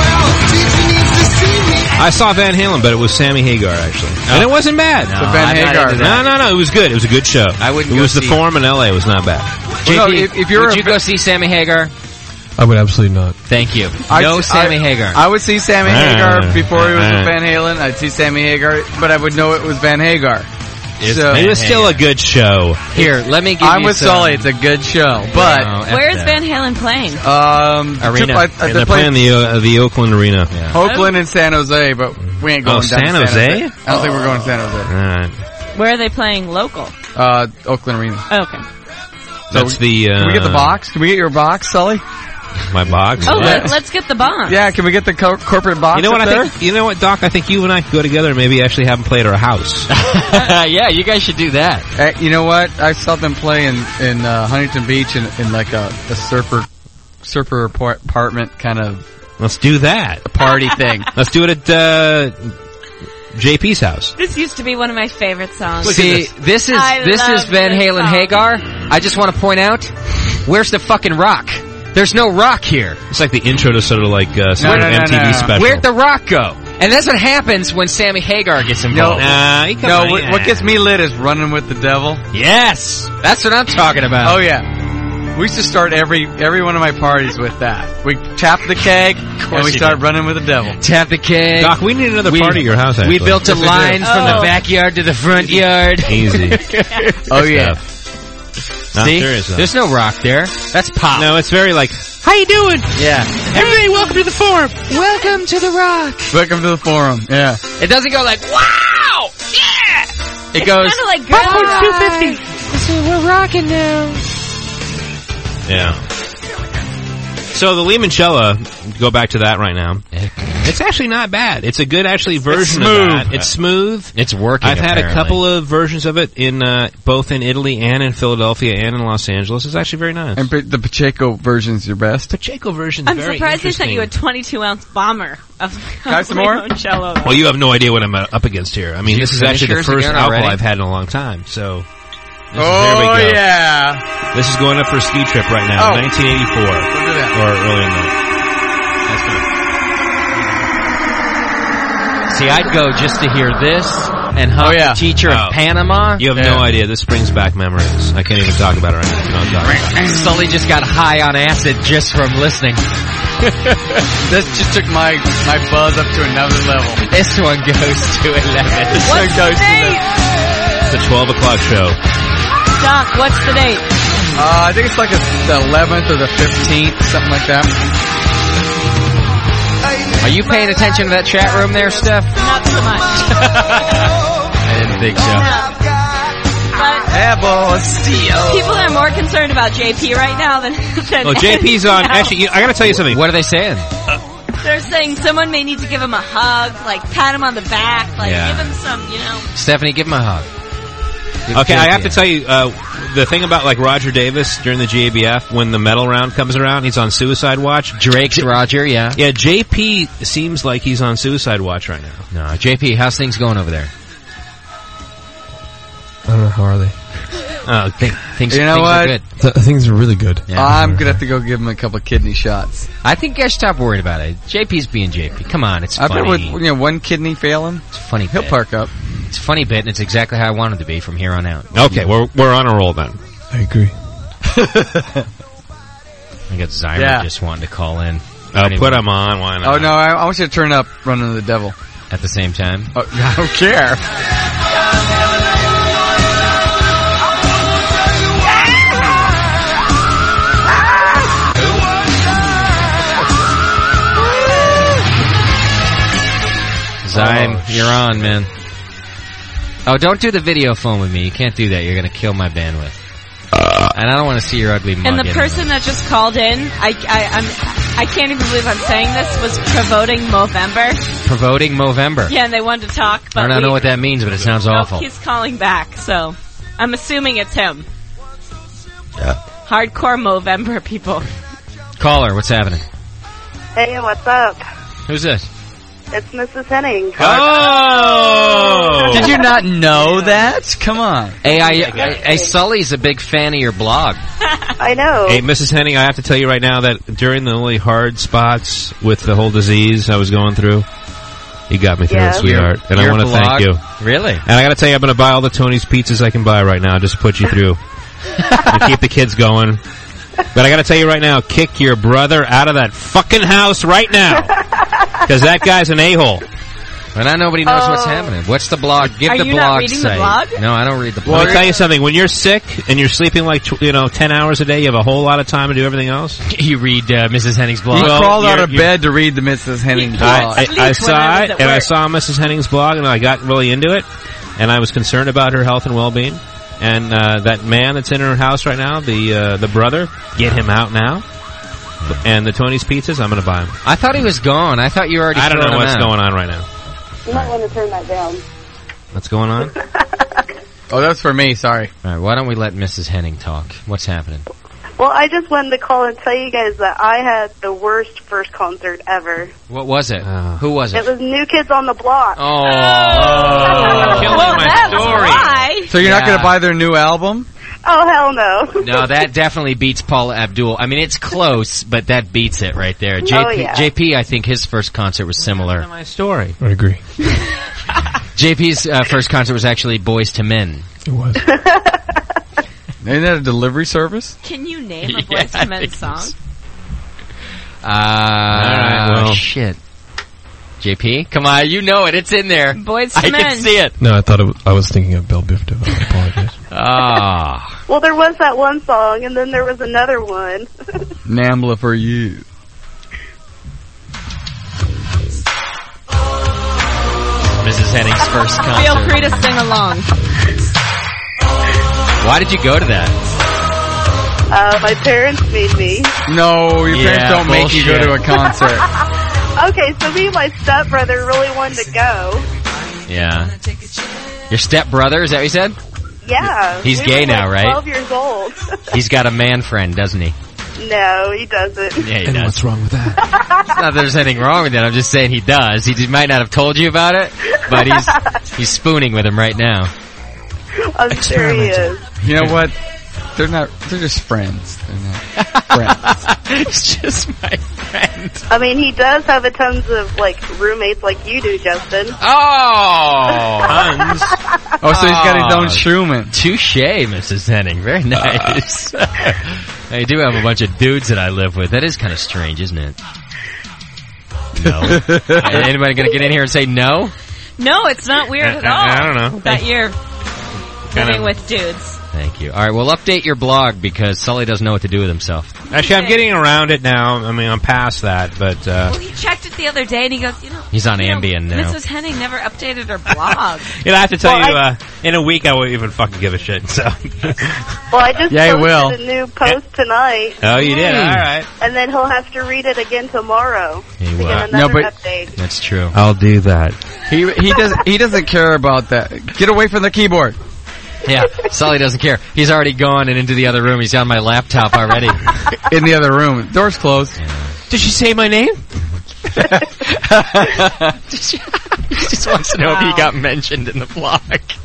I saw Van Halen, but it was Sammy Hagar, actually. And it wasn't bad. No, Van Hagar. No, it was good. It was a good show. I wouldn't It go was the see Forum in L.A. It was not bad. JP, would you go see Sammy Hagar? I would absolutely not. Thank you. No Sammy Hagar. I would see Sammy Hagar before he was with Van Halen. I'd see Sammy Hagar, but I would know it was Van Hagar. It was still a good show. Here, let me give I'm you with some. Sully. It's a good show, but Where's Van Halen playing? Arena. They're playing the Oakland Arena. Yeah. Oakland and San Jose, but we ain't going down San to Jose? I don't think we're going to San Jose. All right. Where are they playing local? Oakland Arena. Oh, okay. That's Can we get the box? Can we get your box, Sully? My box? Oh, let's get the box. Yeah, can we get the corporate box? You know what up I there? think? You know what, Doc? I think you and I could go together and maybe actually have them play at our house. Yeah, you guys should do that. You know what? I saw them play in Huntington Beach in like a surfer apartment kind of. Let's do that. A party thing. Let's do it at JP's house. This used to be one of my favorite songs. See, this is Van Halen Hagar. I just want to point out, where's the fucking rock? There's no rock here. It's like the intro to sort of like some MTV special. Where'd the rock go? And that's what happens when Sammy Hagar gets involved. What gets me lit is Running with the Devil. Yes! That's what I'm talking about. Oh, yeah. We used to start every one of my parties with that. We tap the keg, and we start Running with the Devil. Tap the keg. Doc, we need another party at your house, actually. We built a line from the backyard to the front yard. Easy. Oh, yeah. See? There's no rock there. That's pop. No, it's very like, how you doing? Yeah. Everybody, welcome to the Forum. Welcome to the rock. Welcome to the Forum. Yeah. It doesn't go like, wow! Yeah! It goes, kind of like popcorn $2.50. So we're rocking now. Yeah. So the limoncello, go back to that right now. It's actually not bad. It's a good version of that. It's smooth. It's working. I've had apparently. a couple of versions of it in both in Italy and in Philadelphia and in Los Angeles. It's actually very nice. And the Pacheco version's your best? Pacheco version's I'm very surprised they interesting. sent you a 22-ounce bomber of Got some more? limoncello. Well, you have no idea what I'm up against here. I mean, Did this you is finish actually the yours first again alcohol already? I've had in a long time. So, there we Oh, go. yeah. This is going up for a ski trip right now, Oh. 1984, Look at that. or earlier than that. See, I'd go just to hear this and hug the teacher in Panama. You have no idea. This brings back memories. I can't even talk about it right now. You know what I'm talking about. Sully just got high on acid just from listening. This just took my buzz up to another level. This one goes to 11. This one goes to It's a 12 o'clock show. Doc, what's the date? I think it's like the 11th or the 15th, something like that. Are you paying attention to that chat room there, Steph? Not so much. I didn't think so. People are more concerned about JP right now than Well, JP's on. anything else. Actually, I got to tell you something. What are they saying? They're saying someone may need to give him a hug, like pat him on the back, like Yeah. give him some, Stephanie, give him a hug. Okay, I have to tell you, the thing about like Roger Davis during the GABF, when the medal round comes around, he's on suicide watch. Drake's Roger, yeah. Yeah, JP seems like he's on suicide watch right now. No, JP, how's things going over there? I don't know, how are they? Things You know are what? good. Things are really good. Yeah. I'm going to have to go give him a couple of kidney shots. I think you guys stop worried about it. JP's being JP. Come on, it's I funny. bet with one kidney failing, it's a funny he'll bit. park up. It's a funny bit, and it's exactly how I wanted to be from here on out. Okay, we're on a roll then. I agree. I got Zymer Yeah. just wanting to call in. I'll put him on. Why not? Oh, no, I want you to turn up Running to the Devil. At the same time? Oh, I don't care. Zyme, you're on, man. Oh, don't do the video phone with me. You can't do that. You're going to kill my bandwidth. And I don't want to see your ugly mug And the anyway. person that just called in, I can't even believe I'm saying this, was promoting Movember. Promoting Movember. Yeah, and they wanted to talk, but I don't know what that means, but it sounds awful. He's calling back, so I'm assuming it's him. Hardcore Movember people. Caller, what's happening? Hey, what's up? Who's this? It's Mrs. Henning. Oh! Did you not know that? Come on. Hey, Sully's a big fan of your blog. I know. Hey, Mrs. Henning, I have to tell you right now that during the really hard spots with the whole disease I was going through, you got me through it, sweetheart. And I Your want to thank blog? you. Really? And I got to tell you, I'm going to buy all the Tony's pizzas I can buy right now just to put you through. To keep the kids going. But I got to tell you right now, kick your brother out of that fucking house right now. Because that guy's an a-hole. But now nobody knows what's happening. What's the blog? Give Are the you blog not reading the site. blog? No, I don't read the blog. Let me tell you something. When you're sick and you're sleeping like 10 hours a day, you have a whole lot of time to do everything else. You read Mrs. Henning's blog. He crawled out of bed to read the Mrs. Henning blog. I saw it, and I saw Mrs. Henning's blog, and I got really into it, and I was concerned about her health and well-being. And that man that's in her house right now, the brother, get him out now. And the Tony's Pizzas, I'm going to buy them. I thought he was gone. I thought you already I don't know thrown him what's out. going on right now. You might want to turn that down. What's going on? Oh, that's for me. Sorry. All right, why don't we let Mrs. Henning talk? What's happening? Well, I just wanted to call and tell you guys that I had the worst first concert ever. What was it? Who was It it? was New Kids on the Block. Killing my story. Why? So you're not going to buy their new album? Oh, hell no. No, that definitely beats Paula Abdul. I mean, it's close, but that beats it right there. yeah. JP, I think his first concert was similar. My story. I agree. JP's first concert was actually Boys to Men. It was. Isn't that a delivery service? Can you name a Boyz II Men song? Alright, well. shit. JP, come on, you know it. It's in there. Boyz I II Men. can see it. No, I thought I was thinking of Belle Biv DeVoe. I apologize. Ah. Well, there was that one song, and then there was another one. Nambla for you. Mrs. Henning's first concert. Feel free to sing along. Why did you go to that? My parents made me. No, your parents don't make you go to a concert. Okay, so me and my stepbrother really wanted to go. Yeah. Your stepbrother, is that what you said? Yeah. He's we gay were, now, like, right? 12 years old. He's got a man friend, doesn't he? No, he doesn't. Yeah, he does. What's wrong with that? Not that there's anything wrong with that. I'm just saying he does. He might not have told you about it, but he's spooning with him right now. I'm sure he is. You know what? They're just friends. They're not friends. It's just my friend. I mean, he does have a tons of, like, roommates like you do, Justin. Oh! Tons. Oh, so he's got his own Schumann. Touche, Mrs. Henning. Very nice. I do have a bunch of dudes that I live with. That is kind of strange, isn't it? No. Anybody going to get in here and say no? No, it's not weird at all. I don't know. That you're living with dudes. Thank you. All right, well, update your blog because Sully doesn't know what to do with himself. Actually, I'm getting around it now. I mean, I'm past that, but... Well, he checked it the other day, and he goes, He's on Ambien now. Mrs. Henning never updated her blog. I have to tell you, in a week I won't even fucking give a shit, so... Well, I just Yeah, he will. posted a new post tonight. Oh, you did? All right. And then he'll have to read it again tomorrow to get No, another but- update. That's true. I'll do that. He doesn't care about that. Get away from the keyboard. Yeah, Sully doesn't care. He's already gone and into the other room. He's on my laptop already. In the other room. Door's closed. Did she say my name? He just wants to know if he got mentioned in the blog.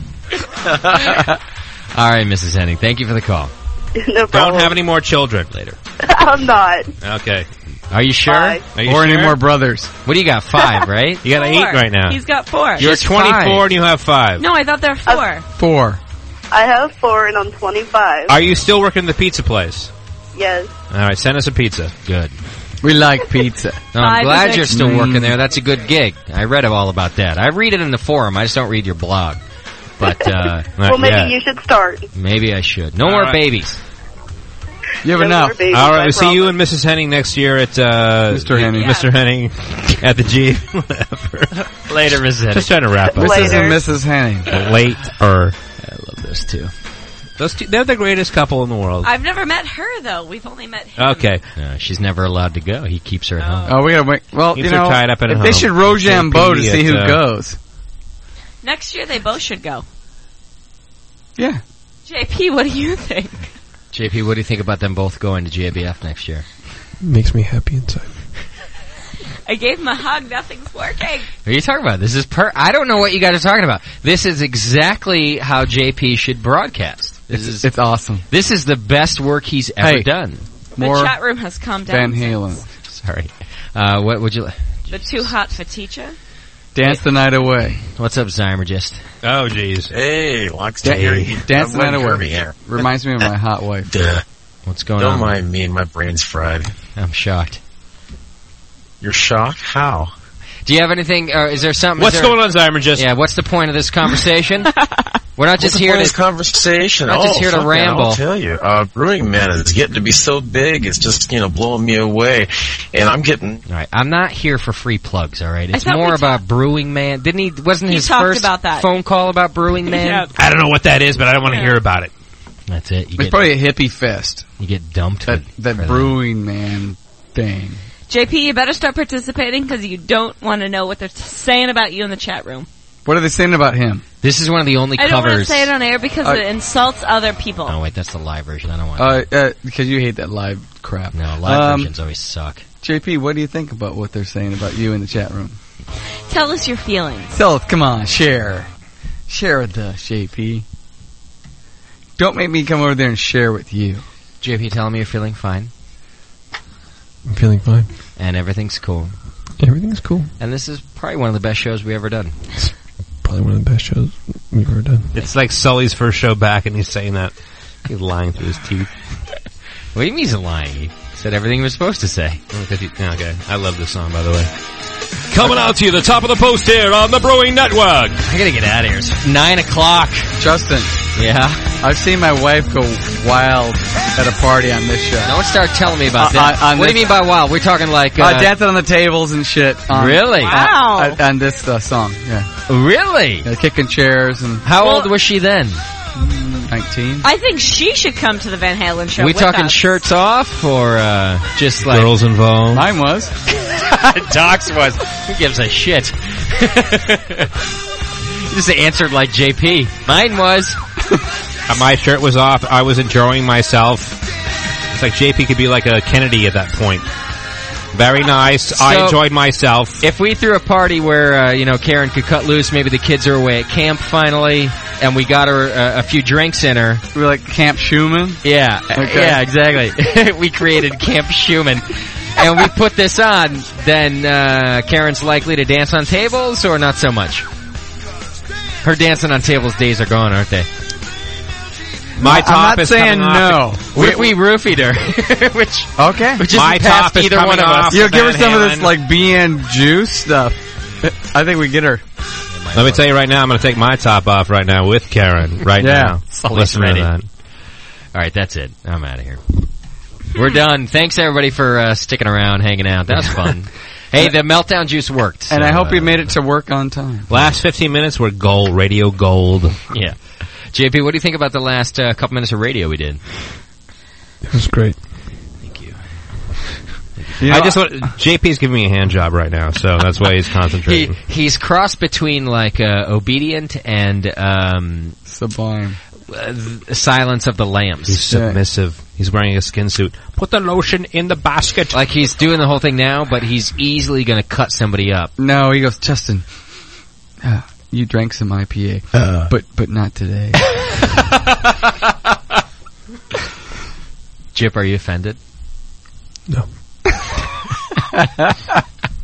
All right, Mrs. Henning, thank you for the call. No problem. Don't have any more children later. I'm not. Okay. Are you sure? Bye. Are you Or sure? any more brothers. What do you got, 5, right? You got 8 right now. He's got 4. You're Just 24 5. and you have 5. No, I thought there were 4. 4. I have 4 and I'm 25. Are you still working the pizza place? Yes. All right, send us a pizza. Good. We like pizza. No, I'm 5 glad is you're it? still working there. That's a good gig. I read all about that. I read it in the forum. I just don't read your blog. But Well, maybe you should start. maybe I should. No All more right. babies. You ever No know? more babies, All right, I we'll see you and promise. Mrs. Henning next year at Mr. Henning. Mr. Henning at the G. Whatever. Later, Mrs. Henning. Just trying to wrap up. Mrs. and Mrs. Henning. Later. I love this too. Those two, they're the greatest couple in the world. I've never met her, though. We've only met him. Okay. She's never allowed to go. He keeps her at home. Oh, we gotta wait. Well, Keeps you her know, tied up at if home. they should Rochambeau to see who goes. Next year, they both should go. Yeah. JP, what do you think? JP, what do you think about them both going to JBF next year? Makes me happy inside. I gave him a hug. Nothing's working. What are you talking about? This is I don't know what you guys are talking about. This is exactly how JP should broadcast. It's awesome. This is the best work he's ever done. More the chat room has calmed down. Van Halen. Sorry. What would you like? The Too Hot for Teacher. Dance the night away. What's up, Zymergist? Oh, jeez. Hey, Lux to hear you. Dance the night away. Here. Reminds me of my hot wife. What's going on? Don't mind me, my brain's fried. I'm shocked. You're shocked? How? Do you have anything? Is there something? What's going on, Zymergist? Yeah, what's the point of this conversation? We're not just here to this conversation. Not just here to fuck that, ramble. I'll tell you, Brewing Man is getting to be so big. It's just blowing me away, and I'm getting. All right, I'm not here for free plugs. All right, it's thought more we about Brewing Man. Didn't he? Wasn't He his talked first about that. phone call about Brewing Man? Yeah. I don't know what that is, but I don't want to hear about it. That's it. It's probably a hippie fest. You get dumped. That Brewing Man thing. JP, you better start participating because you don't want to know what they're saying about you in the chat room. What are they saying about him? This is one of the only I don't want to covers. say it on air because it insults other people. Oh wait, that's the live version. I don't want. Because you hate that live crap. No, live versions always suck. JP, what do you think about what they're saying about you in the chat room? Tell us your feelings. Tell us, come on, share. Share with us, JP. Don't make me come over there and share with you. JP, tell me you're feeling fine. I'm feeling fine. And everything's cool. Everything's cool. And this is probably one of the best shows we've ever done. Probably one of the best shows we've ever done. It's like Sully's first show back, and he's saying that. He's lying through his teeth. What do you mean he's lying? He said everything he was supposed to say. Okay, I love this song, by the way. Coming out to you, the top of the post here on the Brewing Network. I gotta get out of here. It's 9 o'clock. Justin. Yeah? I've seen my wife go wild at a party on this show. Don't start telling me about that. What do you mean by wild? We're talking like... dancing on the tables and shit. Really? Wow. On this song, yeah. Really? Kicking chairs and... How old was she then? 19. 19. I think she should come to the Van Halen show. We with talking us. shirts off or just like girls involved? Mine was. Doc's was. Who gives a shit? You just answered like JP. Mine was. My shirt was off. I was enjoying myself. It's like JP could be like a Kennedy at that point. Very nice. I enjoyed myself. If we threw a party where, Karen could cut loose, maybe the kids are away at camp finally, and we got her a few drinks in her. We were like Camp Schumann? Yeah. Okay. Yeah, exactly. We created Camp Schumann. And we put this on, then Karen's likely to dance on tables or not so much? Her dancing on tables days are gone, aren't they? My top I'm not is saying coming no. What if we roofied her? which Okay. My top is either coming one of off. us. Give her Van some of Halen. this, like, BN juice stuff. I think we get her. Let me tell you right now, I'm going to take my top off right now with Karen right now. Listen ready. to that. All right, that's it. I'm out of here. We're done. Thanks, everybody, for sticking around, hanging out. That was fun. Hey, the Meltdown Juice worked. And so, I hope you made it to work on time. Last 15 minutes were gold, radio gold. Yeah. JP, what do you think about the last couple minutes of radio we did? It was great. Thank you. JP's giving me a hand job right now, so that's why he's concentrating. He's crossed between like obedient and sublime. Silence of the Lambs. He's submissive. He's wearing a skin suit. Put the lotion in the basket. Like he's doing the whole thing now, but he's easily going to cut somebody up. No, he goes, Justin, you drank some IPA, but not today. Jip, are you offended? No. I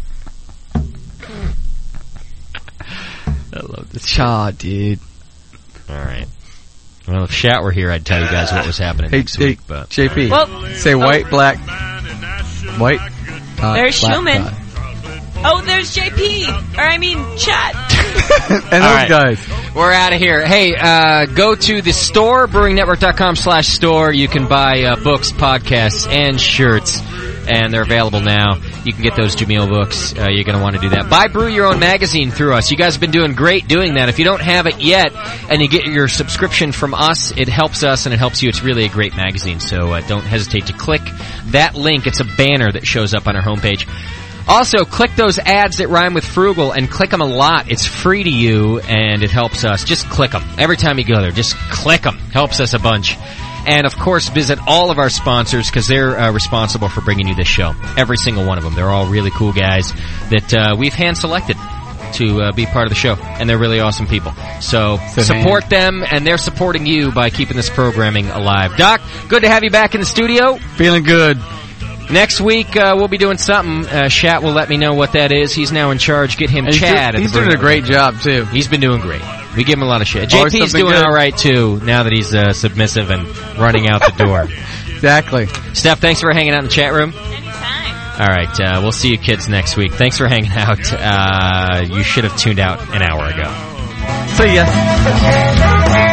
love this. Chaw, dude. All right. Well, if Shat were here, I'd tell you guys what was happening next week. But JP, Well, say white, black, white. There's black, Schumann. dot. Oh, there's JP. Or I mean, Chat. And those guys. We're out of here. Hey, go to the store, brewingnetwork.com/store. You can buy books, podcasts, and shirts. And they're available now. You can get those Jameel books. You're going to want to do that. Buy Brew Your Own magazine through us. You guys have been doing great doing that. If you don't have it yet and you get your subscription from us, it helps us and it helps you. It's really a great magazine. So don't hesitate to click that link. It's a banner that shows up on our homepage. Also, click those ads that rhyme with frugal and click them a lot. It's free to you and it helps us. Just click them. Every time you go there, just click them. Helps us a bunch. And, of course, visit all of our sponsors because they're responsible for bringing you this show. Every single one of them. They're all really cool guys that we've hand-selected to be part of the show. And they're really awesome people. So support them, and they're supporting you by keeping this programming alive. Doc, good to have you back in the studio. Feeling good. Next week, we'll be doing something. Shat will let me know what that is. He's now in charge. Get him Chad. He's doing a great job, too. He's been doing great. We give him a lot of shit. Always JP's something doing good. all right, too, now that he's submissive and running out the door. Exactly. Steph, thanks for hanging out in the chat room. Anytime. All right, we'll see you kids next week. Thanks for hanging out. You should have tuned out an hour ago. See ya.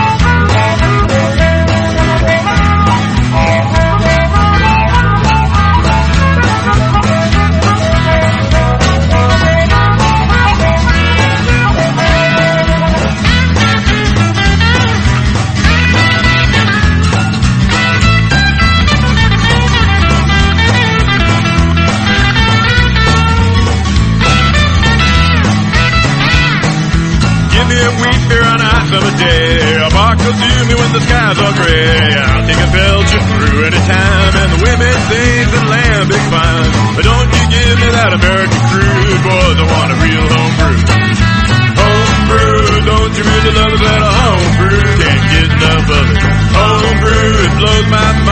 Give me a wheat beer on a hot summer day. A bark will do me when the skies are gray. I'll take a Belgian brew anytime, and the women think that lambic fine. But don't you give me that American crude, boys, I want a real home brew. Home brew, don't you really love a better home brew? Can't get enough of it. Home brew, it blows my mind.